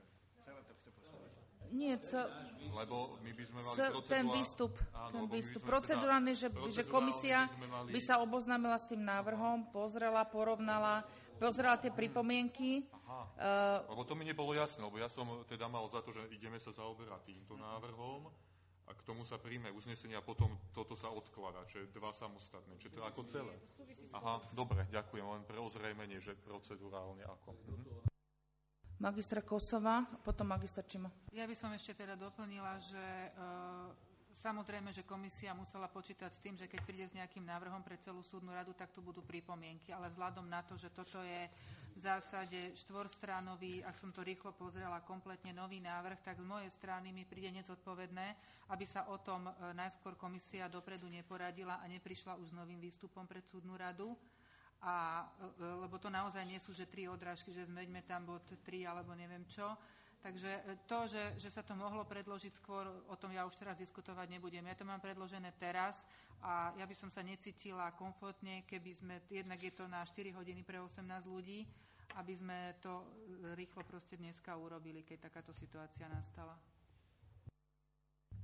Nie, cel... Lebo my by sme mali cel... procedurál... ten výstup, Áno, ten výstup teda... procedurálny, že, že komisia by, mali... by sa oboznámila s tým návrhom, pozrela, porovnala, pozrela tie pripomienky. Aha, uh... lebo to mi nebolo jasné, lebo ja som teda mal za to, že ideme sa zaoberať týmto návrhom a k tomu sa príjme uznesenie a potom toto sa odkladá, čiže dva samostatné, čiže to ako celé. Aha, dobre, ďakujem, len pre ozrejmenie, že procedurálne ako. Mhm. Magistra Kosová, potom magister Čimo. Ja by som ešte teda doplnila, že e, samozrejme, že komisia musela počítať s tým, že keď príde s nejakým návrhom pre celú súdnu radu, tak tu budú pripomienky, ale vzhľadom na to, že toto je v zásade štvorstránový, ak som to rýchlo pozrela, kompletne nový návrh, tak z mojej strany mi príde nezodpovedné, aby sa o tom e, najskôr komisia dopredu neporadila a neprišla už s novým výstupom pred súdnu radu. A, lebo to naozaj nie sú, že tri odrážky, že zmeďme tam bod tri alebo neviem čo. Takže to, že, že sa to mohlo predložiť skôr, o tom ja už teraz diskutovať nebudem. Ja to mám predložené teraz a ja by som sa necítila komfortne, keby sme, jednak je to na štyri hodiny pre osemnásť ľudí, aby sme to rýchlo proste dneska urobili, keď takáto situácia nastala.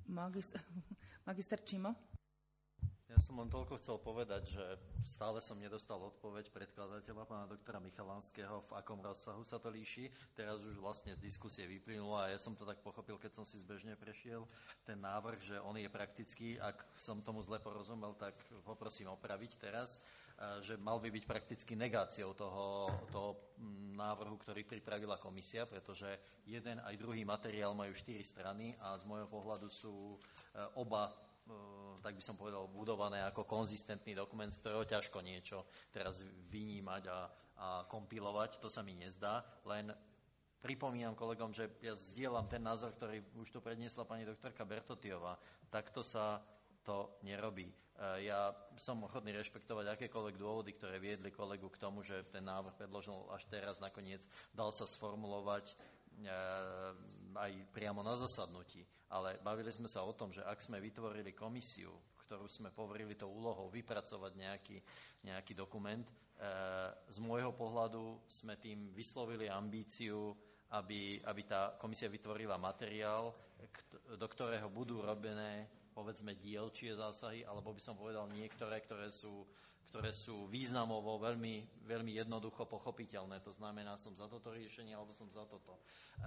Magister, magister Čimo? Ja som len toľko chcel povedať, že stále som nedostal odpoveď predkladateľa pána doktora Michalánskeho, v akom rozsahu sa to líši. Teraz už vlastne z diskusie vyplynulo a ja som to tak pochopil, keď som si zbežne prešiel ten návrh, že on je praktický. Ak som tomu zle porozumel, tak poprosím opraviť teraz, že mal by byť prakticky negáciou toho, toho návrhu, ktorý pripravila komisia, pretože jeden aj druhý materiál majú štyri strany a z môjho pohľadu sú oba, tak by som povedal, budované ako konzistentný dokument, z ktorého ťažko niečo teraz vynímať a, a kompilovať. To sa mi nezdá, len pripomínam kolegom, že ja zdieľam ten názor, ktorý už tu predniesla pani doktorka Bertotiová. Takto sa to nerobí. Ja som ochotný rešpektovať akékoľvek dôvody, ktoré viedli kolegu k tomu, že ten návrh predložil až teraz, nakoniec dal sa sformulovať aj priamo na zasadnutí. Ale bavili sme sa o tom, že ak sme vytvorili komisiu, ktorú sme poverili tou úlohou vypracovať nejaký, nejaký dokument, z môjho pohľadu sme tým vyslovili ambíciu, aby, aby tá komisia vytvorila materiál, do ktorého budú robené povedzme dielčie zásahy, alebo by som povedal niektoré, ktoré sú, ktoré sú významovo veľmi, veľmi jednoducho pochopiteľné. To znamená, som za toto riešenie, alebo som za toto. E,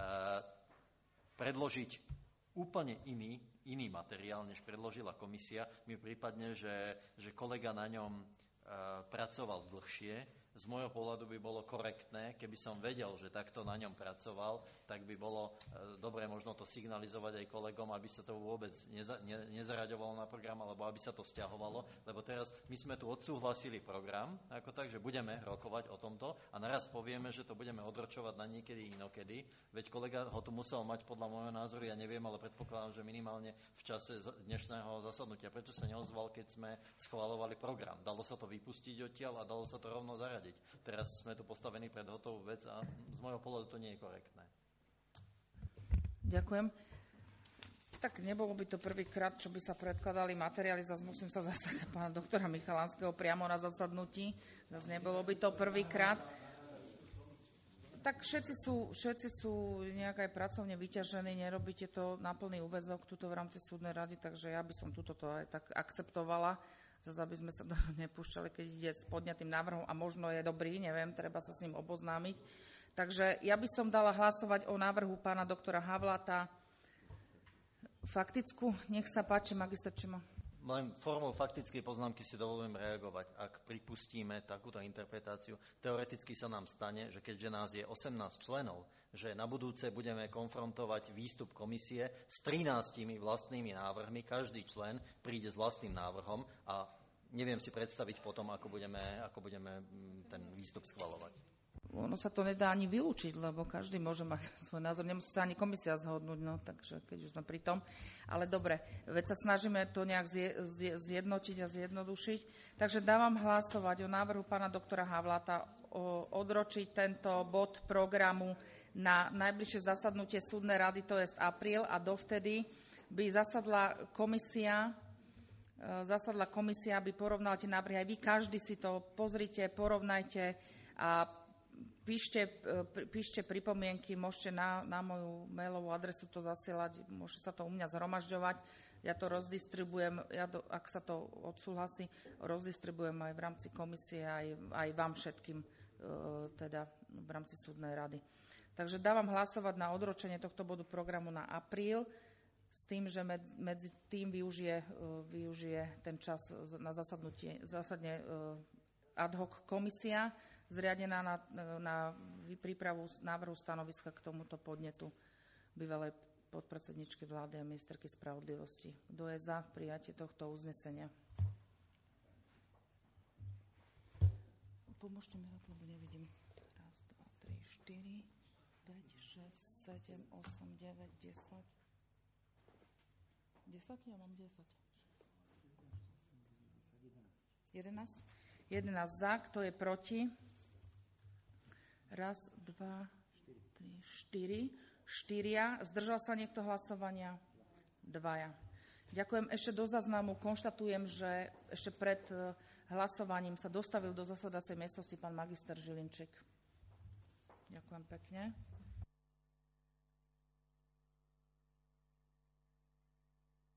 predložiť úplne iný, iný materiál, než predložila komisia, mi prípadne, že, že kolega na ňom e, pracoval dlhšie. Z môjho pohľadu by bolo korektné, keby som vedel, že takto na ňom pracoval, tak by bolo e, dobre možno to signalizovať aj kolegom, aby sa to vôbec neza, ne, nezaraďovalo na program, alebo aby sa to sťahovalo, lebo teraz my sme tu odsúhlasili program, ako tak, že budeme rokovať o tomto a naraz povieme, že to budeme odročovať na niekedy inokedy, veď kolega ho tu musel mať podľa môjho názoru, ja neviem, ale predpokladám, že minimálne v čase dnešného zasadnutia. Prečo sa neozval, keď sme schvaľovali program? Dalo sa to vypustiť odtiaľ a dalo sa to rovno zaradiť. Teraz sme tu postavení pred hotovú vec a z môjho pohľadu to nie je korektné. Ďakujem. Tak nebolo by to prvýkrát, čo by sa predkladali materiály, zase musím sa zastať pána doktora Michalánskeho priamo na zasadnutí. Zase nebolo by to prvýkrát. Tak všetci sú, všetci sú nejak aj pracovne vyťažení, nerobíte to na plný úväzok tuto v rámci súdnej rady, takže ja by som túto to aj tak akceptovala. Zase, aby sme sa do nepúšťali, keď ide s podňatým návrhom a možno je dobrý, neviem, treba sa s ním oboznámiť. Takže ja by som dala hlasovať o návrhu pána doktora Havlata. Faktickú, nech sa páči, magister Čimo. Len formou faktickej poznámky si dovolujem reagovať. Ak pripustíme takúto interpretáciu, teoreticky sa nám stane, že keďže nás je osemnásť členov, že na budúce budeme konfrontovať výstup komisie s trinástimi vlastnými návrhmi, každý člen príde s vlastným návrhom a neviem si predstaviť potom, ako budeme, ako budeme ten výstup schvaľovať. Ono sa to nedá ani vylúčiť, lebo každý môže mať svoj názor. Nemusí sa ani komisia zhodnúť, no, takže keď už sme pri tom. Ale dobre, veď sa snažíme to nejak zjednotiť a zjednodušiť. Takže dávam hlasovať o návrhu pána doktora Havlata o odročiť tento bod programu na najbližšie zasadnutie súdnej rady, to je apríl, a dovtedy by zasadla komisia, zasadla komisia, aby porovnala tie návrhy. Aj vy, každý si to pozrite, porovnajte a Píšte, píšte pripomienky, môžete na, na moju mailovú adresu to zasielať, môže sa to u mňa zhromažďovať. Ja to rozdistribujem, ja do, ak sa to odsúhlasí, rozdistribujem aj v rámci komisie, aj, aj vám všetkým, teda v rámci súdnej rady. Takže dávam hlasovať na odročenie tohto bodu programu na apríl, s tým, že med, medzi tým využije, využije ten čas na zasadnutie, zásadne ad hoc komisia, zriadená na, na prípravu návrhu stanoviska k tomuto podnetu bývalej podpredsedničky vlády a ministerky spravodlivosti. Kto je za prijatie tohto uznesenia? Pomôžte mi na to, lebo nevidím. Raz, dva, tri, štyri, päť, šesť, sedem, osem, deväť, desať. Desať? Ja mám desať. Jedenásť? Jedenásť za. Kto je proti? Raz, dva, tri, štyri. Štyria. Zdržal sa niekto hlasovania? Dvaja. Ďakujem. Ešte do záznamu konštatujem, že ešte pred hlasovaním sa dostavil do zasadacej miestnosti pán magister Žilinčík. Ďakujem pekne.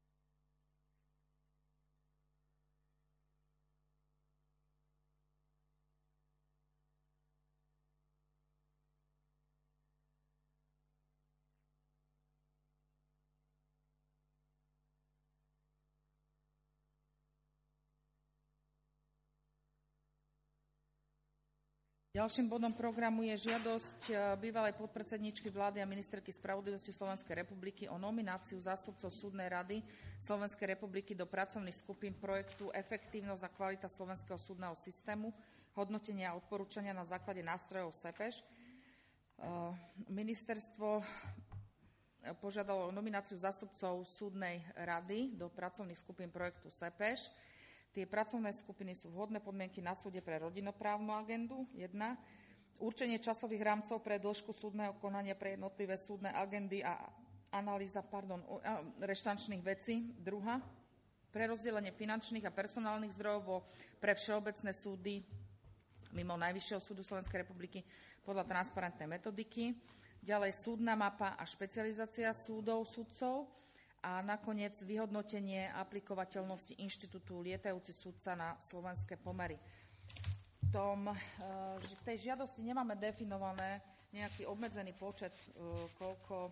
Ďalším bodom programu je žiadosť bývalej podpredsedníčky vlády a ministerky spravodlivosti Slovenskej republiky o nomináciu zástupcov súdnej rady Slovenskej republiky do pracovných skupín projektu Efektívnosť a kvalita slovenského súdneho systému, hodnotenia a odporúčania na základe nástrojov SEPEŠ. Ministerstvo požiadalo o nomináciu zástupcov súdnej rady do pracovných skupín projektu SEPEŠ. Tie pracovné skupiny sú vhodné podmienky na súde pre rodinoprávnu agendu, jedna. Určenie časových rámcov pre dĺžku súdneho konania pre jednotlivé súdne agendy a analýza pardon, reštančných vecí, druhá. Prerozdelenie finančných a personálnych zdrojov vo, pre všeobecné súdy mimo Najvyššieho súdu Slovenskej republiky podľa transparentnej metodiky. Ďalej súdna mapa a špecializácia súdov, sudcov. A nakoniec vyhodnotenie aplikovateľnosti inštitútu lietajúci sudca na slovenské pomery. V, tom, v tej žiadosti nemáme definované nejaký obmedzený počet, koľko,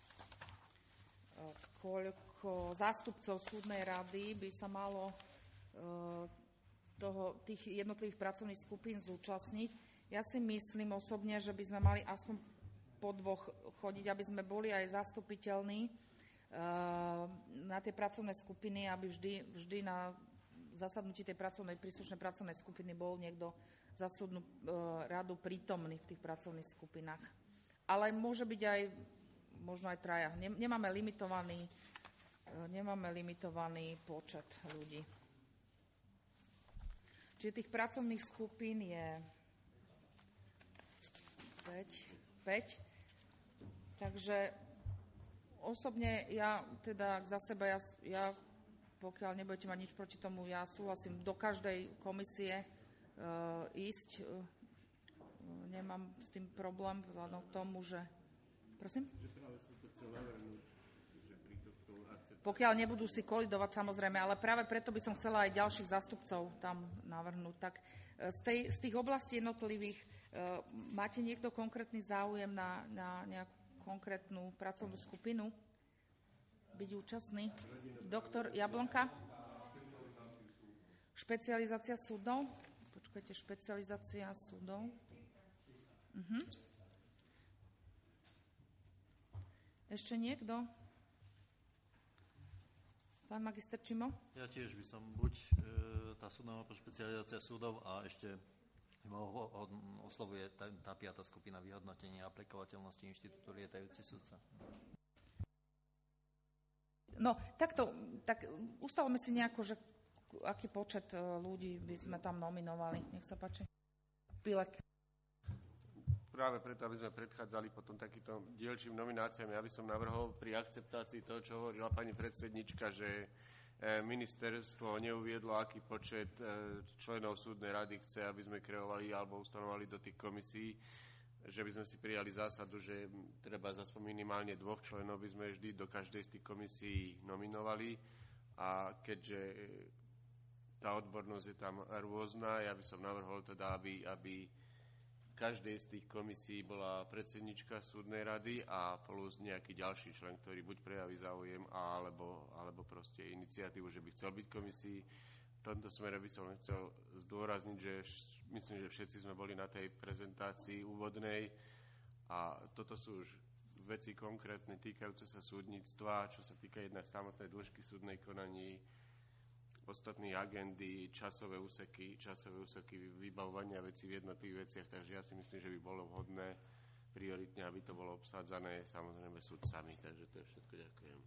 koľko zástupcov súdnej rady by sa malo toho, tých jednotlivých pracovných skupín zúčastniť. Ja si myslím osobne, že by sme mali aspoň po dvoch chodiť, aby sme boli aj zastupiteľní na tie pracovné skupiny, aby vždy, vždy na zasadnutí tej pracovnej, príslušnej pracovnej skupiny bol niekto za súdnu radu prítomný v tých pracovných skupinách. Ale môže byť aj, možno aj traja. Nemáme limitovaný, nemáme limitovaný počet ľudí. Čiže tých pracovných skupín je päť. Takže osobne ja teda za seba, ja, ja pokiaľ nebudete mať nič proti tomu, ja súhlasím do každej komisie e, ísť. E, nemám s tým problém vzhľadom k tomu, že... Prosím? Pokiaľ nebudú si kolidovať, samozrejme, ale práve preto by som chcela aj ďalších zástupcov tam navrhnúť. Tak z, tej, z tých oblastí jednotlivých e, máte niekto konkrétny záujem na, na nejakú konkrétnu pracovnú skupinu byť účastný? Doktor Jablonka? Špecializácia súdov? Počkajte, špecializácia súdov. Uh-huh. Ešte niekto? Pán magister Čimo? Ja tiež by som buď e, tá súdna špecializácia súdov a ešte oslovuje tá, tá piata skupina vyhodnotenia aplikovateľnosti inštitútu lietajúci sudca. No, takto, tak ustavíme si nejako, že aký počet ľudí by sme tam nominovali. Nech sa páči. Pilek. Práve preto, aby sme predchádzali potom takýmto dielčím nomináciám, ja by som navrhol pri akceptácii toho, čo hovorila pani predsednička, že ministerstvo neuviedlo, aký počet členov súdnej rady chce, aby sme kreovali alebo ustanovali do tých komisí, že by sme si prijali zásadu, že treba aspoň minimálne dvoch členov by sme vždy do každej z tých komisí nominovali a keďže tá odbornosť je tam rôzna, ja by som navrhol teda, aby, aby každej z tých komisí bola predsednička súdnej rady a plus nejaký ďalší člen, ktorý buď prejaví záujem, alebo, alebo proste iniciatívu, že by chcel byť komisii. V tomto smere by som chcel zdôrazniť, že myslím, že všetci sme boli na tej prezentácii úvodnej a toto sú už veci konkrétne týkajúce sa súdnictva, čo sa týka jednak samotnej dĺžky súdnej konaní, ostatných agendy, časové úseky, časové úseky vybavovania vecí v jednotlivých veciach, takže ja si myslím, že by bolo vhodné prioritne, aby to bolo obsádzané samozrejme sudcami. Takže to je všetko. Ďakujem.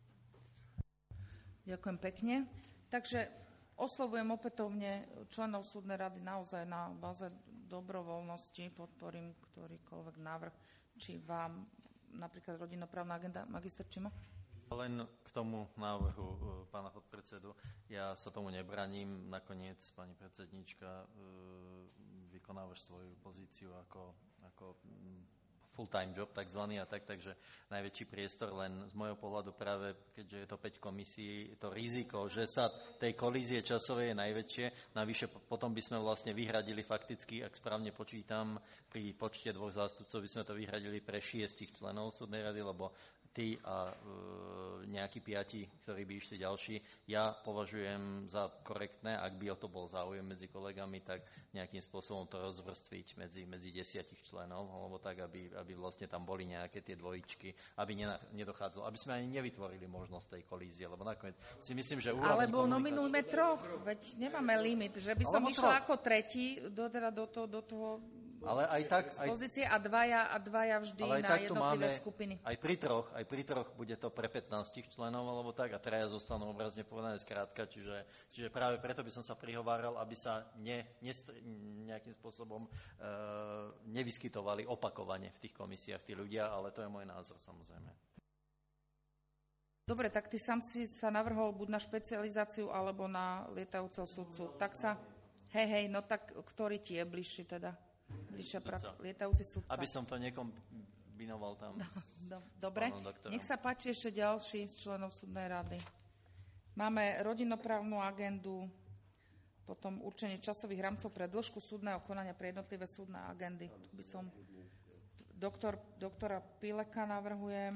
Ďakujem pekne. Takže oslovujem opätovne členov súdnej rady naozaj na báze dobrovoľnosti. Podporím ktorýkoľvek návrh. Či vám napríklad rodinnoprávna agenda, magister Čimo? Len k tomu návrhu pána podpredsedu. Ja sa tomu nebraním. Nakoniec, pani predsednička, vykonávaš svoju pozíciu ako, ako full-time job takzvaný a tak, takže najväčší priestor, len z môjho pohľadu práve, keďže je to päť komisí, to riziko, že sa tej kolízie časovej je najväčšie, navyše potom by sme vlastne vyhradili fakticky, ak správne počítam, pri počte dvoch zástupcov by sme to vyhradili pre šiestich členov súdnej rady, lebo ty a nejakí piati, ktorí by išli ďalší. Ja považujem za korektné, ak by o to bol záujem medzi kolegami, tak nejakým spôsobom to rozvrstviť medzi, medzi desiatich členov, alebo tak, aby, aby vlastne tam boli nejaké tie dvojičky, aby nedochádzalo, aby sme ani nevytvorili možnosť tej kolízie, lebo nakoniec si myslím, že úroveň Alebo komunikácie... nominujme troch, veď nemáme limit, že by som Alebo išla troch. ako tretí do, teda do, toho, do toho Ale aj tak, z pozície a dvaja, a dvaja vždy ale aj na tak tu jednotlivé máme, skupiny. aj pri troch, aj pri troch bude to pre pätnásť členov, alebo tak, a traja zostanú obrazne povedané skrátka, čiže, čiže práve preto by som sa prihováral, aby sa ne, ne, nejakým spôsobom e, nevyskytovali opakovane v tých komisiách tí ľudia, ale to je môj názor, samozrejme. Dobre, tak ty sám si sa navrhol buď na špecializáciu, alebo na lietajúceho sudcu. Tak sa, hej, hej, no tak ktorý ti je bližší teda? Bližšia práca, lietajúci sudca. Aby som to nekombinoval tam. Do, do, dobre, nech sa páči ešte ďalší z členov súdnej rady. Máme rodinnoprávnu agendu, potom určenie časových rámcov pre dĺžku súdneho konania pre jednotlivé súdne agendy. Tu by som doktor, doktora Pileka navrhujem.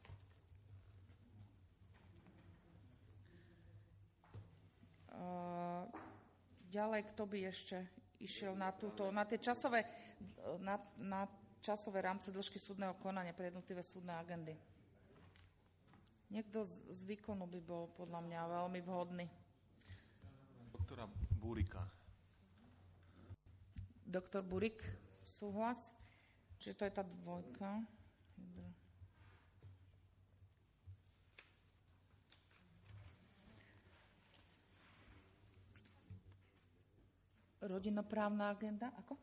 Uh, ďalej, kto by ešte išiel na, túto, na tie časové, na, na časové rámce dĺžky súdneho konania pre jednotlivé súdne agendy. Niekto z, z výkonu by bol podľa mňa veľmi vhodný. Doktora Burika. Doktor Burik, súhlas? Čiže to je tá dvojka. Rodinnoprávna agenda, ako?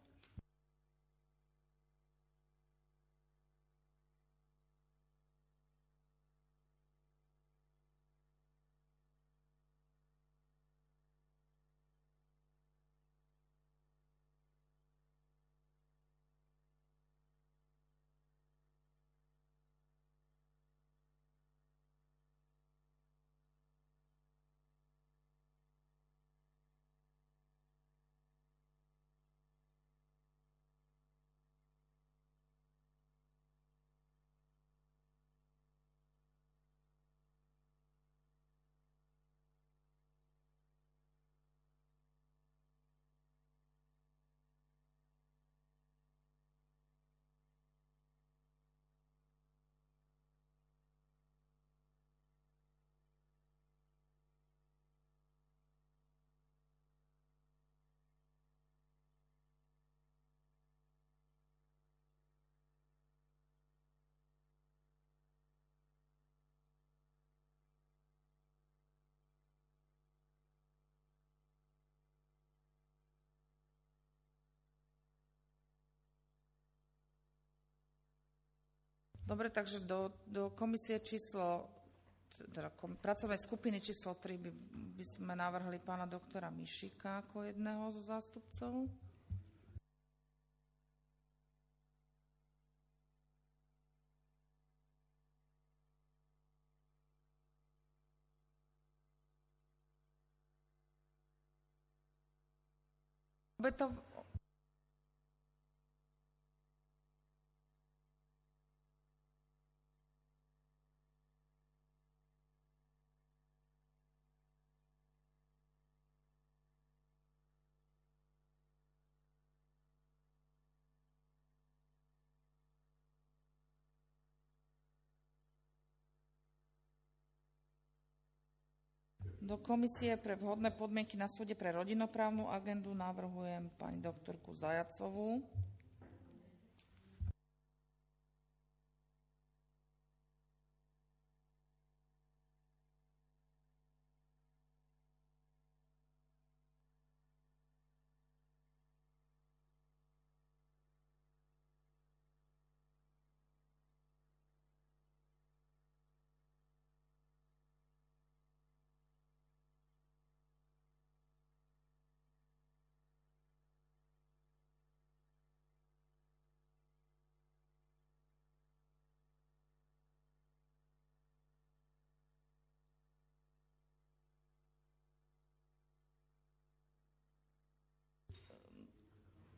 Dobre, takže do, do komisie číslo, teda kom, pracovnej skupiny číslo tri by, by sme navrhli pána doktora Mišika ako jedného zo zástupcov. To Do komisie pre vhodné podmienky na súde pre rodinnoprávnu agendu navrhujem pani doktorku Zajacovú.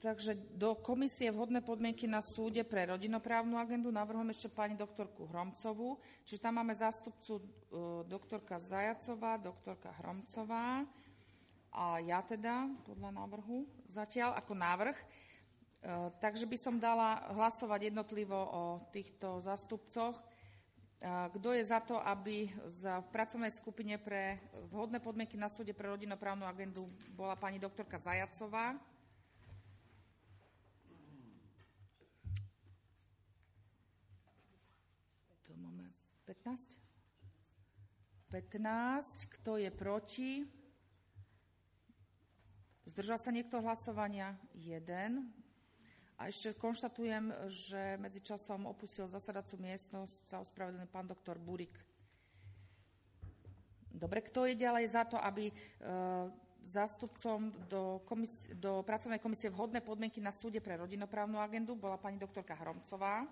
Takže do komisie vhodné podmienky na súde pre rodinoprávnu agendu navrhujem ešte pani doktorku Hromcovú. Čiže tam máme zástupcu uh, doktorka Zajacová, doktorka Hromcová a ja teda podľa návrhu zatiaľ ako návrh. Uh, takže by som dala hlasovať jednotlivo o týchto zástupcoch. Uh, kto je za to, aby v pracovnej skupine pre vhodné podmienky na súde pre rodinoprávnu agendu bola pani doktorka Zajacová? pätnásť? pätnásť. Kto je proti? Zdržal sa niekto hlasovania? jeden. A ešte konštatujem, že medzičasom opustil zasadacú miestnosť, sa ospravedlnil pán doktor Burik. Dobre, kto je ďalej za to, aby e, zástupcom do, komis- do pracovnej komisie vhodné podmienky na súde pre rodinoprávnu agendu bola pani doktorka Hromcová?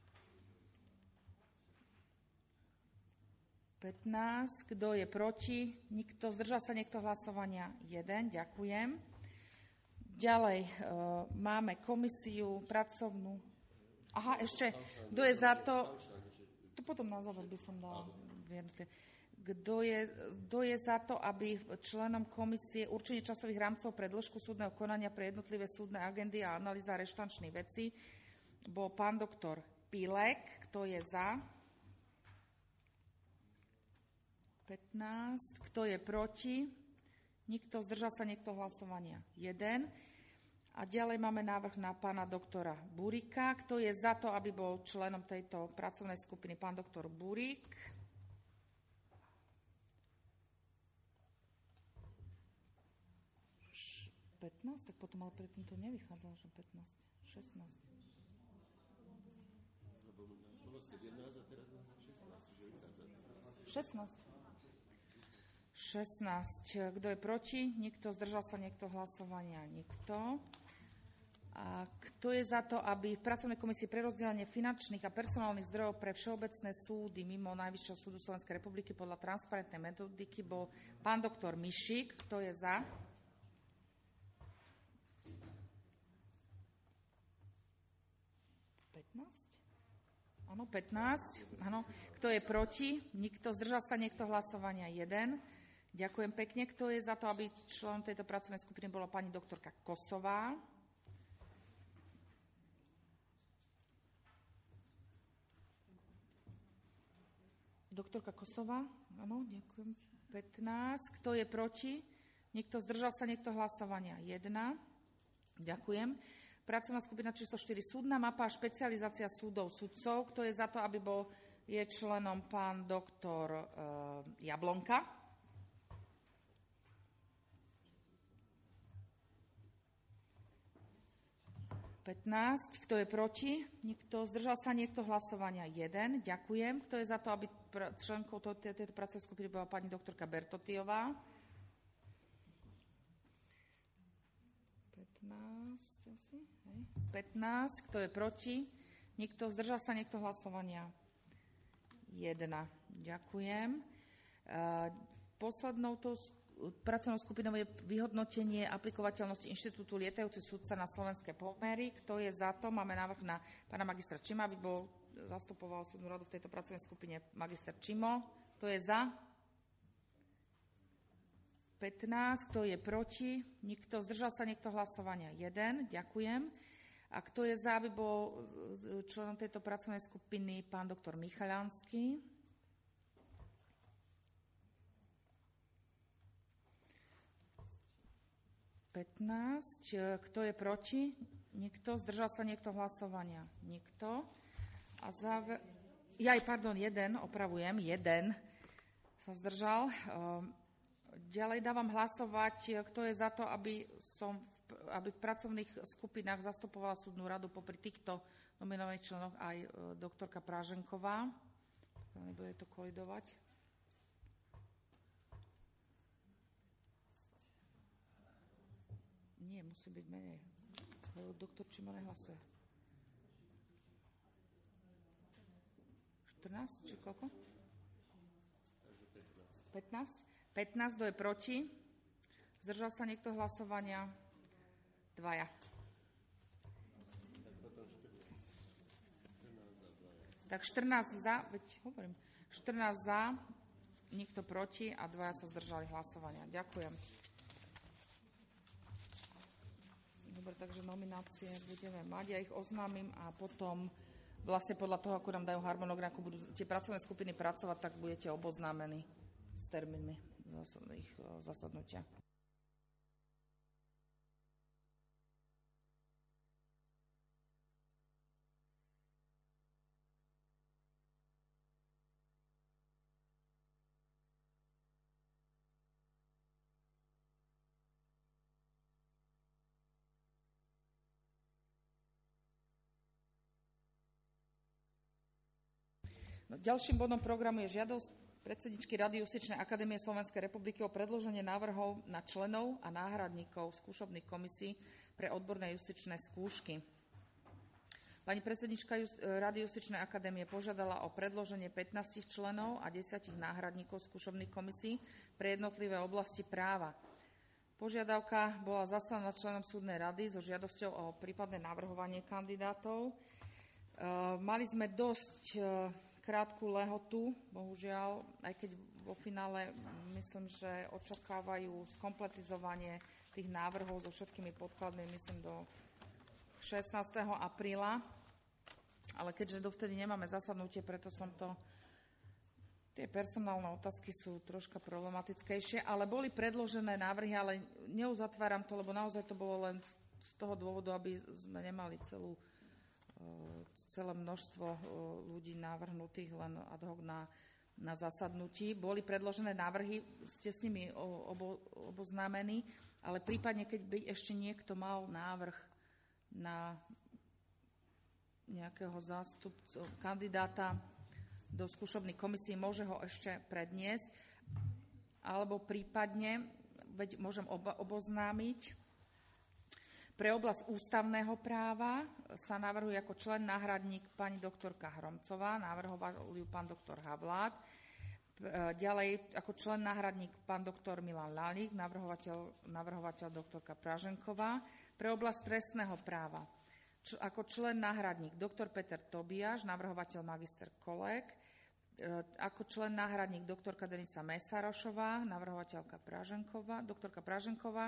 pätnásť. Kto je proti? Nikto. Zdržal sa niekto hlasovania? jeden. Ďakujem. Ďalej e, máme komisiu pracovnú. Aha, ešte. Kto je za to? To potom na záver by som dala. Kto je, kto je za to, aby členom komisie určenie časových rámcov pre dĺžku súdneho konania pre jednotlivé súdne agendy a analýza reštančných vecí bol pán doktor Pilek? Kto je za? pätnásť. Kto je proti? Nikto. Zdržal sa niekto hlasovania? jeden. A ďalej máme návrh na pána doktora Burika. Kto je za to, aby bol členom tejto pracovnej skupiny pán doktor Burik? pätnásť? Tak potom ale predtým to nevychádzalo, že pätnásť. šestnásť. šestnásť. šestnásť. Kto je proti? Nikto. Zdržal sa niekto hlasovania? Nikto. A kto je za to, aby v pracovnej komisii pre rozdelenie finančných a personálnych zdrojov pre všeobecné súdy mimo Najvyššieho súdu Slovenskej republiky podľa transparentnej metodiky bol pán doktor Mišík? Kto je za? pätnásť? Áno, pätnásť. Áno. Kto je proti? Nikto. Zdržal sa niekto hlasovania? jeden. Ďakujem pekne. Kto je za to, aby členom tejto pracovnej skupiny bola pani doktorka Kosová? Doktorka Kosová? Áno, ďakujem. pätnásť. Kto je proti? Nikto. Zdržal sa niekto hlasovania? jeden. Ďakujem. Pracovná skupina číslo štyri. Súdna mapa a špecializácia súdov sudcov. Kto je za to, aby bol je členom pán doktor e, Jablonka? pätnásť. Kto je proti? Nikto. Zdržal sa niekto hlasovania? jeden. Ďakujem. Kto je za to, aby pr- členkou tejto pracovnej skupiny bola pani doktorka Bertotiová? pätnásť. Asi. Hej. pätnásť. Kto je proti? Nikto. Zdržal sa niekto hlasovania? jeden. Ďakujem. Poslednou tou pracovnou skupinou je vyhodnotenie aplikovateľnosti inštitútu lietajúci sudca na slovenské pomery. Kto je za to? Máme návrh na pána magistra Čima, aby bol zastupoval súdnu radu v tejto pracovnej skupine magister Čimo. Kto je za? pätnásť. Kto je proti? Nikto. Zdržal sa niekto hlasovania? jeden. Ďakujem. A kto je za, aby bol členom tejto pracovnej skupiny pán doktor Michaľanský? pätnásť. Kto je proti? Nikto. Zdržal sa niekto hlasovania? Nikto. A záver... Jaj, pardon, jeden, opravujem, jeden sa zdržal. Ďalej dávam hlasovať, kto je za to, aby, som, aby v pracovných skupinách zastupovala súdnu radu popri týchto nominovaných členoch aj doktorka Práženková. Nebude to kolidovať. Nie, musí byť menej. Doktor Čimo nehlasuje. štrnásť, či koľko? pätnásť. pätnásť, kto je proti? Zdržal sa niekto hlasovania? Dvaja. Tak štrnásť za, veď hovorím, štrnásť za, nikto proti a dvaja sa zdržali hlasovania. Ďakujem. Dobre, takže nominácie budeme mať, ja ich oznámim a potom vlastne podľa toho, ako nám dajú harmonogram, ako budú tie pracovné skupiny pracovať, tak budete oboznámení s termínmi ich zasadnutia. Ďalším bodom programu je žiadosť predsedničky Rady Justičnej akadémie Slovenskej republiky o predĺženie návrhov na členov a náhradníkov skúšobných komisí pre odborné justičné skúšky. Pani predsednička Rady Justičnej akadémie požiadala o predĺženie pätnásť členov a desať náhradníkov skúšobných komisí pre jednotlivé oblasti práva. Požiadavka bola zaslaná členom súdnej rady so žiadosťou o prípadné navrhovanie kandidátov. Mali sme dosť krátku lehotu, bohužiaľ, aj keď vo finále myslím, že očakávajú skompletizovanie tých návrhov so všetkými podkladmi, myslím, do šestnásteho apríla. Ale keďže dovtedy nemáme zasadnutie, preto som to... Tie personálne otázky sú troška problematickejšie, ale boli predložené návrhy, ale neuzatváram to, lebo naozaj to bolo len z toho dôvodu, aby sme nemali celú celé množstvo ľudí navrhnutých len ad hoc na, na zasadnutí. Boli predložené návrhy, ste s nimi obo, oboznámení, ale prípadne, keď by ešte niekto mal návrh na nejakého zástupcu, kandidáta do skúšobných komisí, môže ho ešte predniesť, alebo prípadne, veď môžem oba, oboznámiť, pre oblasť ústavného práva sa navrhuje ako člen náhradník pani doktorka Hromcová, navrhoval ju pán doktor Havlát. Ďalej ako člen náhradník pán doktor Milan Lalík, navrhovateľ, navrhovateľ doktorka Praženková. Pre oblasť trestného práva č, ako člen náhradník doktor Peter Tobiáš, navrhovateľ magister Kolek. Ako člen náhradník doktorka Denisa Mesarošová, navrhovateľka Praženková, doktorka Praženková.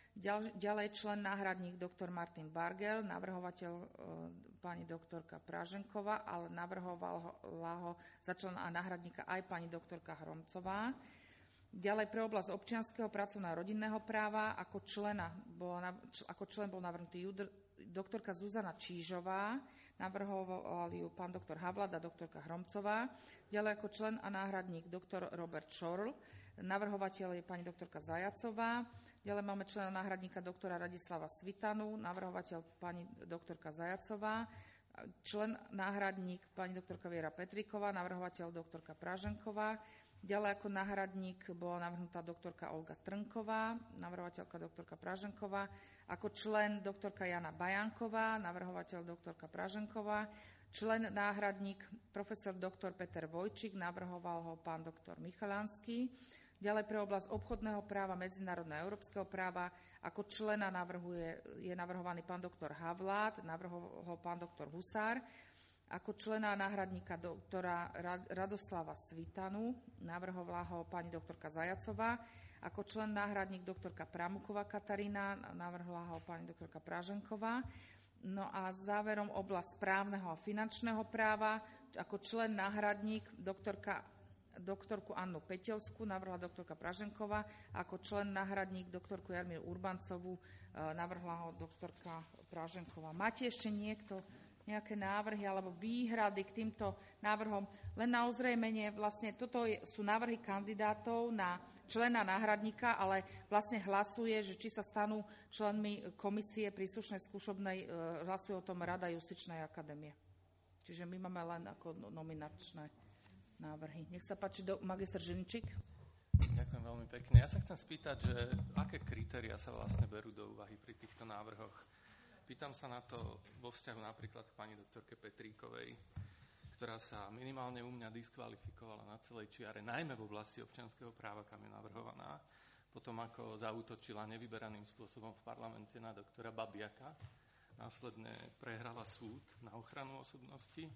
Ďalej člen náhradník doktor Martin Bargel, navrhovateľ e, pani doktorka Praženková, ale navrhovala ho za člena a náhradníka aj pani doktorka Hromcová. Ďalej pre oblasť občianskeho pracovného rodinného práva ako, člena, bola, ako člen bol navrhnutý Judr, doktorka Zuzana Čížová, navrhoval ju pán doktor Havlát a doktorka Hromcová. Ďalej ako člen a náhradník doktor Robert Šorl, navrhovateľ je pani doktorka Zajacová. Ďalej máme člena náhradníka doktora Radislava Svitanu, navrhovateľ pani doktorka Zajacová. Člen náhradník pani doktorka Viera Petríková, navrhovateľ doktorka Praženková. Ďalej ako náhradník bola navrhnutá doktorka Olga Trnková, navrhovateľka doktorka Praženková. Ako člen doktorka Jana Bajanková, navrhovateľ doktorka Praženková. Člen náhradník profesor doktor Peter Vojčík, navrhoval ho pán doktor Michalánsky. Ďalej pre oblasť obchodného práva, medzinárodného a európskeho práva ako člena navrhuje, je navrhovaný pán doktor Havlát, navrhoval ho pán doktor Husár. Ako člena náhradníka doktora Radoslava Svitanu, navrhovala ho pani doktorka Zajacová. Ako člen náhradník doktorka Pramuková Katarína, navrhla ho pani doktorka Praženková. No a záverom oblasť právneho a finančného práva, ako člen náhradník doktorka doktorku Annu Peťovskú, navrhla doktorka Praženková, a ako člen náhradník doktorku Jarmilu Urbancovú, navrhla ho doktorka Praženková. Máte ešte niekto nejaké návrhy alebo výhrady k týmto návrhom? Len na ozrejmenie, vlastne toto sú návrhy kandidátov na člena náhradníka, ale vlastne hlasuje, že či sa stanú členmi komisie príslušnej skúšobnej, hlasuje o tom Rada Justičnej akadémie. Čiže my máme len ako nominačné návrhy. Nech sa páči, do, magister Ženčík. Ďakujem veľmi pekne. Ja sa chcem spýtať, že aké kritériá sa vlastne berú do úvahy pri týchto návrhoch. Pýtam sa na to vo vzťahu napríklad k pani doktorke Petríkovej, ktorá sa minimálne u mňa diskvalifikovala na celej čiare, najmä v oblasti občianskeho práva, kam je navrhovaná, potom ako zaútočila nevyberaným spôsobom v parlamente na doktora Babiaka, následne prehrala súd na ochranu osobnosti,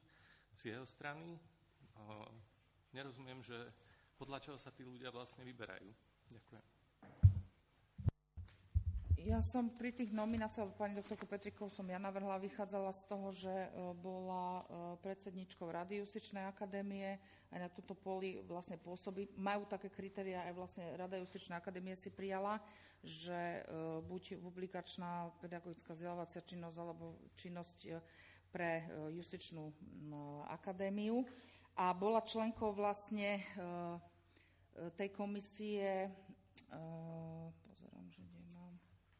z jeho strany. Nerozumiem, že podľa čoho sa tí ľudia vlastne vyberajú. Ďakujem. Ja som pri tých nomináciách, pani doktorku Petrikovú som ja navrhla, vychádzala z toho, že bola predsedničkou Rady Justičnej akadémie, aj na toto poli vlastne pôsobí. Majú také kritériá, aj vlastne Rada Justičnej akadémie si prijala, že buď publikačná pedagogická vzdelávacia činnosť alebo činnosť pre Justičnú akadémiu. A bola členkou vlastne tej komisie, pozerám, že kde mám,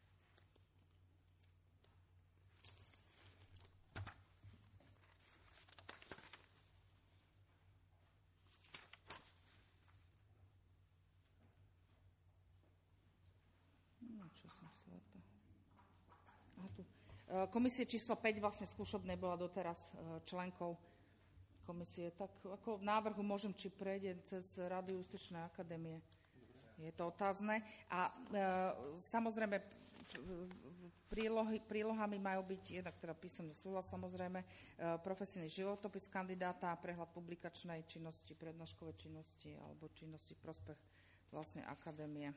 no, čo som slepá. Aha, tu. Komisie číslo päť vlastne skúšobnej bola doteraz členkou komisie. Tak ako v návrhu môžem, či prejde cez Radu Justičnej akadémie. Je to otázne. A e, samozrejme prílohy, prílohami majú byť jednak teda písomný súhlas, samozrejme e, profesijný životopis kandidáta a prehľad publikačnej činnosti, prednáškovej činnosti alebo činnosti v prospech vlastne akadémie.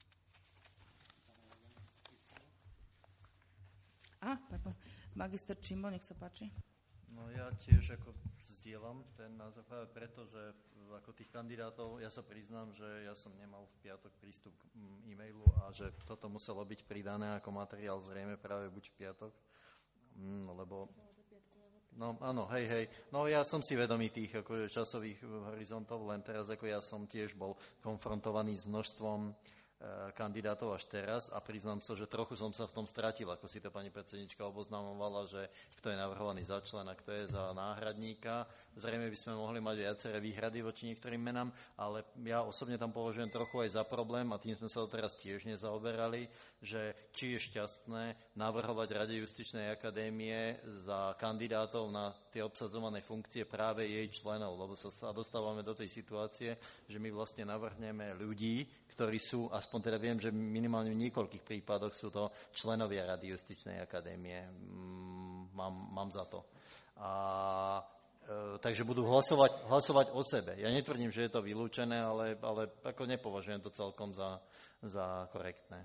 Á, pardon. Magister Čimbo, nech sa páči. No ja tiež ako zdieľam ten názor práve preto, že ako tých kandidátov, ja sa priznám, že ja som nemal v piatok prístup k e-mailu a že toto muselo byť pridané ako materiál zrejme práve buď v piatok, lebo... No áno, hej, hej. No ja som si vedomý tých akože, časových horizontov, len teraz ako ja som tiež bol konfrontovaný s množstvom kandidátov až teraz a priznám sa, že trochu som sa v tom stratil, ako si to pani predsednička oboznamovala, že kto je navrhovaný za člena, kto je za náhradníka. Zrejme by sme mohli mať viaceré výhrady voči niektorým menám, ale ja osobne tam považujem trochu aj za problém a tým sme sa teraz tiež nezaoberali, že či je šťastné navrhovať Rade Justičnej akadémie za kandidátov na tie obsadzované funkcie práve jej členov, lebo sa dostávame do tej situácie, že my vlastne navrhneme ľudí, ktorí sú, aspoň teda viem, že minimálne v niekoľkých prípadoch sú to členovia Rady Justičnej akadémie. Mám, mám za to. A, e, takže budú hlasovať, hlasovať o sebe. Ja netvrdím, že je to vylúčené, ale, ale ako nepovažujem to celkom za, za korektné.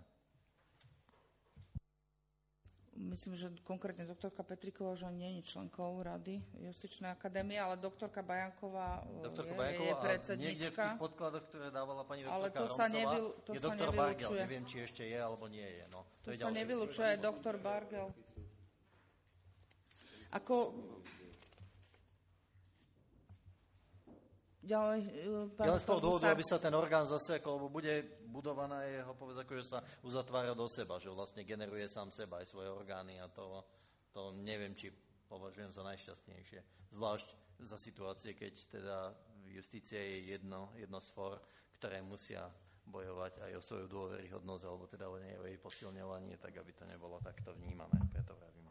Myslím, že konkrétne doktorka Petriková, že nie je členkou Rady Justičnej akadémie, ale doktorka Bajanková doktorka je, Bajanková, je predsednička. Niekde v tých podkladoch, ktoré dávala pani doktorka ale to Romcová, sa nevyl, to je sa doktor Bargel. nevylučuje. Neviem, či ešte je, alebo nie je. No, to, to je sa nevylučuje aj doktor Bargel. Ako... Ďalej, ja len z toho dôvodu, aby sa ten orgán zase, ako, lebo bude budovaná jeho, povedz, ako, že sa uzatvára do seba, že vlastne generuje sám seba aj svoje orgány a to, to neviem, či považujem za najšťastnejšie. Zvlášť za situácie, keď teda justícia je jedno, jedno z for, ktoré musia bojovať aj o svoju dôveryhodnosť, alebo teda o nej, o jej posilňovanie, tak aby to nebolo takto vnímané. Preto vravím.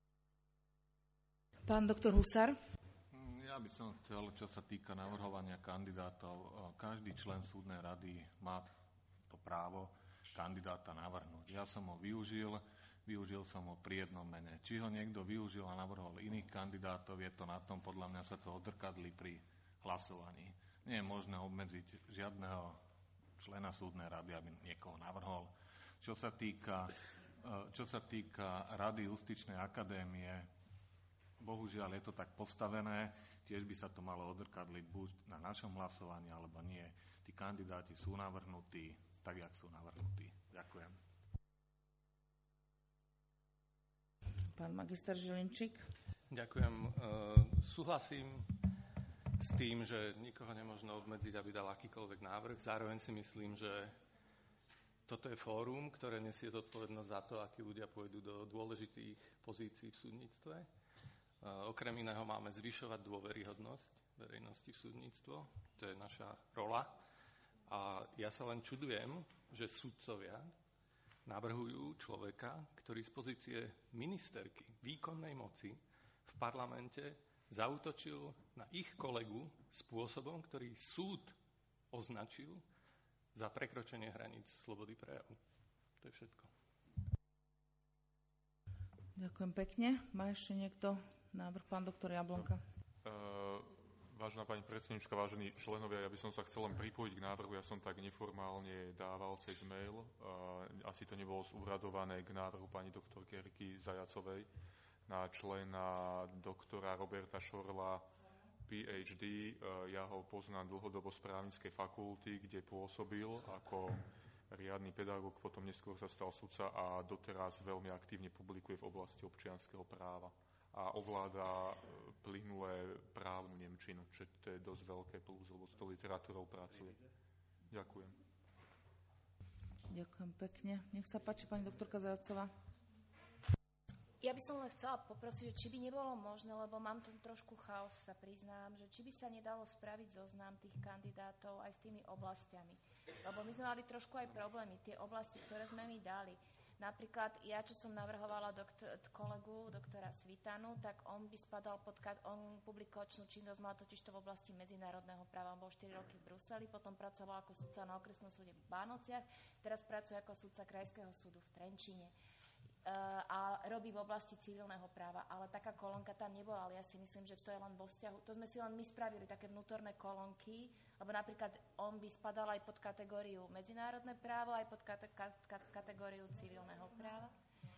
Pán doktor Husar. Ja by som chcel, čo sa týka navrhovania kandidátov, každý člen súdnej rady má to právo kandidáta navrhnúť. Ja som ho využil, využil som ho pri jednom mene. Či ho niekto využil a navrhol iných kandidátov, je to na tom, podľa mňa sa to odrkadli pri hlasovaní. Nie je možné obmedziť žiadneho člena súdnej rady, aby niekoho navrhol. Čo sa týka, čo sa týka Rady Justičnej akadémie, bohužiaľ je to tak postavené, tiež by sa to malo odrkadliť buď na našom hlasovaní, alebo nie. Tí kandidáti sú navrhnutí tak, jak sú navrhnutí. Ďakujem. Pán magister Žilinčík. Ďakujem. E, súhlasím s tým, že nikoho nemôžno obmedziť, aby dal akýkoľvek návrh. Zároveň si myslím, že toto je fórum, ktoré nesie zodpovednosť za to, akí ľudia pôjdu do dôležitých pozícií v súdnictve. Okrem iného máme zvyšovať dôveryhodnosť verejnosti v súdnictvo. To je naša rola. A ja sa len čudujem, že sudcovia navrhujú človeka, ktorý z pozície ministerky výkonnej moci v parlamente zaútočil na ich kolegu spôsobom, ktorý súd označil za prekročenie hraníc slobody prejavu. To je všetko. Ďakujem pekne. Má ešte niekto návrh? Pán doktor Jablonka. Uh, vážená pani predsednička, vážení členovia, ja by som sa chcel len pripojiť k návrhu. Ja som tak neformálne dával cez mail. Uh, asi to nebolo zúradované k návrhu pani doktorky Eriky Zajacovej na člena doktora Roberta Šorla, P H D. Uh, ja ho poznám dlhodobo z právnickej fakulty, kde pôsobil ako riadny pedagóg, potom neskôr sa stal sudca a doteraz veľmi aktívne publikuje v oblasti občianskeho práva a ovláda plynulé právnu nemčinu, čo to je dosť veľké plus, lebo s tou literatúrou pracuje. Ďakujem. Ďakujem pekne. Nech sa páči, pani doktorka Zajacová. Ja by som len chcela poprosiť, či by nebolo možné, lebo mám tu trošku chaos, sa priznám, že či by sa nedalo spraviť zoznam tých kandidátov aj s tými oblastiami. Lebo my sme mali trošku aj problémy, tie oblasti, ktoré sme mi dali. Napríklad ja, čo som navrhovala doktor, kolegu, doktora Svitanu, tak on by spadal pod, on publikačnú činnosť mal totiž to v oblasti medzinárodného práva. On bol štyri roky v Bruseli, potom pracoval ako sudca na okresnom súde v Bánociach, teraz pracuje ako sudca Krajského súdu v Trenčíne. A robí v oblasti civilného práva, ale taká kolónka tam nebola, ale ja si myslím, že to je len vo vzťahu, to sme si len my spravili, také vnútorné kolónky, lebo napríklad on by spadal aj pod kategóriu medzinárodné právo, aj pod kate, kate, kategóriu civilného práva.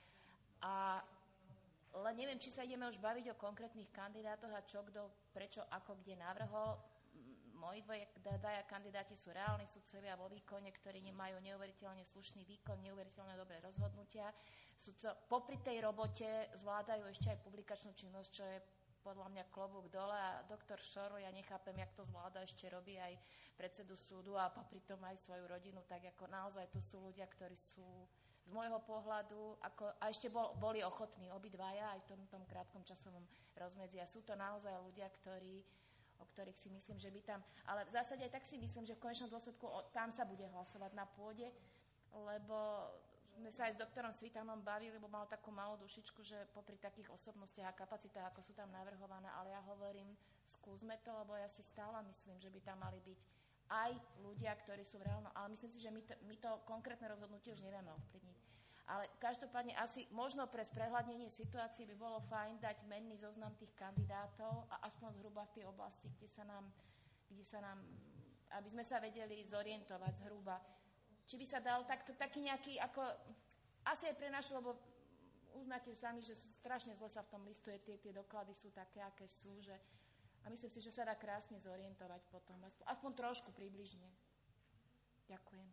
A len neviem, či sa ideme už baviť o konkrétnych kandidátoch a čo, kto, prečo, ako, kde navrhol. Moji dvaja kandidáti sú reálni sudcovia vo výkone, ktorí nemajú neuveriteľne slušný výkon, neuveriteľne dobré rozhodnutia. Sudco, popri tej robote zvládajú ešte aj publikačnú činnosť, čo je podľa mňa klobúk dole. A doktor Šorl, ja nechápem, jak to zvláda, ešte robí aj predsedu súdu a popri tom aj svoju rodinu. Tak ako naozaj to sú ľudia, ktorí sú z môjho pohľadu, ako, a ešte bol, boli ochotní obidvaja aj v tom, tom krátkom časovom rozmedzi. A sú to naozaj ľudia, ktorí o ktorých si myslím, že by tam... Ale v zásade aj tak si myslím, že v konečnom dôsledku o, tam sa bude hlasovať na pôde, lebo sme sa aj s doktorom Svitanom bavili, lebo mal takú malú dušičku, že popri takých osobnostiach a kapacitách, ako sú tam navrhované, ale ja hovorím, skúsme to, lebo ja si stále myslím, že by tam mali byť aj ľudia, ktorí sú v reálnom... Ale myslím si, že my to, my to konkrétne rozhodnutie už nevieme ovplyvniť. Ale každopádne asi možno pre sprehľadnenie situácie by bolo fajn dať menný zoznam tých kandidátov a aspoň zhruba v tej oblasti, kde sa nám, kde sa nám, aby sme sa vedeli zorientovať zhruba. Či by sa dal takto, taký nejaký, ako, asi aj pre našu, lebo uznáte sami, že strašne zle sa v tom listuje, tie, tie doklady sú také, aké sú, že, a myslím si, že sa dá krásne zorientovať potom, aspoň, aspoň trošku približne. Ďakujem.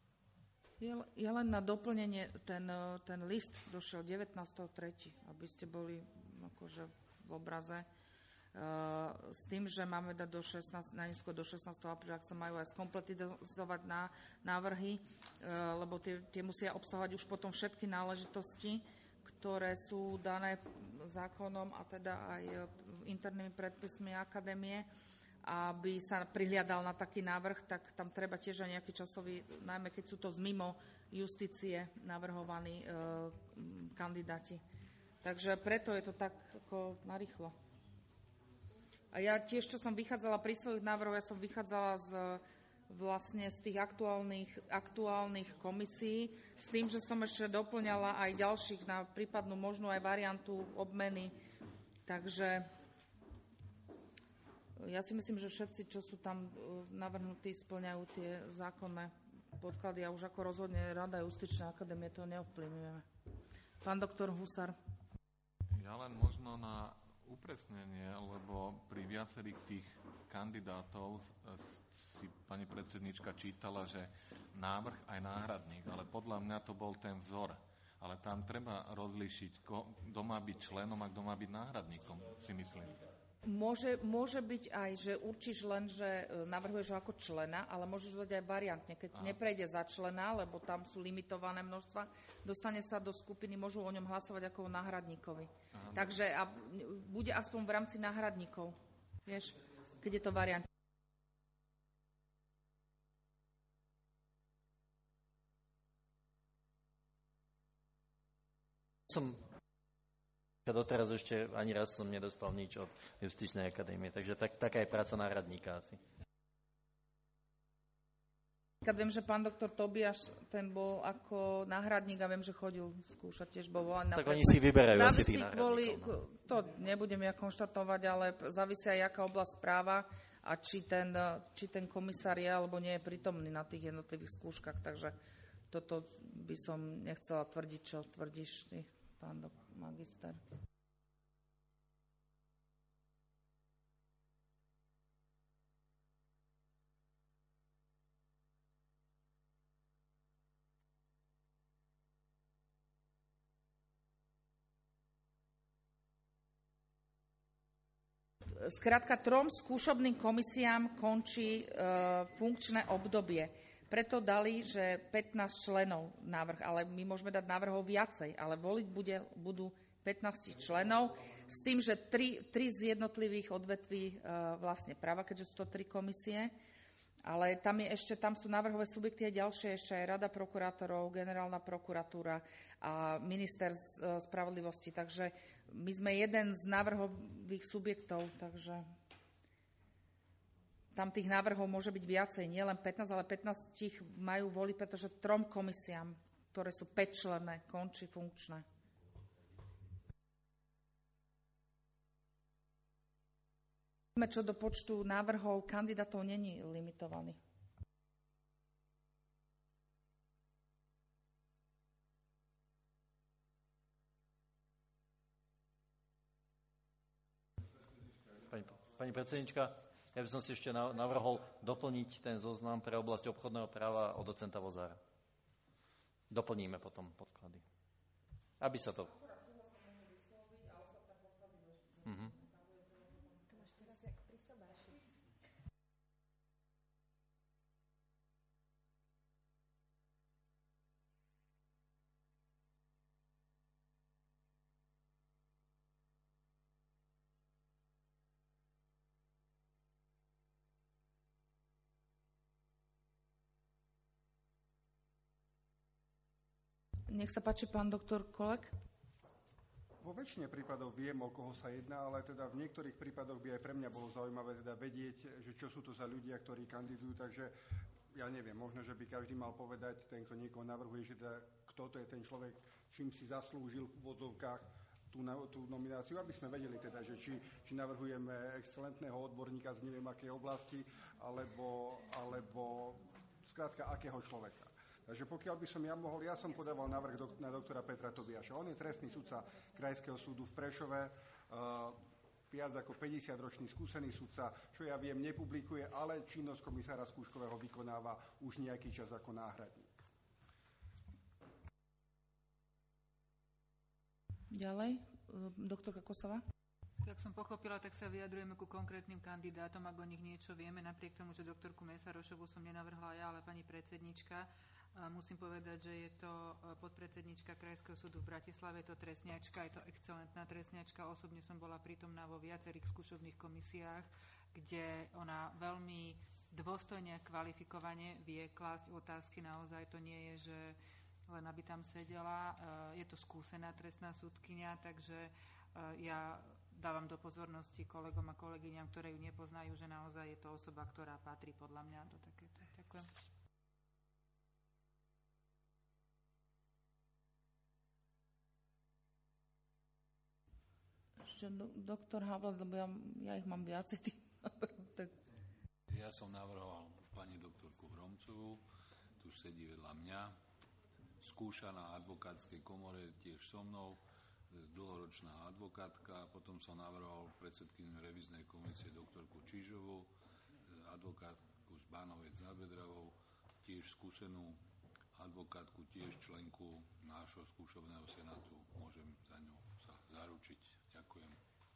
Ja len na doplnenie, ten, ten list došiel devätnásteho tretieho aby ste boli akože v obraze, uh, s tým, že máme dať do šestnásteho najneskôr do šestnásteho apríla, ak sa majú aj skompletizovať na návrhy, uh, lebo tie, tie musia obsahovať už potom všetky náležitosti, ktoré sú dané zákonom a teda aj internými predpismi akadémie. Aby sa prihliadal na taký návrh, tak tam treba tiež aj nejaký časový, najmä keď sú to z mimo justície navrhovaní e, kandidáti. Takže preto je to tak ako narýchlo. A ja tiež, čo som vychádzala pri svojich návrhoch, ja som vychádzala z, vlastne z tých aktuálnych, aktuálnych komisí, s tým, že som ešte doplňala aj ďalších na prípadnú možnú aj variantu obmeny. Takže ja si myslím, že všetci, čo sú tam navrhnutí, spĺňajú tie zákonné podklady a už ako rozhodne Rada Justičnej akadémie to neovplyvňujeme. Pán doktor Husar. Ja len možno na upresnenie, lebo pri viacerých tých kandidátov si pani predsednička čítala, že návrh aj náhradník, ale podľa mňa to bol ten vzor. Ale tam treba rozlíšiť, kto má byť členom a kto má byť náhradníkom, si myslím. Môže, môže byť aj, že určíš len, že navrhuješ ho ako člena, ale môžeš dať aj variantne. Keď Aha. neprejde za člena, lebo tam sú limitované množstva, dostane sa do skupiny, môžu o ňom hlasovať ako o náhradníkovi. Aha. Takže a bude aspoň v rámci náhradníkov. Vieš, keď je to variant. Som doteraz ešte ani raz som nedostal nič od Justičnej akadémie, takže tak, taká je práca náhradníka asi. Keď viem, že pán doktor Tobiaš, ten bol ako náhradník a viem, že chodil skúšať, tiež bol volaný na Tak oni si vyberajú asi tých kvôli, náhradníkov. To nebudem ja konštatovať, ale závisí aj, aká oblasť práva a či ten, či ten komisár je alebo nie je prítomný na tých jednotlivých skúškach. Takže toto by som nechcela tvrdiť, čo tvrdíš ty, pán magister. Skrátka, trom skúšobným komisiám končí e, funkčné obdobie. Preto dali, že pätnásť členov návrh, ale my môžeme dať návrhov viacej, ale voliť bude, budú pätnásť členov s tým, že tri, tri z jednotlivých odvetví e, vlastne práva, keďže sú to tri komisie. Ale tam, je ešte, tam sú návrhové subjekty aj ďalšie, ešte aj Rada prokurátorov, Generálna prokuratúra a minister spravodlivosti. Takže my sme jeden z návrhových subjektov, takže tam tých návrhov môže byť viacej, nie len pätnásť, ale pätnásť majú voliť, pretože trom komisiám, ktoré sú päťčlenné, končí funkčné. Čo do počtu návrhov kandidátov není limitovaný. Pani, pani predsednička, ja by som si ešte navrhol doplniť ten zoznam pre oblasť obchodného práva od docenta Vozára. Doplníme potom podklady. Aby sa to... Mhm. Nech sa páči, pán doktor Kolek. Vo väčšine prípadov viem, o koho sa jedná, ale teda v niektorých prípadoch by aj pre mňa bolo zaujímavé teda vedieť, že čo sú to za ľudia, ktorí kandidujú, takže ja neviem, možno, že by každý mal povedať, ten, kto niekoho navrhuje, že teda, kto to je ten človek, čím si zaslúžil v úvodzovkách tú, tú nomináciu, aby sme vedeli teda, že či, či navrhujeme excelentného odborníka z neviem akej oblasti, alebo, alebo skrátka akého človeka. Takže pokiaľ by som ja mohol, ja som podával návrh na doktora Petra Tobiaša. On je trestný sudca Krajského súdu v Prešove, uh, viac ako päťdesiatročný skúsený sudca, čo ja viem, nepublikuje, ale činnosť komisára skúškového vykonáva už nejaký čas ako náhradník. Ďalej, doktorka Kosová. Jak som pochopila, tak sa vyjadrujeme ku konkrétnym kandidátom, ak o nich niečo vieme, napriek tomu, že doktorku Mesarošovú som nenavrhla ja, ale pani predsednička. Musím povedať, že je to podpredsednička Krajského súdu v Bratislave, je to trestniačka, je to excelentná trestniačka. Osobne som bola prítomná vo viacerých skúšobných komisiách, kde ona veľmi dôstojne a kvalifikovane vie klásť otázky. Naozaj to nie je, že len aby tam sedela. Je to skúsená trestná súdkyňa, takže ja dávam do pozornosti kolegom a kolegyňam, ktoré ju nepoznajú, že naozaj je to osoba, ktorá patrí podľa mňa do takéto. Ďakujem. Ešte do, doktor Havlas, lebo ja, ja ich mám viacej. Tým. Tak. Ja som navrhoval pani doktorku Hromcovú, tu sedí vedľa mňa, skúša na advokátskej komore tiež so mnou, dlhoročná advokátka, potom som navrhoval predsedkyňu revíznej komisie doktorku Čižovú, advokátku z Bánoviec nad Bedravou, tiež skúsenú advokátku, tiež členku nášho skúšobného senátu. Môžem za ňu sa zaručiť. Ďakujem.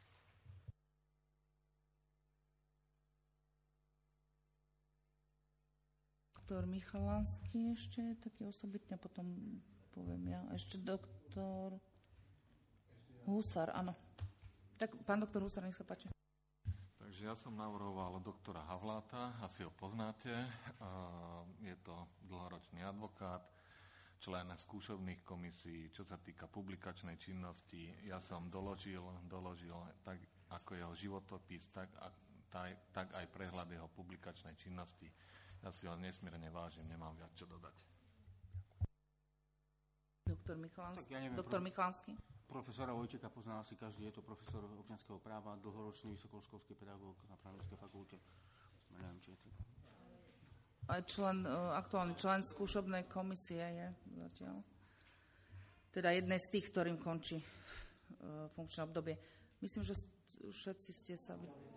Doktor Michalánsky ešte, taký osobitne, potom poviem ja. Ešte doktor Husar, áno. Tak, pán doktor Husar, nech sa páči. Takže ja som navrhoval doktora Havláta, asi ho poznáte. Je to dlhoročný advokát, člen skúšobných komisí, čo sa týka publikačnej činnosti. Ja som doložil, doložil tak ako jeho životopis, tak, tak, tak aj prehľad jeho publikačnej činnosti. Ja si ho nesmierne vážim, nemám viac čo dodať. Doktor Michalánsky. Ja Doktor Michalánsky. Profesora Vojteka pozná asi každý, je to profesor občianskeho práva, dlhoročný vysokoškolský pedagóg na právnickej fakulte. Neviem, či je to... Aj člen, aktuálny člen skúšobnej komisie je zatiaľ. Teda jednej z tých, ktorým končí funkčné obdobie. Myslím, že všetci ste sa...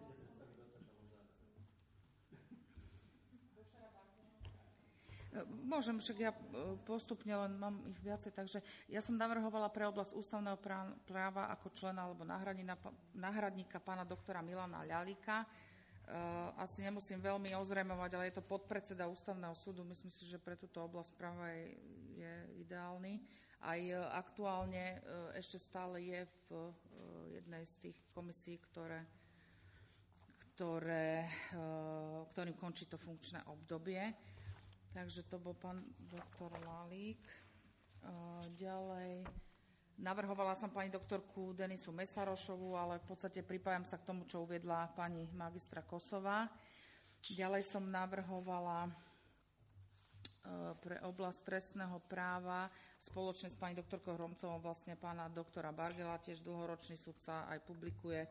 Môžem, však ja postupne, len mám ich viacej, takže ja som navrhovala pre oblasť ústavného práva ako člena alebo náhradníka pána doktora Milana Ľalika. Asi nemusím veľmi ozrejmovať, ale je to podpredseda ústavného súdu. Myslím si, že pre túto oblasť práva je, je ideálny. Aj aktuálne ešte stále je v jednej z tých komisí, ktoré, ktoré, ktorým končí to funkčné obdobie. Takže to bol pán doktor Lalík. Ďalej navrhovala som pani doktorku Denisu Mesarošovú, ale v podstate pripájam sa k tomu, čo uviedla pani magistra Kosová. Ďalej som navrhovala pre oblasť trestného práva spoločne s pani doktorkou Hromcovou vlastne pána doktora Bargela, tiež dlhoročný sudca, aj publikuje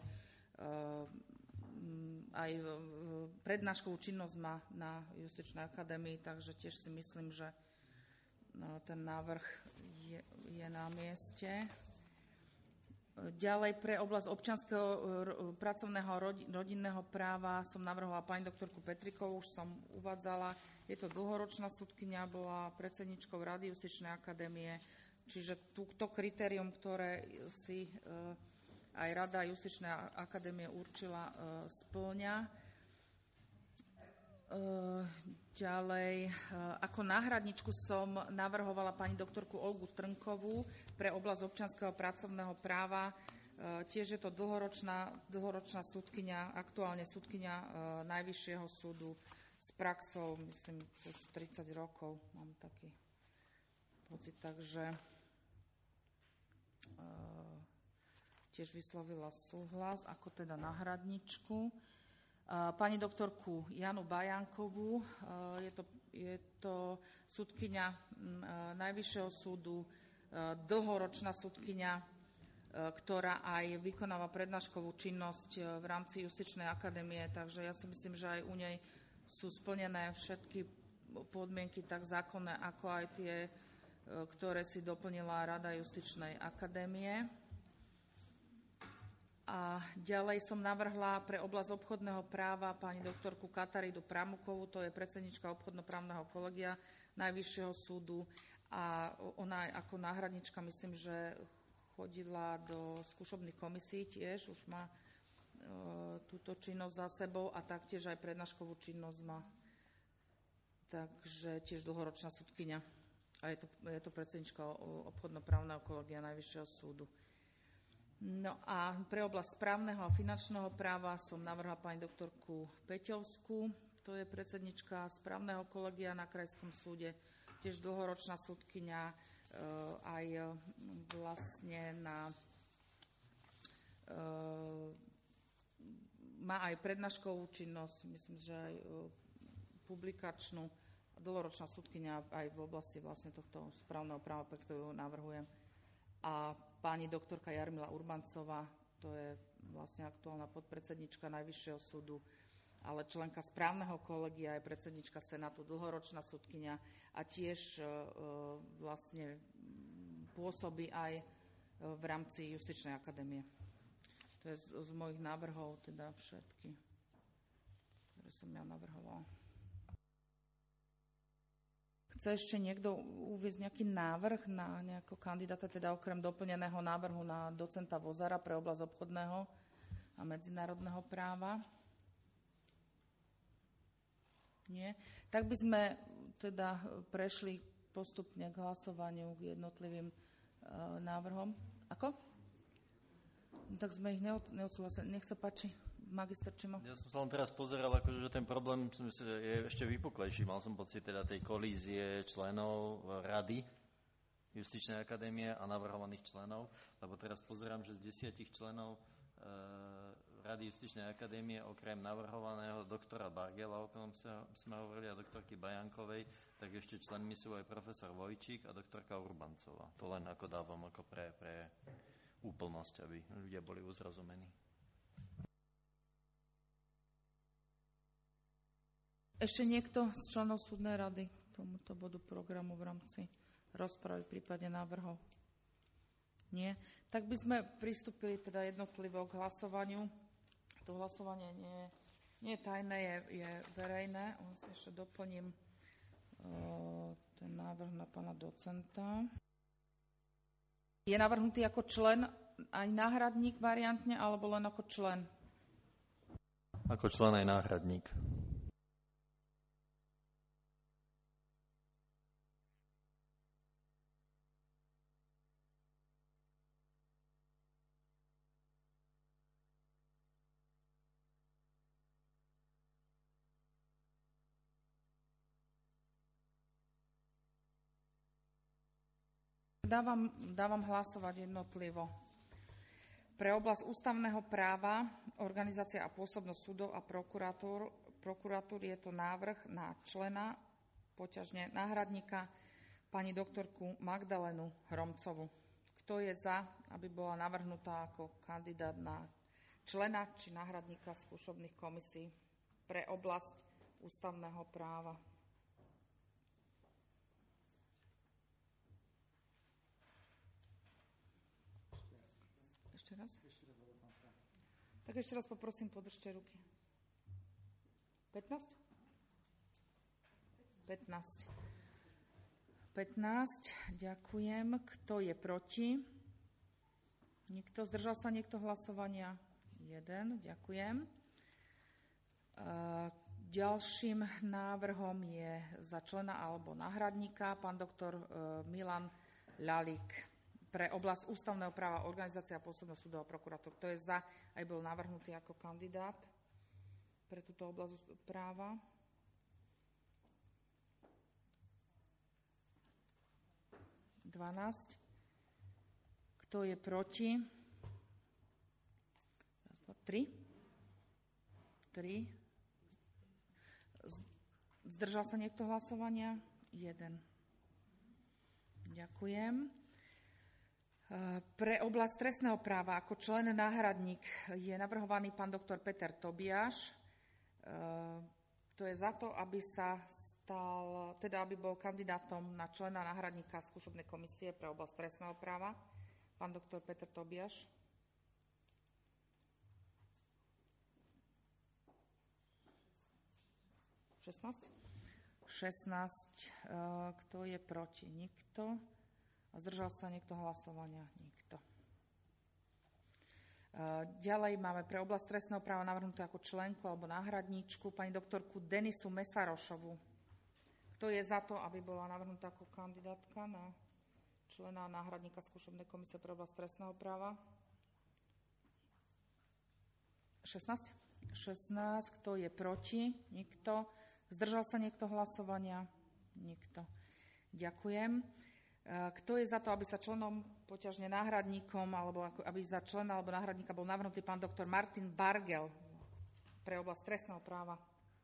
aj prednáškovú činnosť má na Justičnej akadémii, takže tiež si myslím, že ten návrh je, je na mieste. Ďalej pre oblasť občianskeho pracovného rodinného práva som navrhovala pani doktorku Petrikovú, už som uvádzala. Je to dlhoročná sudkyňa, bola predsedničkou Rady Justičnej akadémie, čiže túto kritérium, ktoré si aj Rada Justičnej akadémie určila, spĺňa. Ďalej, ako náhradničku som navrhovala pani doktorku Olgu Trnkovú pre oblasť občianskeho pracovného práva. Tiež je to dlhoročná, dlhoročná sudkyňa, aktuálne sudkyňa Najvyššieho súdu s praxou, myslím, už tridsať rokov, mám taký pocit, takže tiež vyslovila súhlas ako teda náhradničku. Pani doktorku Janu Bajankovú, je to, je to sudkyňa Najvyššieho súdu, dlhoročná sudkyňa, ktorá aj vykonáva prednáškovú činnosť v rámci Justičnej akadémie, takže ja si myslím, že aj u nej sú splnené všetky podmienky, tak zákonné, ako aj tie, ktoré si doplnila Rada Justičnej akadémie. A ďalej som navrhla pre oblasť obchodného práva pani doktorku Katarídu Pramukovú, to je predsednička obchodnoprávneho kolegia Najvyššieho súdu a ona ako náhradnička myslím, že chodila do skúšobných komisí tiež, už má e, túto činnosť za sebou a taktiež aj prednáškovú činnosť má. Takže tiež dlhoročná sudkyňa a je to, je to predsednička obchodnoprávneho kolegia Najvyššieho súdu. No a pre oblasť správneho a finančného práva som navrhla pani doktorku Peťovskú, to je predsednička správneho kolegia na Krajskom súde, tiež dlhoročná sudkyňa, e, aj vlastne na e, má aj prednáškovú činnosť, myslím, že aj e, publikačnú, dlhoročná sudkyňa aj v oblasti vlastne tohto správneho práva, pre ktorú navrhujem. A pani doktorka Jarmila Urbancová, to je vlastne aktuálna podpredsednička Najvyššieho súdu, ale členka správneho kolegia, je predsednička Senátu, dlhoročná sudkyňa a tiež e, vlastne pôsobí aj v rámci Justičnej akadémie. To je z, z mojich návrhov teda všetky, ktoré som ja navrhovala. Chce ešte niekto uviesť nejaký návrh na nejakého kandidáta, teda okrem doplneného návrhu na docenta Vozara pre oblasť obchodného a medzinárodného práva? Nie? Tak by sme teda prešli postupne k hlasovaniu, k jednotlivým uh, návrhom. Ako? Tak sme ich neodsúhlasili. Nech sa páči. Magister Čimo? Ja som sa len teraz pozeral, akože, že ten problém myslím, je ešte vypuklejší. Mal som pocit teda tej kolízie členov Rady Justičnej akadémie a navrhovaných členov, lebo teraz pozerám, že z desiatich členov e, Rady Justičnej akadémie okrem navrhovaného doktora Bargela, o ktorom sme hovorili, a doktorky Bajankovej, tak ešte členmi sú aj profesor Vojčík a doktorka Urbancová. To len ako dávam ako pre, pre úplnosť, aby ľudia boli uzrozumení. Ešte niekto z členov súdnej rady k tomuto bodu programu v rámci rozpravy v prípade návrhov? Nie. Tak by sme pristúpili teda jednotlivo k hlasovaniu. To hlasovanie nie, nie je tajné, je, je verejné. On si ešte doplním uh, ten návrh na pána docenta. Je navrhnutý ako člen aj náhradník variantne, alebo len ako člen? Ako člen aj náhradník. Dávam, dávam hlasovať jednotlivo. Pre oblasť ústavného práva, organizácia a pôsobnosť súdov a prokuratúr, prokuratúr je to návrh na člena, poťažne náhradníka, pani doktorku Magdalénu Hromcovu. Kto je za, aby bola navrhnutá ako kandidát na člena či náhradníka skúšobných komisí pre oblasť ústavného práva? Ešte raz? Tak ešte raz poprosím, podržte ruky. pätnásť? pätnásť. pätnásť, ďakujem. Kto je proti? Nikto. Zdržal sa niekto hlasovania? Jeden, ďakujem. Ďalším návrhom je za člena alebo náhradníka pán doktor Milan Ľalík. Pre oblasť ústavného práva, organizácia a pôsobnosť súdov a prokuratúr. Kto je za, aj bol navrhnutý ako kandidát pre túto oblasť práva? dvanásť. Kto je proti? Raz, dva, tri. tri. Zdržal sa niekto hlasovania? jeden. Ďakujem. Pre oblasť trestného práva ako člen náhradník je navrhovaný pán doktor Peter Tobiáš. To je za to, aby sa stal, teda aby bol kandidátom na člena náhradníka skúšobnej komisie pre oblasť trestného práva. Pán doktor Peter Tobiáš. šestnásť. šestnásť. Kto je proti? Nikto. A zdržal sa niekto hlasovania? Nikto. Ďalej máme pre oblasť trestného práva navrhnutú ako členku alebo náhradníčku pani doktorku Denisu Mesarošovu. Kto je za to, aby bola navrhnutá ako kandidátka na člena náhradníka skúšobnej komisie pre oblasť trestného práva? šestnásť. šestnásť. Kto je proti? Nikto. Zdržal sa niekto hlasovania? Nikto. Ďakujem. Kto je za to, aby sa členom, poťažne náhradníkom, alebo aby za člena alebo náhradníka bol navrhnutý pán doktor Martin Bargel pre oblasť trestného práva?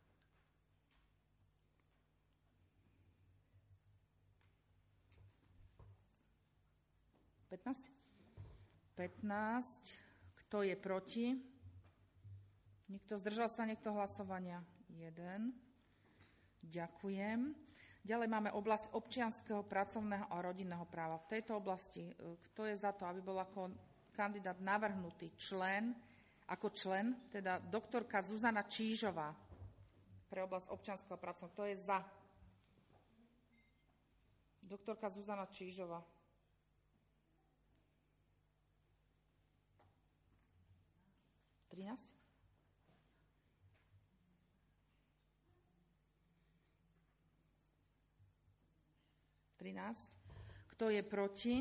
pätnásť. pätnásť. Kto je proti? Nikto. Zdržal sa niekto hlasovania? jeden. Ďakujem. Ďalej máme oblasť občianskeho, pracovného a rodinného práva. V tejto oblasti, kto je za to, aby bol ako kandidát navrhnutý člen, ako člen, teda doktorka Zuzana Čížová pre oblasť občianskeho a pracovného. Kto je za? Doktorka Zuzana Čížová. trinásť. trinásť. Kto je proti?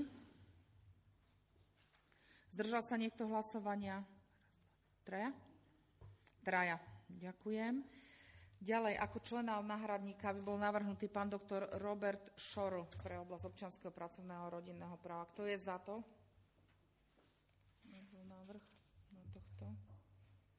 Zdržal sa niekto hlasovania? Traja? Traja. Ďakujem. Ďalej, ako člena náhradníka by bol navrhnutý pán doktor Robert Šorl pre oblasť občianskeho, pracovného a rodinného práva. Kto je za to? Návrh na tohto.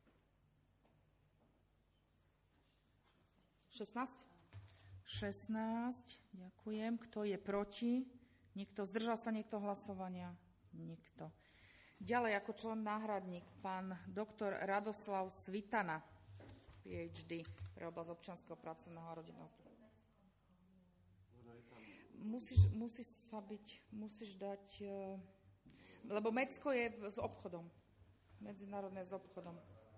šestnásť? šestnásť. Ďakujem. Kto je proti? Nikto. Zdržal sa niekto hlasovania? Nikto. Ďalej ako člen náhradník pán doktor Radoslav Svitana, PhD, pre oblasť občianskeho, pracovného a rodinného. Musíš, musí sa byť, musíš dať, lebo Mécko je s obchodom, medzinárodné s obchodom.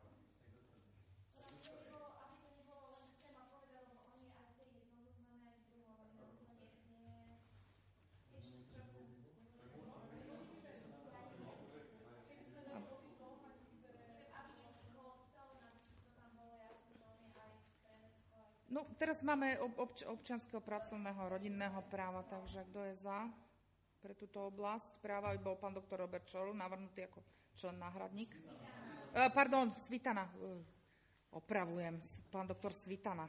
No, teraz máme obč- občianskeho, pracovného, rodinného práva, takže kto je za pre túto oblasť práva, by bol pán doktor Robert Šorl, navrhnutý ako člen náhradník. E, pardon, Svitana. E, opravujem, pán doktor Svitana.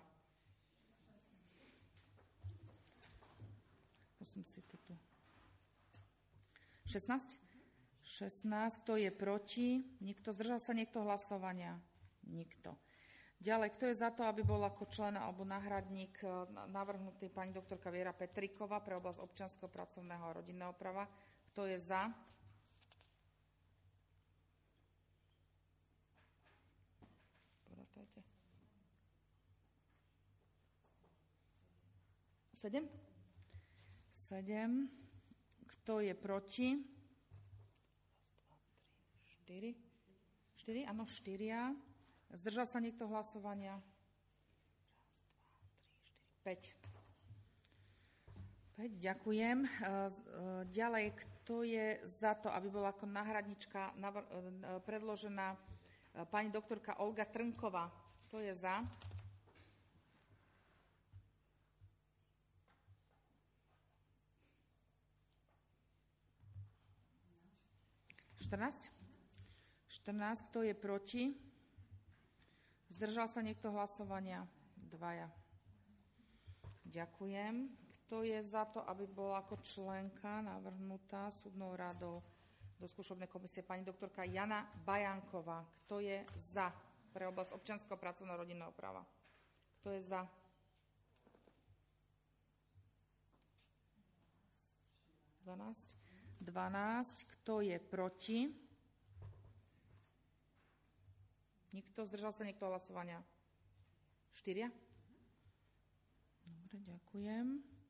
Musím si to tu. šestnásť? šestnásť. Kto je proti? Nikto. Zdržal sa niekto hlasovania? Nikto. Ďalej, kto je za to, aby bol ako člen alebo náhradník navrhnutý pani doktorka Viera Petríková pre oblasť občianskeho, pracovného a rodinného práva? Kto je za? Porátajte. Sedem? Sedem. Kto je proti? Štyri? Štyri? Áno, štyria. Zdržal sa niekto hlasovania? päť. päť, ďakujem. Ďalej, kto je za to, aby bola ako náhradnička predložená pani doktorka Olga Trnková? Kto je za? štrnásť? štrnásť, kto je proti? Zdržal sa niekto hlasovania? Dvaja. Ďakujem. Kto je za to, aby bola ako členka navrhnutá súdnou radou do skúšobnej komisie pani doktorka Jana Bajanková? Kto je za pre oblasť občianskeho, pracovného, rodinného práva? Kto je za? dvanásť. dvanásť. Kto je proti? Nikto? Zdržal sa niekto hlasovania? Štyria? Dobre, ďakujem.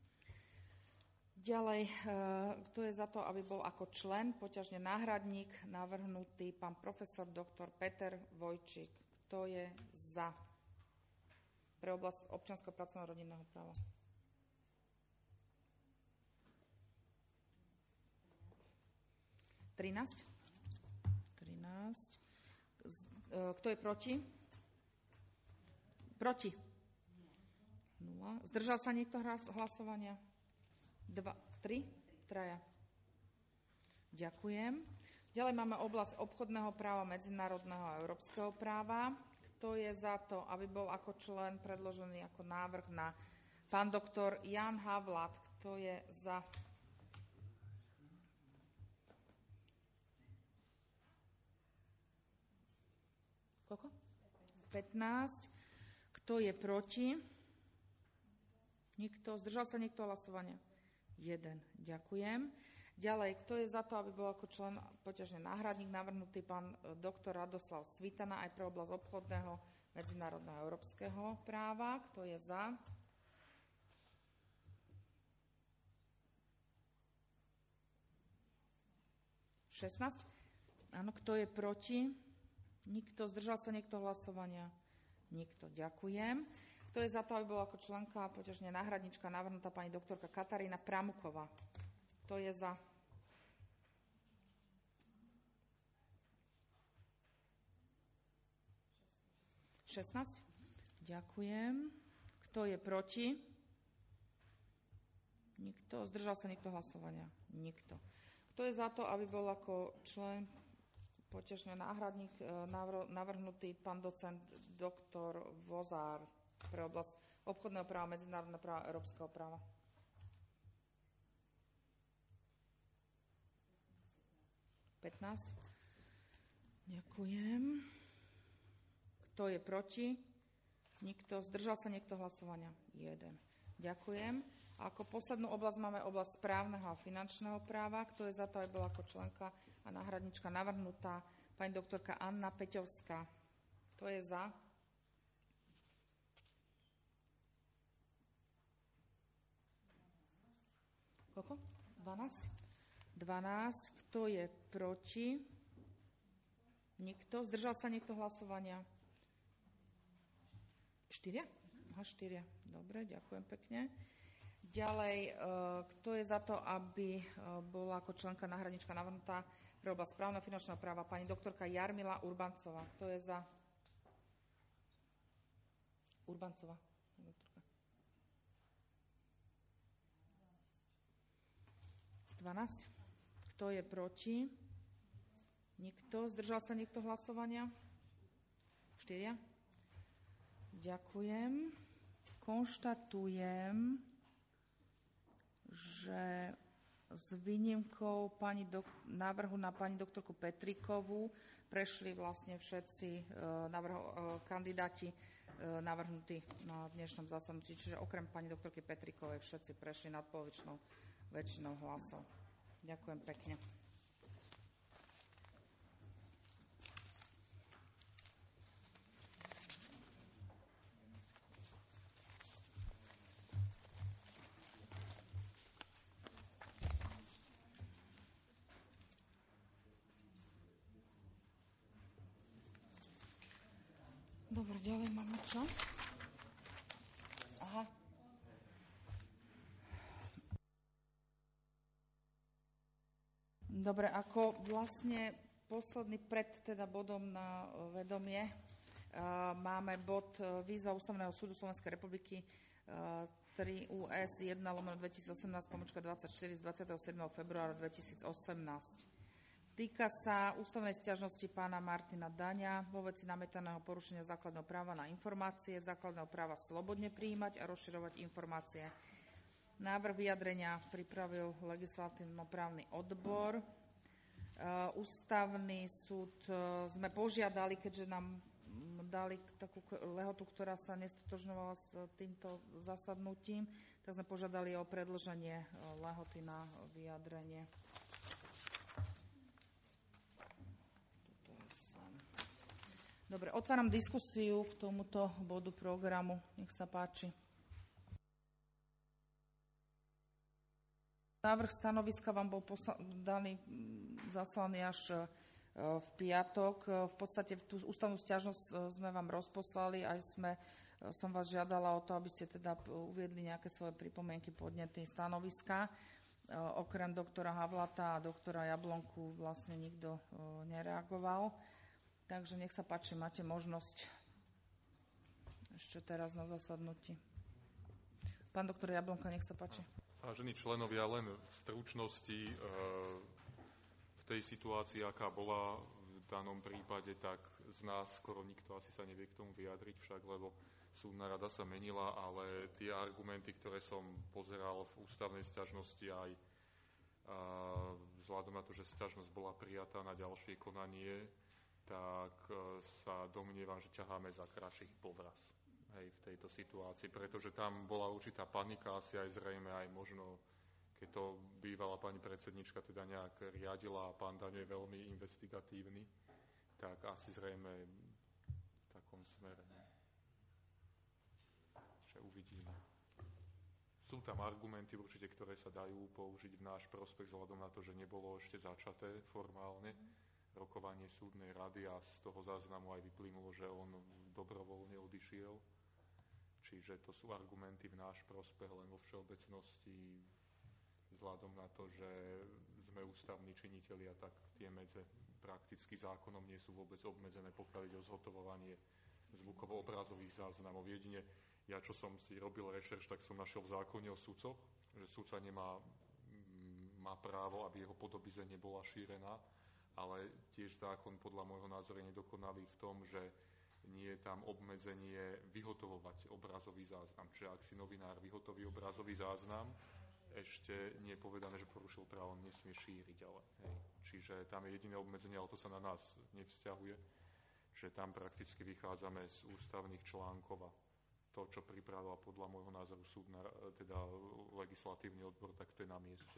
Ďalej, kto je za to, aby bol ako člen, poťažne náhradník, navrhnutý pán profesor doktor Peter Vojčík? Kto je za pre oblasť občianskeho, pracovného, rodinného práva? trinásť? trinásť. Kto je proti? Proti? Nula. Zdržal sa niekto hlasovania? Dva, tri? Traja. Ďakujem. Ďalej máme oblasť obchodného práva, medzinárodného a európskeho práva. Kto je za to, aby bol ako člen predložený ako návrh na pán doktor Jan Havlát? Kto je za? Koľko? pätnásť. Kto je proti? Nikto. Zdržal sa niekto hlasovania? jeden. Ďakujem. Ďalej, kto je za to, aby bol ako člen poťažne náhradník navrhnutý pán doktor Radoslav Svitana aj pre oblasť obchodného, medzinárodného a európskeho práva? Kto je za? šestnásť. Áno, kto je proti? Nikto. Zdržal sa niekto hlasovania? Nikto. Ďakujem. Kto je za to, aby bola ako členka a poťažne náhradnička navrhnutá pani doktorka Katarína Pramuková? Kto je za? šestnásť. Ďakujem. Kto je proti? Nikto. Zdržal sa niekto hlasovania? Nikto. Kto je za to, aby bol ako člen poťažne náhradník navrhnutý pán docent doktor Vozár pre oblasť obchodného práva, medzinárodného práva, európskeho práva? pätnásť. Ďakujem. Kto je proti? Nikto. Zdržal sa niekto hlasovania? jeden. Ďakujem. A ako poslednú oblasť máme oblasť správneho a finančného práva. Kto je za to, aby bola ako členka a náhradnička navrhnutá pani doktorka Anna Peťovská? Kto je za? Koľko? dvanásť? dvanásť. Kto je proti? Nikto. Zdržal sa niekto hlasovania? štyria? Aha, štyria. Dobre, ďakujem pekne. Ďalej, kto je za to, aby bola ako členka náhradnička navrhnutá pre oblasť správneho finančného práva pani doktorka Jarmila Urbancová? Kto je za? Urbancová. dvanásť. Kto je proti? Nikto. Zdržal sa niekto hlasovania? štyria. Ďakujem. Konštatujem, že s výnimkou pani dok- návrhu na pani doktorku Petrikovú prešli vlastne všetci navrho- kandidáti navrhnutí na dnešnom zasadnutí, čiže okrem pani doktorky Petrikovej všetci prešli nadpolovičnou väčšinou hlasov. Ďakujem pekne. Dobre, ďalej máme čo? Aha. Dobre, ako vlastne posledný pred teda bodom na vedomie máme bod výzva Ústavného súdu Slovenskej republiky tri U S jeden lomeno dvetisícosemnásť pomočka dvadsaťštyri z dvadsiateho siedmeho februára dvetisícosemnásť. Týka sa ústavnej sťažnosti pána Martina Daňa vo veci nametaného porušenia základného práva na informácie, základného práva slobodne prijímať a rozširovať informácie. Návrh vyjadrenia pripravil legislatívno-právny odbor. Ústavný súd sme požiadali, keďže nám dali takú lehotu, ktorá sa nestotožňovala s týmto zasadnutím, tak sme požiadali o predĺženie lehoty na vyjadrenie. Dobre, otváram diskusiu k tomuto bodu programu. Nech sa páči. Návrh stanoviska vám bol posla- daný, zaslaný až v piatok. V podstate tú ústavnú sťažnosť sme vám rozposlali, aj sme, som vás žiadala o to, aby ste teda uviedli nejaké svoje pripomienky, podnety, stanoviska. Okrem doktora Havlata a doktora Jablonku vlastne nikto nereagoval. Takže nech sa páči, máte možnosť ešte teraz na zasadnutí. Pán doktor Jablonka, nech sa páči. Vážení členovia, len v stručnosti v tej situácii, aká bola v danom prípade, tak z nás skoro nikto asi sa nevie k tomu vyjadriť však, lebo súdna rada sa menila, ale tie argumenty, ktoré som pozeral v ústavnej sťažnosti aj vzhľadom na to, že sťažnosť bola prijatá na ďalšie konanie, tak sa domnievam, že ťaháme za kratší povraz, hej, v tejto situácii, pretože tam bola určitá panika, asi aj zrejme aj možno, keď to bývala pani predsednička teda nejak riadila a pán Daň je veľmi investigatívny, tak asi zrejme v takom smere. Že uvidíme. Sú tam argumenty určite, ktoré sa dajú použiť v náš prospech vzhľadom na to, že nebolo ešte začaté formálne rokovanie súdnej rady a z toho záznamu aj vyplynulo, že on dobrovoľne odišiel. Čiže to sú argumenty v náš prospech, len vo všeobecnosti vzhľadom na to, že sme ústavní činitelia, tak tie medze prakticky zákonom nie sú vôbec obmedzené, pokiaľ ide o zhotovovanie zvukovo-obrazových záznamov. Jedine ja, čo som si robil rešerš, tak som našiel v zákone o sudcoch, že sudca nemá má právo, aby jeho podobizeň nebola šírená, ale tiež zákon podľa môjho názoru je nedokonalý v tom, že nie je tam obmedzenie vyhotovovať obrazový záznam. Čiže ak si novinár vyhotoví obrazový záznam, ešte nie je povedané, že porušil právo, on nesmie šíriť. Ale, hej. Čiže tam je jediné obmedzenie, ale to sa na nás nevzťahuje. Čiže tam prakticky vychádzame z ústavných článkov a to, čo pripravila podľa môjho názoru súdna, teda legislatívny odbor, tak to je na mieste.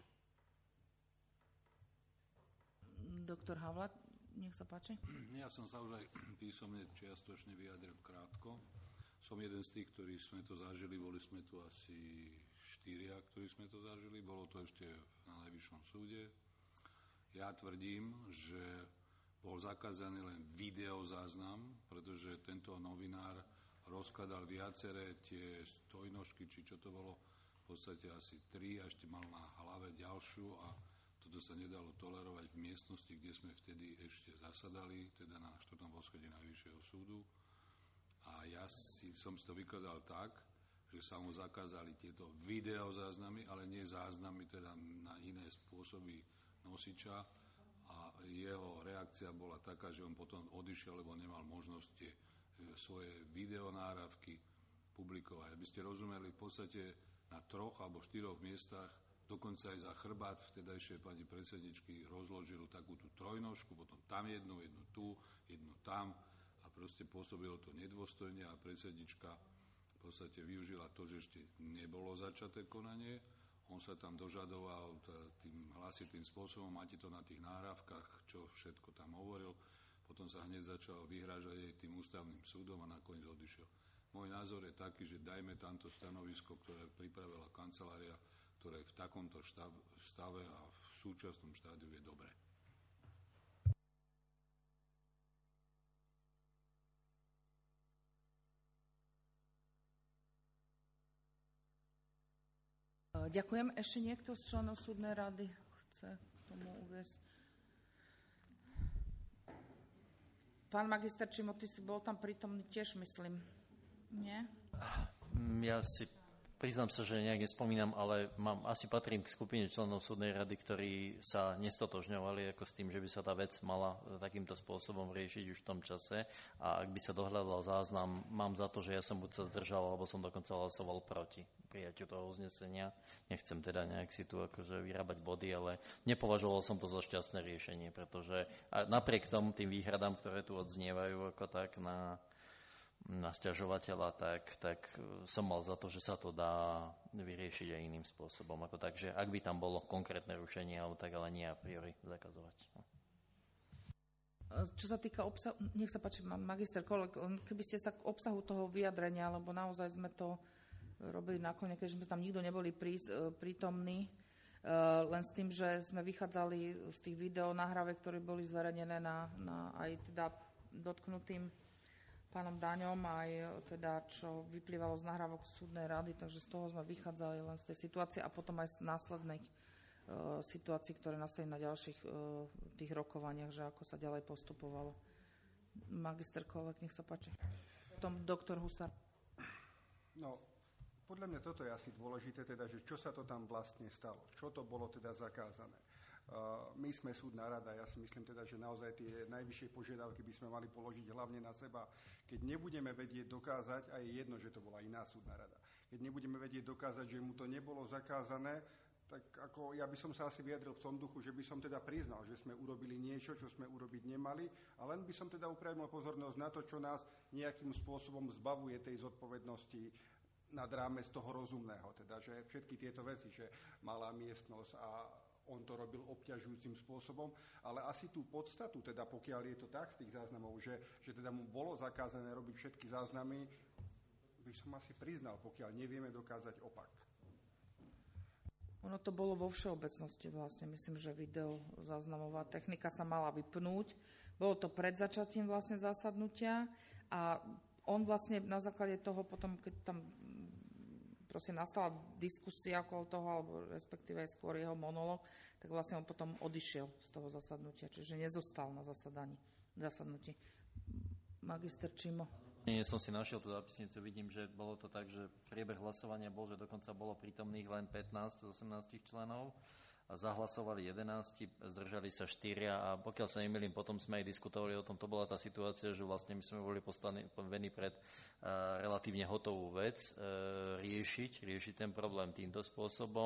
Doktor Havla, nech sa páči. Ja som sa už aj písomne čiastočne vyjadril krátko. Som jeden z tých, ktorí sme to zažili, boli sme tu asi štyria, ktorí sme to zažili, bolo to ešte na Najvyššom súde. Ja tvrdím, že bol zakázaný len videozáznam, pretože tento novinár rozkladal viaceré tie stojnožky, či čo to bolo, v podstate asi tri, a ešte mal na hlave ďalšiu, a toto sa nedalo tolerovať v miestnosti, kde sme vtedy ešte zasadali, teda na štvrtom poschodí Najvyššieho súdu. A ja si, som si to vykladal tak, že sa mu zakázali tieto videozáznamy, ale nie záznamy teda na iné spôsoby nosiča, a jeho reakcia bola taká, že on potom odišiel, lebo nemal možnosť tie svoje videonáhrávky publikovať. Aby ste rozumeli, v podstate na troch alebo štyroch miestach, dokonca aj za chrbát vtedajšej pani predsedničky, rozložil takú tú trojnožku, potom tam jednu, jednu tu, jednu tam, a proste pôsobilo to nedôstojne, a predsednička v podstate využila to, že ešte nebolo začaté konanie. On sa tam dožadoval tým hlasitým spôsobom, máte to na tých nahrávkach, čo všetko tam hovoril. Potom sa hneď začal vyhrážať aj tým ústavným súdom a nakoniec odišiel. Môj názor je taký, že dajme tamto stanovisko, ktoré pripravila kancelária, ktoré v takomto stave a v súčasnom štádiu je dobré. Ďakujem. Ešte niekto z členov súdnej rady chce k tomu uviesť? Pán magister Čimo, ty si bol tam prítomný tiež, myslím. Nie? Ja si priznám sa, že nejak nespomínam, ale mám, asi patrím k skupine členov súdnej rady, ktorí sa nestotožňovali ako s tým, že by sa tá vec mala takýmto spôsobom riešiť už v tom čase. A ak by sa dohľadal záznam, mám za to, že ja som buď sa zdržal, alebo som dokonca hlasoval proti prijatiu toho uznesenia. Nechcem teda nejak si tu akože vyrábať body, ale nepovažoval som to za šťastné riešenie, pretože napriek tomu tým výhradám, ktoré tu odznievajú ako tak na na sťažovateľa, tak, tak som mal za to, že sa to dá vyriešiť aj iným spôsobom. Ako tak, že ak by tam bolo konkrétne rušenie, alebo tak, ale nie a priori zakazovať. Čo sa týka obsahu, nech sa páči, magister Kolek, keby ste sa k obsahu toho vyjadrenia, lebo naozaj sme to robili nakoniec, keďže sme tam nikto neboli prítomní, len s tým, že sme vychádzali z tých videonahrávek, ktoré boli zverejnené na, na aj teda dotknutým pánom Daňom, aj teda, čo vyplývalo z nahrávok súdnej rady, takže z toho sme vychádzali len z tej situácie a potom aj z následnej uh, situácii, ktoré nastali na ďalších uh, tých rokovaniach, že ako sa ďalej postupovalo. Magister Kolek, nech sa páči. Potom doktor Husar. No, podľa mňa toto je asi dôležité, teda, že čo sa to tam vlastne stalo, čo to bolo teda zakázané. My sme súdna rada, ja si myslím teda, že naozaj tie najvyššie požiadavky by sme mali položiť hlavne na seba. Keď nebudeme vedieť dokázať, a je jedno, že to bola iná súdna rada, keď nebudeme vedieť dokázať, že mu to nebolo zakázané, tak ako ja by som sa asi vyjadril v tom duchu, že by som teda priznal, že sme urobili niečo, čo sme urobiť nemali, a len by som teda upriamil pozornosť na to, čo nás nejakým spôsobom zbavuje tej zodpovednosti nad rámec toho rozumného. Teda, že všetky tieto veci, že malá miestnosť a on to robil obťažujúcim spôsobom, ale asi tú podstatu, teda pokiaľ je to tak z tých záznamov, že, že teda mu bolo zakázané robiť všetky záznamy, by som asi priznal, pokiaľ nevieme dokázať opak. Ono to bolo vo všeobecnosti vlastne. Myslím, že video záznamová technika sa mala vypnúť. Bolo to pred začatím vlastne zasadnutia a on vlastne na základe toho potom, keď tam proste nastala diskusia okolo toho, alebo respektíve aj skôr jeho monológ, tak vlastne on potom odišiel z toho zasadnutia, čiže nezostal na zasadaní, zasadnutí. Magister Čimo. Nie som si našiel tú zápisnicu, vidím, že bolo to tak, že priebeh hlasovania bol, že dokonca bolo prítomných len pätnásť z osemnásť členov a zahlasovali jedenásť, zdržali sa štyria a pokiaľ sa nemýlim, potom sme aj diskutovali o tom, to bola tá situácia, že vlastne my sme boli postavení pred uh, relatívne hotovú vec uh, riešiť, riešiť ten problém týmto spôsobom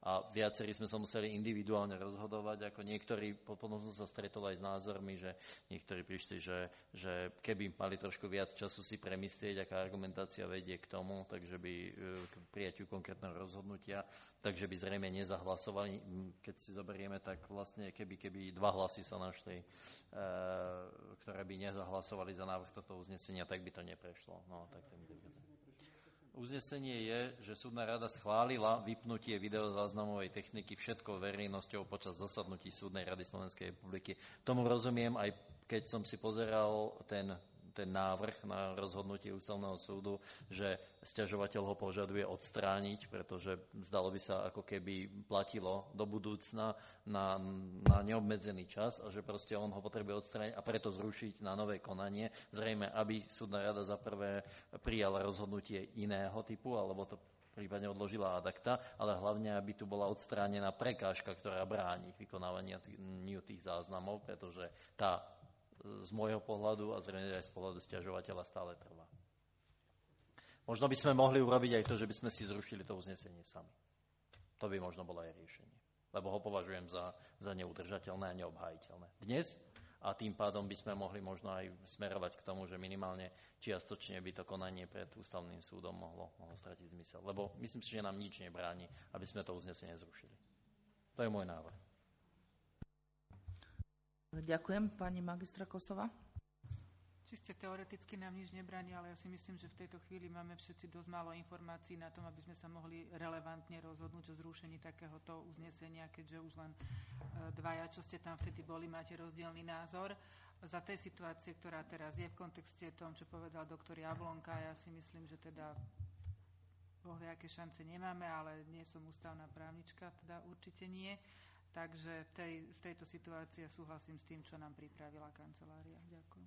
a viacerí sme sa museli individuálne rozhodovať, ako niektorí, potom som sa stretol aj s názormi, že niektorí prišli, že, že keby mali trošku viac času si premyslieť, aká argumentácia vedie k tomu, takže by k prijaťu konkrétneho rozhodnutia, takže by zrejme nezahlasovali. Keď si zoberieme, tak vlastne keby, keby dva hlasy sa našli, e, ktoré by nezahlasovali za návrh toto uznesenia, tak by to neprešlo. No, tak to mi Uznesenie je, že súdna rada schválila vypnutie videozáznamovej techniky všetkou verejnosťou počas zasadnutí súdnej rady Slovenskej republiky. Tomu rozumiem, aj keď som si pozeral ten, ten návrh na rozhodnutie ústavného súdu, že sťažovateľ ho požaduje odstrániť, pretože zdalo by sa, ako keby platilo do budúcna na, na neobmedzený čas a že proste on ho potrebuje odstrániť a preto zrušiť na nové konanie. Zrejme, aby súdna rada za prvé prijala rozhodnutie iného typu, alebo to prípadne odložila ad acta, ale hlavne, aby tu bola odstránená prekážka, ktorá bráni vykonávaniu tých záznamov, pretože tá z môjho pohľadu a zrejme aj z pohľadu sťažovateľa stále trvá. Možno by sme mohli urobiť aj to, že by sme si zrušili to uznesenie sami. To by možno bolo aj riešenie, lebo ho považujem za, za neudržateľné a neobhájiteľné. Dnes a tým pádom by sme mohli možno aj smerovať k tomu, že minimálne čiastočne by to konanie pred ústavným súdom mohlo, mohlo stratiť zmysel. Lebo myslím si, že nám nič nebráni, aby sme to uznesenie zrušili. To je môj návrh. Ďakujem. Pani magistra Kosová. Čiste teoreticky nám nič nebráni, ale ja si myslím, že v tejto chvíli máme všetci dosť málo informácií na tom, aby sme sa mohli relevantne rozhodnúť o zrušení takéhoto uznesenia, keďže už len dvaja, čo ste tam vtedy boli, máte rozdielny názor. Za tej situácie, ktorá teraz je v kontexte tom, čo povedal doktor Jablonka, ja si myslím, že teda bohviaké šance nemáme, ale nie som ústavná právnička, teda určite nie. Takže v tej, z tejto situácie súhlasím s tým, čo nám pripravila kancelária. Ďakujem.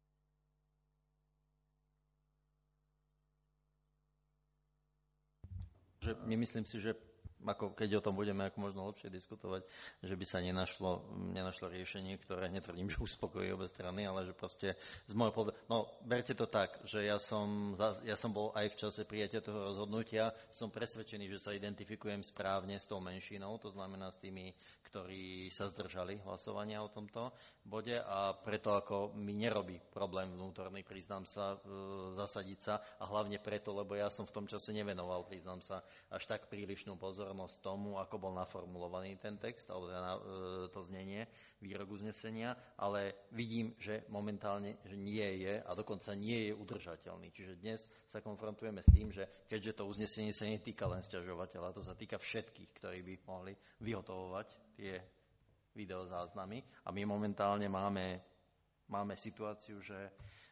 Že nemyslím si, že ako keď o tom budeme ako možno lepšie diskutovať, že by sa nenašlo, nenašlo riešenie, ktoré netvrdím, že uspokojí obe strany, ale že proste z môjho pohľadu, no berte to tak, že ja som, ja som bol aj v čase prijatia toho rozhodnutia, som presvedčený, že sa identifikujem správne s tou menšinou, to znamená s tými, ktorí sa zdržali hlasovania o tomto bode a preto ako mi nerobí problém vnútorný, priznám sa, e, zasadiť sa a hlavne preto, lebo ja som v tom čase nevenoval, priznám sa, až tak prílišnú pozornosť tomu, ako bol naformulovaný ten text, alebo to znenie, výrok uznesenia, ale vidím, že momentálne že nie je a dokonca nie je udržateľný. Čiže dnes sa konfrontujeme s tým, že keďže to uznesenie sa netýka len sťažovateľa, to sa týka všetkých, ktorí by mohli vyhotovovať tie videozáznamy a my momentálne máme, máme situáciu, že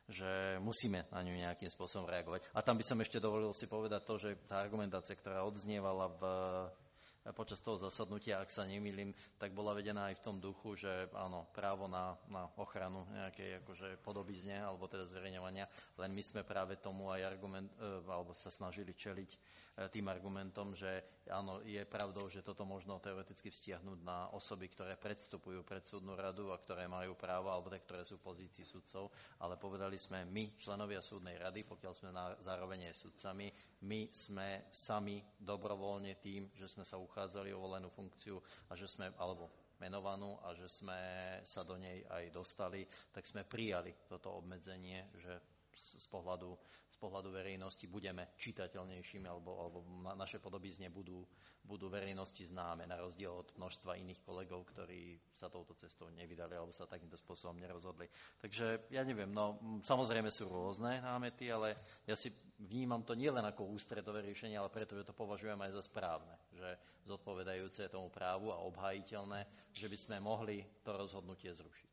že musíme na ňu nejakým spôsobom reagovať. A tam by som ešte dovolil si povedať to, že tá argumentácia, ktorá odznievala v, počas toho zasadnutia, ak sa nemýlim, tak bola vedená aj v tom duchu, že áno, právo na, na ochranu nejakej akože podobizne, alebo teda zverejňovania, len my sme práve tomu aj argument, alebo sa snažili čeliť tým argumentom, že áno, je pravdou, že toto možno teoreticky vztiahnuť na osoby, ktoré predstupujú pred súdnu radu a ktoré majú právo, alebo tak, ktoré sú v pozícii sudcov, ale povedali sme my, členovia súdnej rady, pokiaľ sme na, zároveň aj sudcami, my sme sami dobrovoľne tým, že sme sa uchádzali o volenú funkciu a že sme, alebo menovanú a že sme sa do nej aj dostali, tak sme prijali toto obmedzenie, že z pohľadu, z pohľadu verejnosti budeme čitateľnejšími alebo, alebo naše podobizne budú, budú verejnosti známe, na rozdiel od množstva iných kolegov, ktorí sa touto cestou nevydali alebo sa takýmto spôsobom nerozhodli. Takže ja neviem, no samozrejme sú rôzne námety, ale ja si vnímam to nielen ako ústretové riešenie, ale preto, že to považujem aj za správne, že zodpovedajúce tomu právu a obhájiteľné, že by sme mohli to rozhodnutie zrušiť.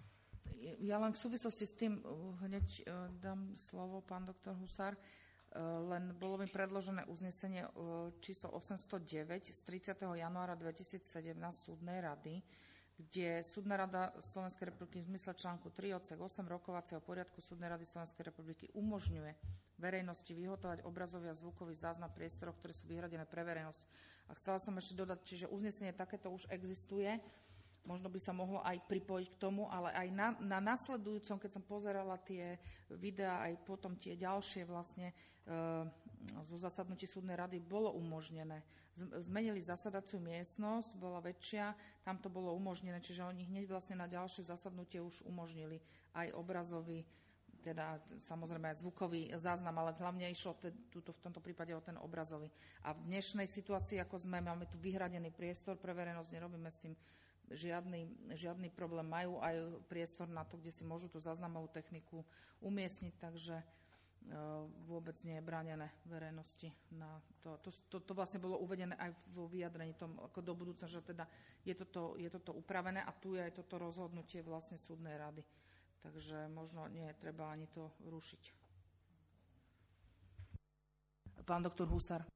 Ja len v súvislosti s tým hneď dám slovo pán doktor Husár. Len bolo mi predložené uznesenie číslo osemstodeväť z tridsiateho januára dvetisícsedemnásť súdnej rady, kde súdna rada Slovenskej republiky v zmysle článku tri odsek osem rokovacieho poriadku súdnej rady Slovenskej republiky umožňuje verejnosti vyhotovať obrazový a zvukový záznam priestorov, ktoré sú vyhradené pre verejnosť. A chcela som ešte dodať, čiže uznesenie takéto už existuje. možno by sa mohlo aj pripojiť k tomu, ale aj na, na nasledujúcom, keď som pozerala tie videá, aj potom tie ďalšie vlastne e, zo zasadnutí súdnej rady, bolo umožnené. Zmenili zasadaciu miestnosť, bola väčšia, tam to bolo umožnené, čiže oni hneď vlastne na ďalšie zasadnutie už umožnili aj obrazový, teda samozrejme aj zvukový záznam, ale hlavne išlo te, túto, v tomto prípade o ten obrazový. A v dnešnej situácii, ako sme, máme tu vyhradený priestor pre verejnosť, nerobíme s tým Žiadny, žiadny problém. Majú aj priestor na to, kde si môžu tú záznamovú techniku umiestniť, takže e, vôbec nie je bránené verejnosti. Na to, to, to, to vlastne bolo uvedené aj vo vyjadrení tom, ako do budúca, že teda je toto, je toto upravené a tu je aj toto rozhodnutie vlastne súdnej rady. Takže možno nie je treba ani to rušiť. Pán doktor Husar.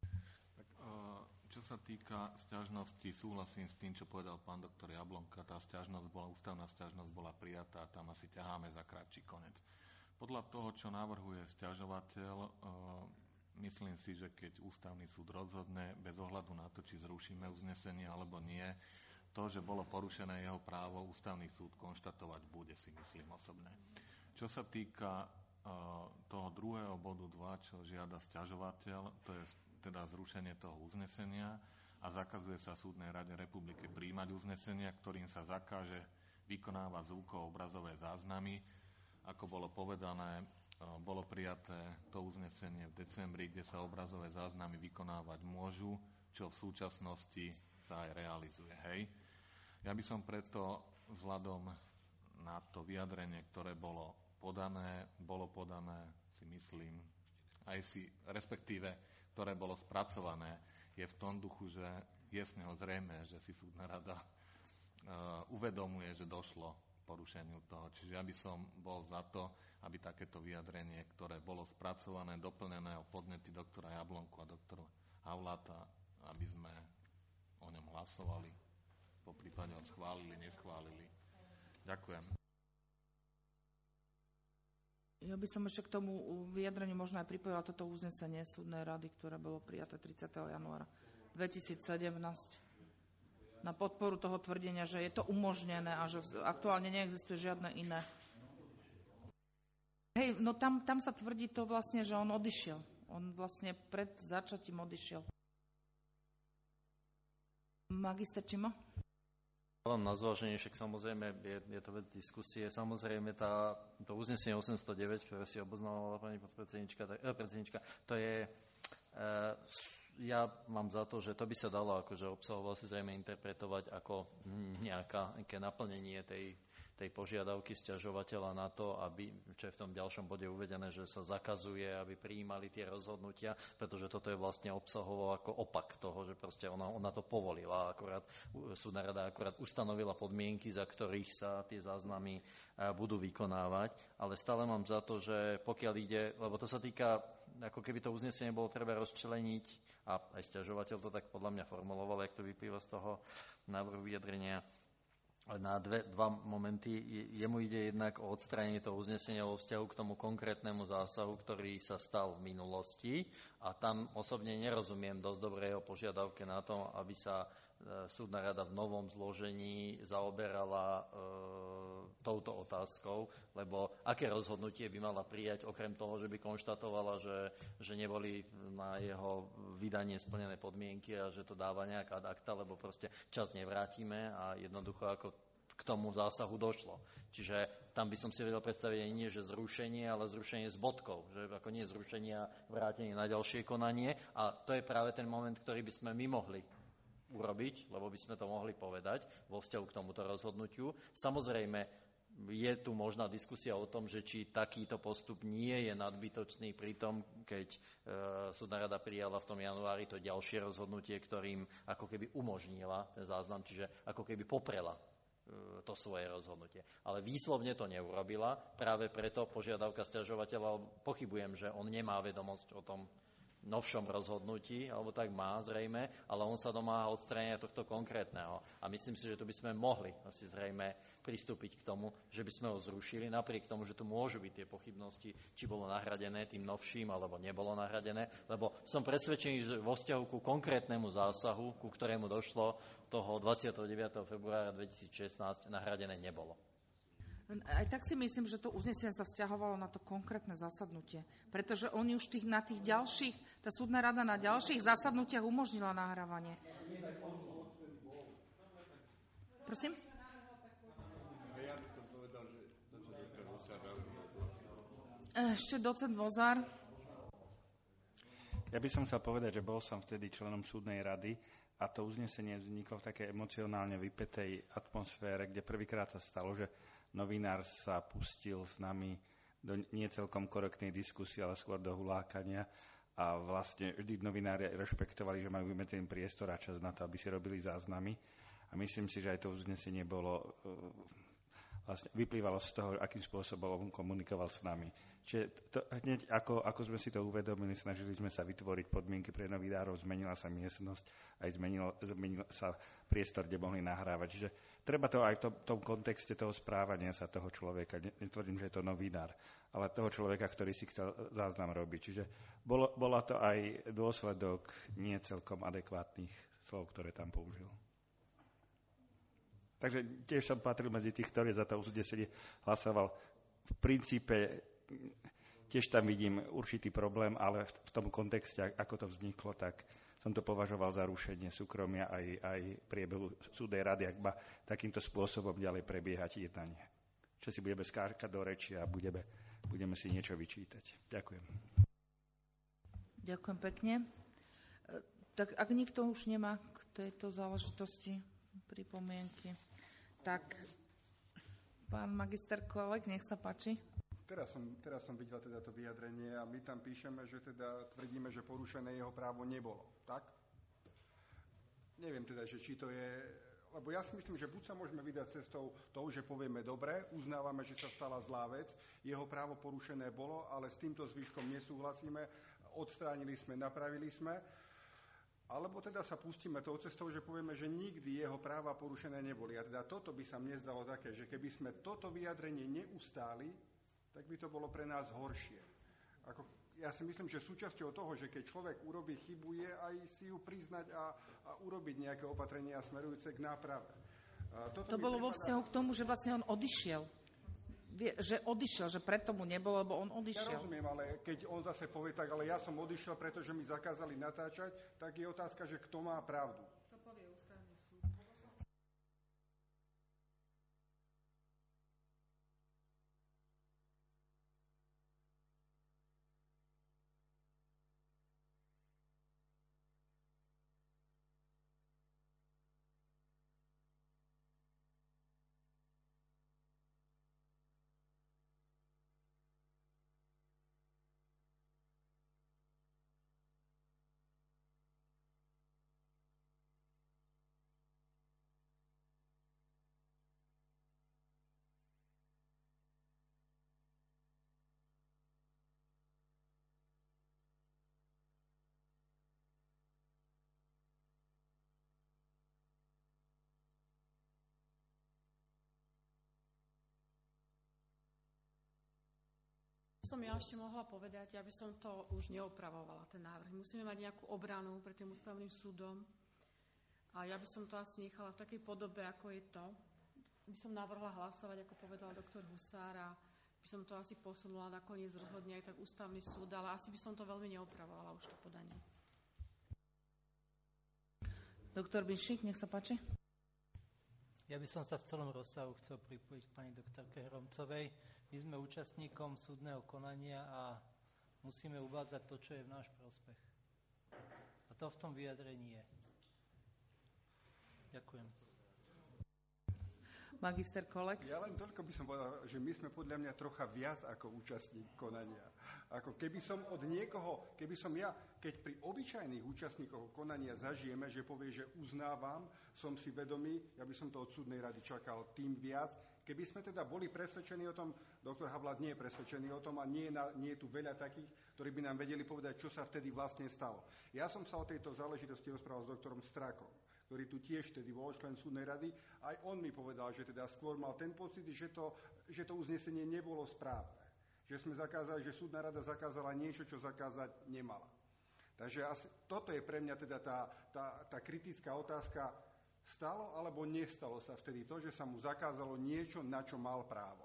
Čo sa týka sťažnosti, súhlasím s tým, čo povedal pán doktor Jablonka. Tá sťažnosť bola, ústavná sťažnosť bola prijatá a tam asi ťaháme za kratší konec. Podľa toho, čo navrhuje sťažovateľ, e, myslím si, že keď ústavný súd rozhodne, bez ohľadu na to, či zrušíme uznesenie alebo nie, to, že bolo porušené jeho právo, ústavný súd konštatovať bude, si myslím osobne. Čo sa týka e, toho druhého bodu dva, čo žiada sťažovateľ, to je teda zrušenie toho uznesenia a zakazuje sa Súdnej rade republiky prijímať uznesenia, ktorým sa zakáže vykonávať zvukovo-obrazové záznamy. Ako bolo povedané, bolo prijaté to uznesenie v decembri, kde sa obrazové záznamy vykonávať môžu, čo v súčasnosti sa aj realizuje. Hej. Ja by som preto vzhľadom na to vyjadrenie, ktoré bolo podané, bolo podané, si myslím, aj si, respektíve ktoré bolo spracované, je v tom duchu, že je z neho zrejmé, že si súdna rada uh, uvedomuje, že došlo k porušeniu toho. Čiže ja by som bol za to, aby takéto vyjadrenie, ktoré bolo spracované, doplnené o podnety doktora Jablonku a doktora Havláta, aby sme o ňom hlasovali, poprípade ho schválili, neschválili. Ďakujem. Ja by som ešte k tomu vyjadreniu možno aj pripojila toto uznesenie súdnej rady, ktoré bolo prijaté tridsiateho januára dvetisícsedemnásť na podporu toho tvrdenia, že je to umožnené a že aktuálne neexistuje žiadne iné. Hej, no tam, tam sa tvrdí to vlastne, že on odišiel. On vlastne pred začatím odišiel. Magister Čimo? Len na zváženie, však samozrejme je, je to vec diskusie. Samozrejme tá, to uznesenie osemstodeväť, ktoré si oboznávala pani podpredsednička, tak, eh, predsednička, to je, eh, ja mám za to, že to by sa dalo akože obsahovo si zrejme interpretovať ako nejaká, nejaké naplnenie tej, tej požiadavky sťažovateľa na to, aby, čo je v tom ďalšom bode uvedené, že sa zakazuje, aby prijímali tie rozhodnutia, pretože toto je vlastne obsahovo ako opak toho, že proste ona, ona to povolila, akorát súdna rada akorát ustanovila podmienky, za ktorých sa tie záznamy budú vykonávať, ale stále mám za to, že pokiaľ ide, lebo to sa týka, ako keby to uznesenie bolo treba rozčleniť, a aj sťažovateľ to tak podľa mňa formuloval, jak to vyplýva z toho návrhu vyjadrenia, na dve, dva momenty. Jemu ide jednak o odstránenie toho uznesenia vo vzťahu k tomu konkrétnemu zásahu, ktorý sa stal v minulosti. A tam osobne nerozumiem dosť dobre jeho požiadavke na to, aby sa súdna rada v novom zložení zaoberala e, touto otázkou, lebo aké rozhodnutie by mala prijať, okrem toho, že by konštatovala, že, že neboli na jeho vydanie splnené podmienky a že to dáva nejaká akta, lebo proste čas nevrátime a jednoducho ako k tomu zásahu došlo. Čiže tam by som si vedel predstaviť aj nie, že zrušenie, ale zrušenie s bodkou. Že ako nie zrušenie a vrátenie na ďalšie konanie. A to je práve ten moment, ktorý by sme my mohli urobiť, lebo by sme to mohli povedať vo vzťahu k tomuto rozhodnutiu. Samozrejme, je tu možná diskusia o tom, že či takýto postup nie je nadbytočný pri tom, keď e, súdna rada prijala v tom januári to ďalšie rozhodnutie, ktorým ako keby umožnila ten záznam, čiže ako keby poprela e, to svoje rozhodnutie. Ale výslovne to neurobila, práve preto požiadavka sťažovateľa, pochybujem, že on nemá vedomosť o tom, novšom rozhodnutí, alebo tak má zrejme, ale on sa domáha odstránenia tohto konkrétneho. A myslím si, že tu by sme mohli asi zrejme pristúpiť k tomu, že by sme ho zrušili, napriek tomu, že tu môžu byť tie pochybnosti, či bolo nahradené tým novším, alebo nebolo nahradené, lebo som presvedčený, že vo vzťahu ku konkrétnemu zásahu, ku ktorému došlo toho dvadsiateho deviateho februára dvetisícšestnásť, nahradené nebolo. Aj tak si myslím, že to uznesenie sa vzťahovalo na to konkrétne zasadnutie. Pretože oni už tých, na tých ďalších, tá súdna rada na ďalších zasadnutiach umožnila nahrávanie. Prosím? Ešte docent Vozár. Ja by som chcel povedať, že bol som vtedy členom súdnej rady a to uznesenie vzniklo v takej emocionálne vypätej atmosfére, kde prvýkrát sa stalo, že novinár sa pustil s nami do nie celkom korektnej diskusie, ale skôr do hulákania a vlastne vždy novinári rešpektovali, že majú vymedzený priestor a čas na to, aby si robili záznamy a myslím si, že aj to uznesenie bolo, vlastne vyplývalo z toho, akým spôsobom komunikoval s nami. Čiže to, hneď ako, ako sme si to uvedomili, snažili sme sa vytvoriť podmienky pre novinárov, zmenila sa miestnosť, aj zmenil, zmenil sa priestor, kde mohli nahrávať. Čiže treba to aj v tom, tom kontexte toho správania sa toho človeka, netvrdím, že je to novinár, ale toho človeka, ktorý si chcel záznam robiť. Čiže bolo, bola to aj dôsledok nie celkom adekvátnych slov, ktoré tam použil. Takže tiež som patril medzi tých, ktorí za to uznesenie hlasoval. V princípe tiež tam vidím určitý problém, ale v tom kontexte, ako to vzniklo, tak som to považoval za rušenie súkromia aj, aj priebehu súdnej rady, ak má takýmto spôsobom ďalej prebiehať jednanie. Čo si budeme skáčať do reči a budeme, budeme si niečo vyčítať. Ďakujem. Ďakujem pekne. Tak ak nikto už nemá k tejto záležitosti pripomienky, tak pán magister Kolek, nech sa páči. Teraz som, teraz som videl teda to vyjadrenie a my tam píšeme, že teda tvrdíme, že porušené jeho právo nebolo. Tak? Neviem teda, že či to je... Lebo ja si myslím, že buď sa môžeme vydať cestou toho, že povieme dobre, uznávame, že sa stala zlá vec, jeho právo porušené bolo, ale s týmto zvyškom nesúhlasíme, odstránili sme, napravili sme, alebo teda sa pustíme tou cestou, že povieme, že nikdy jeho práva porušené neboli. A teda toto by sa mne zdalo také, že keby sme toto vyjadrenie neustáli, tak by to bolo pre nás horšie. Ako, ja si myslím, že súčasťou toho, že keď človek urobí chybu, je aj si ju priznať a, a urobiť nejaké opatrenia smerujúce k náprave. Toto to bolo vo vzťahu k tomu, že vlastne on odišiel. Vie, že odišiel, že preto mu nebolo, lebo on odišiel. Ja rozumiem, ale keď on zase povie tak, ale ja som odišiel, pretože mi zakázali natáčať, tak je otázka, že kto má pravdu. To povie ústavný súd. Som ja ešte mohla povedať, ja by som to už neopravovala, ten návrh. Musíme mať nejakú obranu pred tým ústavným súdom a ja by som to asi nechala v takej podobe, ako je to. By som navrhla hlasovať, ako povedal doktor Husár, a by som to asi posunula, nakoniec rozhodne aj tak ústavný súd, ale asi by som to veľmi neopravovala už to podanie. Doktor Binšík, nech sa páči. Ja by som sa v celom rozsahu chcel pripojiť k pani doktorke Hromcovej. My sme účastníkom súdneho konania a musíme uvádzať to, čo je v náš prospech. A to v tom vyjadrení je. Ďakujem. Magister Kolek. Ja len toľko by som povedal, že my sme podľa mňa trocha viac ako účastník konania. Ako keby som od niekoho, keby som ja, keď pri obyčajných účastníkoch konania zažijeme, že povie, že uznávam, som si vedomý, ja by som to od súdnej rady čakal tým viac, Keby sme teda boli presvedčení o tom, doktor Havlát nie je presvedčený o tom a nie je, na, nie je tu veľa takých, ktorí by nám vedeli povedať, čo sa vtedy vlastne stalo. Ja som sa o tejto záležitosti rozprával s doktorom Strákom, ktorý tu tiež vtedy bol člen súdnej rady. Aj on mi povedal, že teda skôr mal ten pocit, že to, že to uznesenie nebolo správne. Že sme zakázali, že súdna rada zakázala niečo, čo zakázať nemala. Takže asi, toto je pre mňa teda tá, tá, tá kritická otázka. Stalo alebo nestalo sa vtedy to, že sa mu zakázalo niečo, na čo mal právo?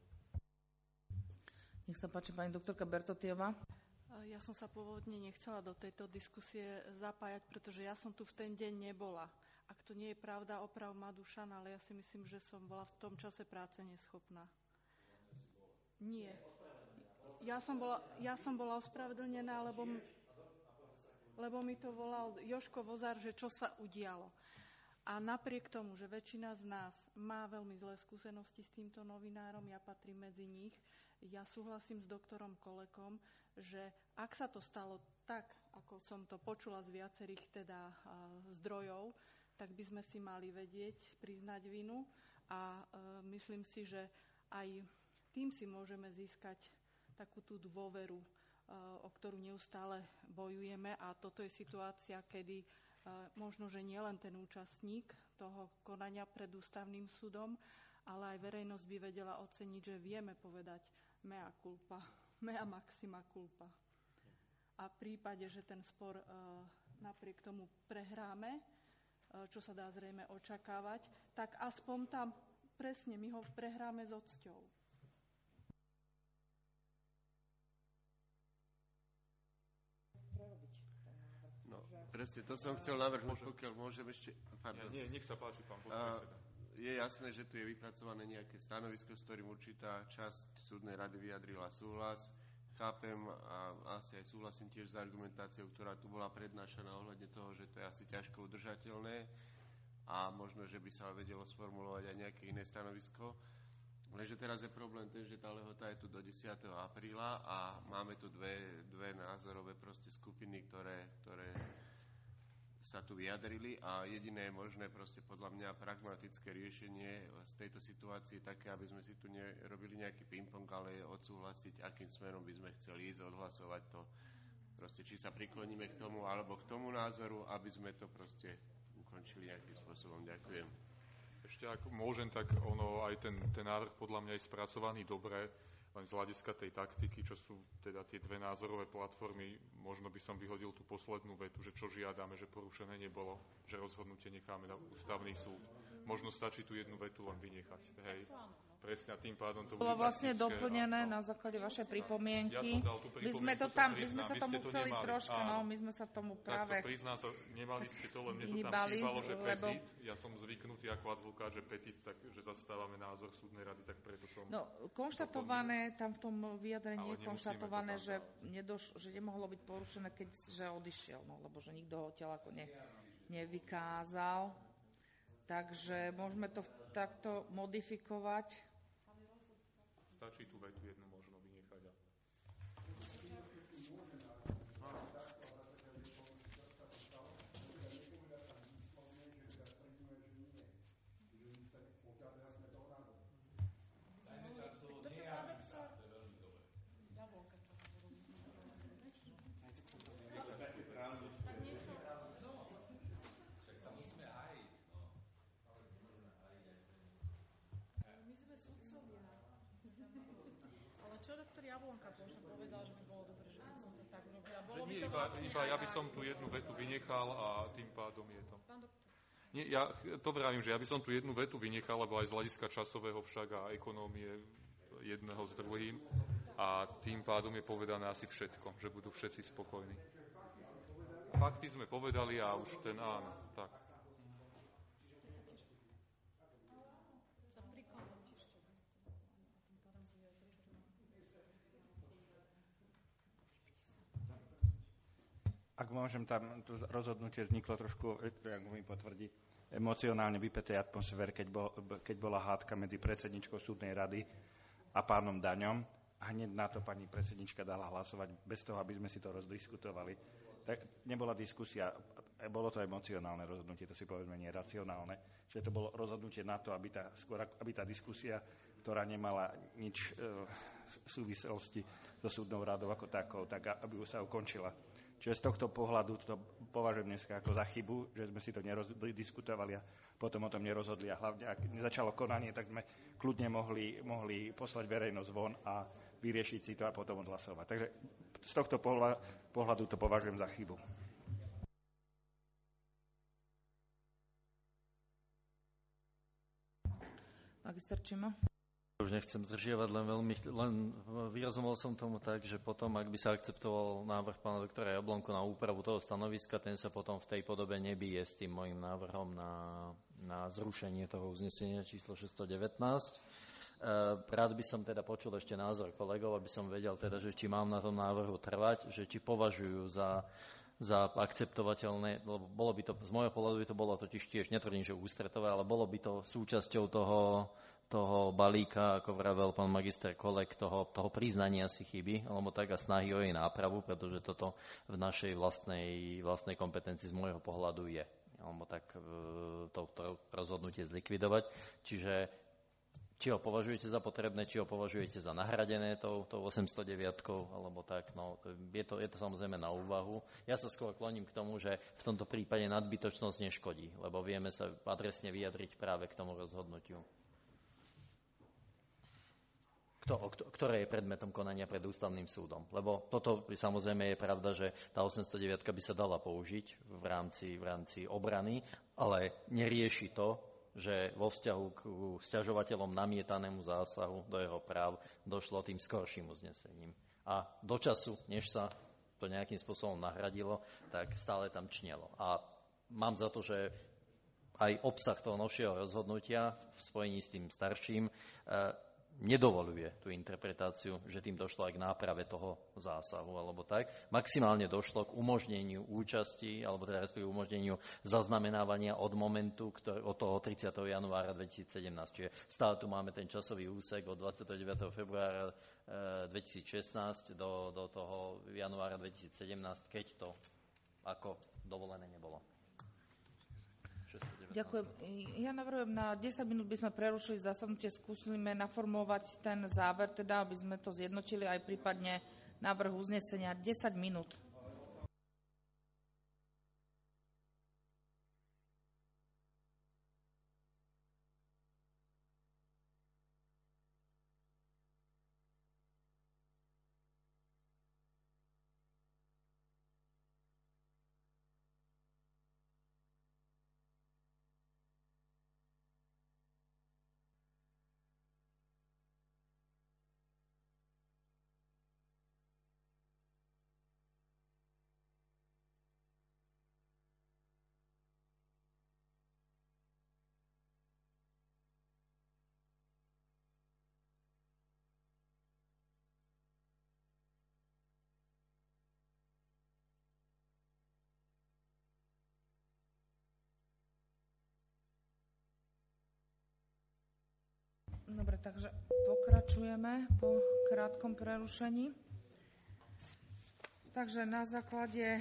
Nech sa páči, pani doktorka Bertotiová. Ja som sa pôvodne nechcela do tejto diskusie zapájať, pretože ja som tu v ten deň nebola. Ak to nie je pravda, oprav ma Dušan, ale ja si myslím, že som bola v tom čase práce neschopná. Nie. Ja som bola, ja som bola ospravedlnená, lebo, lebo mi to volal Jožko Vozár, že čo sa udialo. A napriek tomu, že väčšina z nás má veľmi zlé skúsenosti s týmto novinárom, ja patrím medzi nich, ja súhlasím s doktorom Kolekom, že ak sa to stalo tak, ako som to počula z viacerých teda uh, zdrojov, tak by sme si mali vedieť priznať vinu a uh, myslím si, že aj tým si môžeme získať takú tú dôveru, uh, o ktorú neustále bojujeme, a toto je situácia, kedy možno, že nie len ten účastník toho konania pred ústavným súdom, ale aj verejnosť by vedela oceniť, že vieme povedať mea culpa, mea maxima culpa. A v prípade, že ten spor napriek tomu prehráme, čo sa dá zrejme očakávať, tak aspoň tam presne my ho prehráme s odsťou. Presne, to som chcel navrhnúť, pokiaľ môžem ešte... Pardon. Nie, nie, nech sa páči, pán podpredseda. Je jasné, že tu je vypracované nejaké stanovisko, s ktorým určitá časť súdnej rady vyjadrila súhlas. Chápem a asi aj súhlasím tiež s argumentáciou, ktorá tu bola prednášaná ohľadne toho, že to je asi ťažko udržateľné a možno, že by sa vedelo sformulovať aj nejaké iné stanovisko. Lenže teraz je problém ten, že tá lehota je tu do desiateho apríla a máme tu dve, dve názorové proste skupiny, ktoré... ktoré sa tu vyjadrili a jediné možné proste podľa mňa pragmatické riešenie z tejto situácie také, aby sme si tu nerobili nejaký ping-pong, ale odsúhlasiť, akým smerom by sme chceli ísť, odhlasovať to. Proste, či sa prikloníme k tomu, alebo k tomu názoru, aby sme to proste ukončili nejakým spôsobom. Ďakujem. Ešte ak môžem, tak ono, aj ten, ten návrh podľa mňa je spracovaný dobre, len z hľadiska tej taktiky, čo sú teda tie dve názorové platformy, možno by som vyhodil tú poslednú vetu, že čo žiadame, že porušené nebolo, že rozhodnutie necháme na ústavný súd. Možno stačí tú jednu vetu len vynechať. Hej. Presne, a tým pádom to bolo bude vlastne taktické, doplnené a, no, na základe vašej pripomienky. Ja som dal tú my sme to tam, my sme sa tomu chceli nemali. trošku, Áno. no, my sme sa tomu práve... Takto priznám sa, nemali ste to, len mne to tam Hýbali, chýbalo, že lebo... petit, ja som zvyknutý ako advokát, že petit, tak, že zastávame názor súdnej rady, tak preto som... No, konštatované, tam v tom vyjadrení je Ale konštatované, to že, nedoš, že nemohlo byť porušené, keď že odišiel, no, lebo že nikto ho odtiaľ ako ne, nevykázal. Takže môžeme to takto modifikovať. Stačí tú vetu jednu možno vynechať. Iba, iba ja by som tú jednu vetu vynechal a tým pádom je to. Nie, ja to vravím, že ja by som tú jednu vetu vynechal, lebo aj z hľadiska časového však a ekonómie jedného s druhým a tým pádom je povedané asi všetko, že budú všetci spokojní. Fakty sme povedali a už ten áno, tak. Ak môžem, tam to rozhodnutie vzniklo trošku, ak mi potvrdí, emocionálne vypätej atmosfére, keď, bol, keď bola hádka medzi predsedničkou súdnej rady a pánom Daňom. A hneď na to pani predsednička dala hlasovať bez toho, aby sme si to rozdiskutovali. Tak nebola diskusia. bolo to emocionálne rozhodnutie, to si povedzme nie racionálne, že to bolo rozhodnutie na to, aby tá, skôr, aby tá diskusia, ktorá nemala nič e, súvislosti so súdnou radou ako takou, tak aby sa ukončila. Čiže z tohto pohľadu to považujem dneska ako za chybu, že sme si to nediskutovali a potom o tom nerozhodli. A hlavne, ak nezačalo konanie, tak sme kľudne mohli, mohli poslať verejnosť von a vyriešiť si to a potom odhlasovať. Takže z tohto pohľadu to považujem za chybu. Magister Čimo? Už nechcem zdržiavať, len veľmi, len vyrozumel som tomu tak, že potom, ak by sa akceptoval návrh pána doktora Jablonku na úpravu toho stanoviska, ten sa potom v tej podobe nebije s tým mojím návrhom na, na zrušenie toho uznesenia číslo šesťsto devätnásť. Rád by som teda počul ešte názor kolegov, aby som vedel teda, že či mám na tom návrhu trvať, že či považujú za za akceptovateľné, lebo bolo by to, z môjho pohľadu by to bolo totiž tiež, netvrdím, že ústretové, ale bolo by to súčasťou toho, toho balíka, ako vravel pán magister Kolek, toho, toho priznania si chyby, alebo tak a snahy o jej nápravu, pretože toto v našej vlastnej, vlastnej kompetencii z môjho pohľadu je. Alebo tak to, to rozhodnutie zlikvidovať. Čiže či ho považujete za potrebné, či ho považujete za nahradené tou, tou osemstodeväť, alebo tak, no, je to, je to samozrejme na úvahu. Ja sa skôr kloním k tomu, že v tomto prípade nadbytočnosť neškodí, lebo vieme sa adresne vyjadriť práve k tomu rozhodnutiu. Kto, ktoré je predmetom konania pred ústavným súdom. Lebo toto samozrejme je pravda, že tá osemstodeväť by sa dala použiť v rámci, v rámci obrany, ale nerieši to, že vo vzťahu k sťažovateľom namietanému zásahu do jeho práv došlo tým skorším uznesením. A do času, než sa to nejakým spôsobom nahradilo, tak stále tam čnelo. A mám za to, že aj obsah toho novšieho rozhodnutia v spojení s tým starším nedovoľuje tú interpretáciu, že tým došlo aj k náprave toho zásahu, alebo tak. Maximálne došlo k umožneniu účasti, alebo teda respektíve umožneniu zaznamenávania od momentu, ktorý, od toho tridsiateho januára dvetisícsedemnásť. Čiže stále tu máme ten časový úsek od dvadsiateho deviateho februára dvetisícšestnásť do, do toho januára dvetisícsedemnásť, keď to ako dovolené nebolo. Ďakujem. Ja navrhujem, na desať minút by sme prerušili zasadnutie, skúsime naformulovať ten záver, teda aby sme to zjednotili aj prípadne návrh uznesenia. desať minút. Dobre, takže pokračujeme po krátkom prerušení. Takže na základe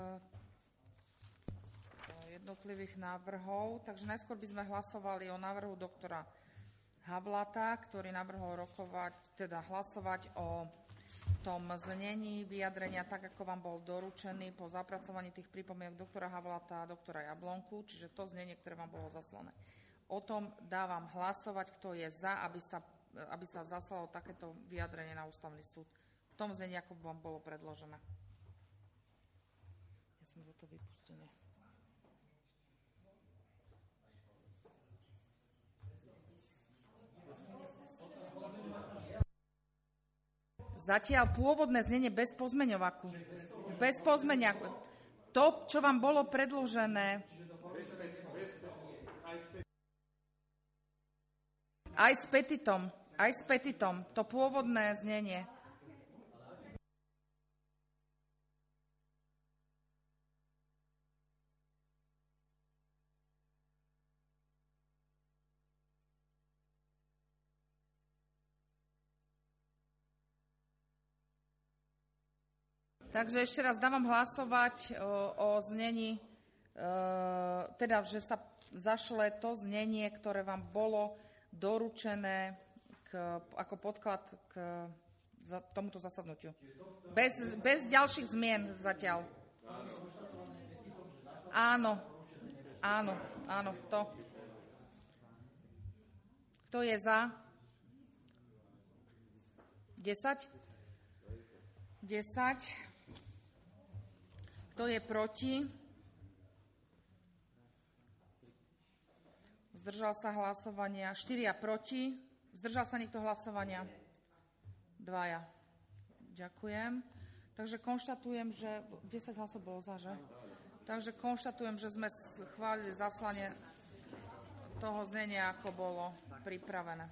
jednotlivých návrhov, takže najskôr by sme hlasovali o návrhu doktora Havlata, ktorý navrhol rokovať, teda hlasovať o tom znení vyjadrenia, tak ako vám bol doručený po zapracovaní tých pripomienok doktora Havlata a doktora Jablonku, čiže to znenie, ktoré vám bolo zaslané. O tom dávam hlasovať, kto je za, aby sa, aby sa zaslalo takéto vyjadrenie na ústavný súd. V tom znení, ako vám bolo predložené. Ja som za to vypustený. Zatiaľ pôvodné znenie bez pozmeňovaku. Bez pozmeňovaku. To, čo vám bolo predložené, aj s petitom, aj s petitom, to pôvodné znenie. Takže ešte raz dávam hlasovať o, o znení teda, že sa zašle to znenie, ktoré vám bolo doručené k, ako podklad k za tomuto zasadnutiu. Bez, bez ďalších zmien zatiaľ. Áno, áno, áno, to. Kto je za? desať? desať. Kto je proti? Zdržal sa hlasovania. štyria proti. Zdržal sa niekto hlasovania? Dvaja. Ďakujem. Takže konštatujem, že desať hlasov bolo za, že? Takže konštatujem, že sme schválili zaslanie toho znenia, ako bolo pripravené.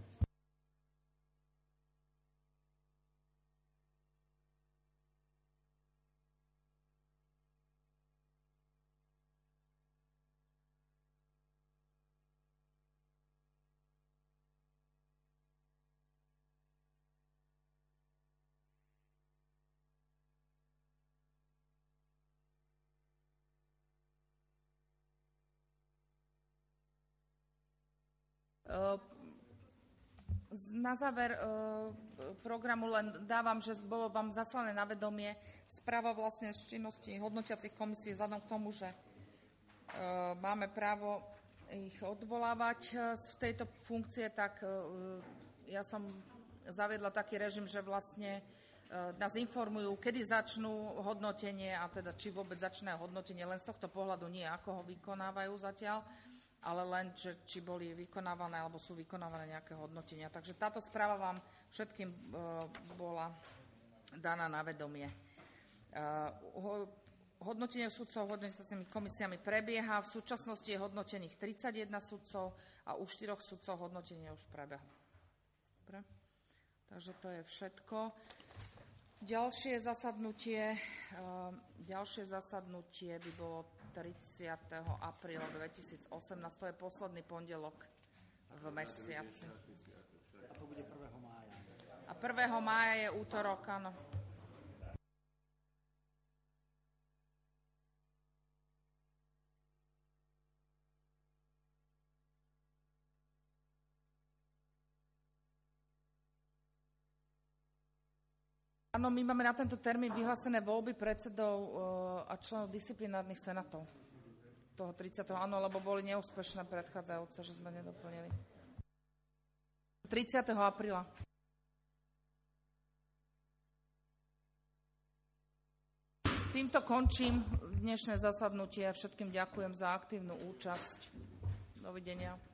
Na záver programu len dávam, že bolo vám zaslané na vedomie správa vlastne z činnosti hodnotiacich komisí vzhľadom k tomu, že máme právo ich odvolávať z tejto funkcie, tak ja som zaviedla taký režim, že vlastne nás informujú, kedy začnú hodnotenie a teda či vôbec začne hodnotenie, len z tohto pohľadu nie, ako ho vykonávajú zatiaľ, ale len, že či boli vykonávané alebo sú vykonávané nejaké hodnotenia. Takže táto správa vám všetkým bola daná na vedomie. Hodnotenie sudcov hodnotiacimi komisiami prebieha. V súčasnosti je hodnotených tridsaťjeden sudcov a u štyroch sudcov hodnotenie už prebehlo. Dobre? Takže to je všetko. Ďalšie zasadnutie, ďalšie zasadnutie by bolo tridsiateho apríla dvetisícosemnásť, to je posledný pondelok v mesiaci. A to bude prvého mája. A prvého mája je útorok, áno. Áno, my máme na tento termín vyhlásené voľby predsedov a členov disciplinárnych senátov. Toho tridsiateho áno, lebo boli neúspešné predchádzajúce, že sme nedoplnili. tridsiateho apríla. Týmto končím dnešné zasadnutie a všetkým ďakujem za aktívnu účasť. Dovidenia.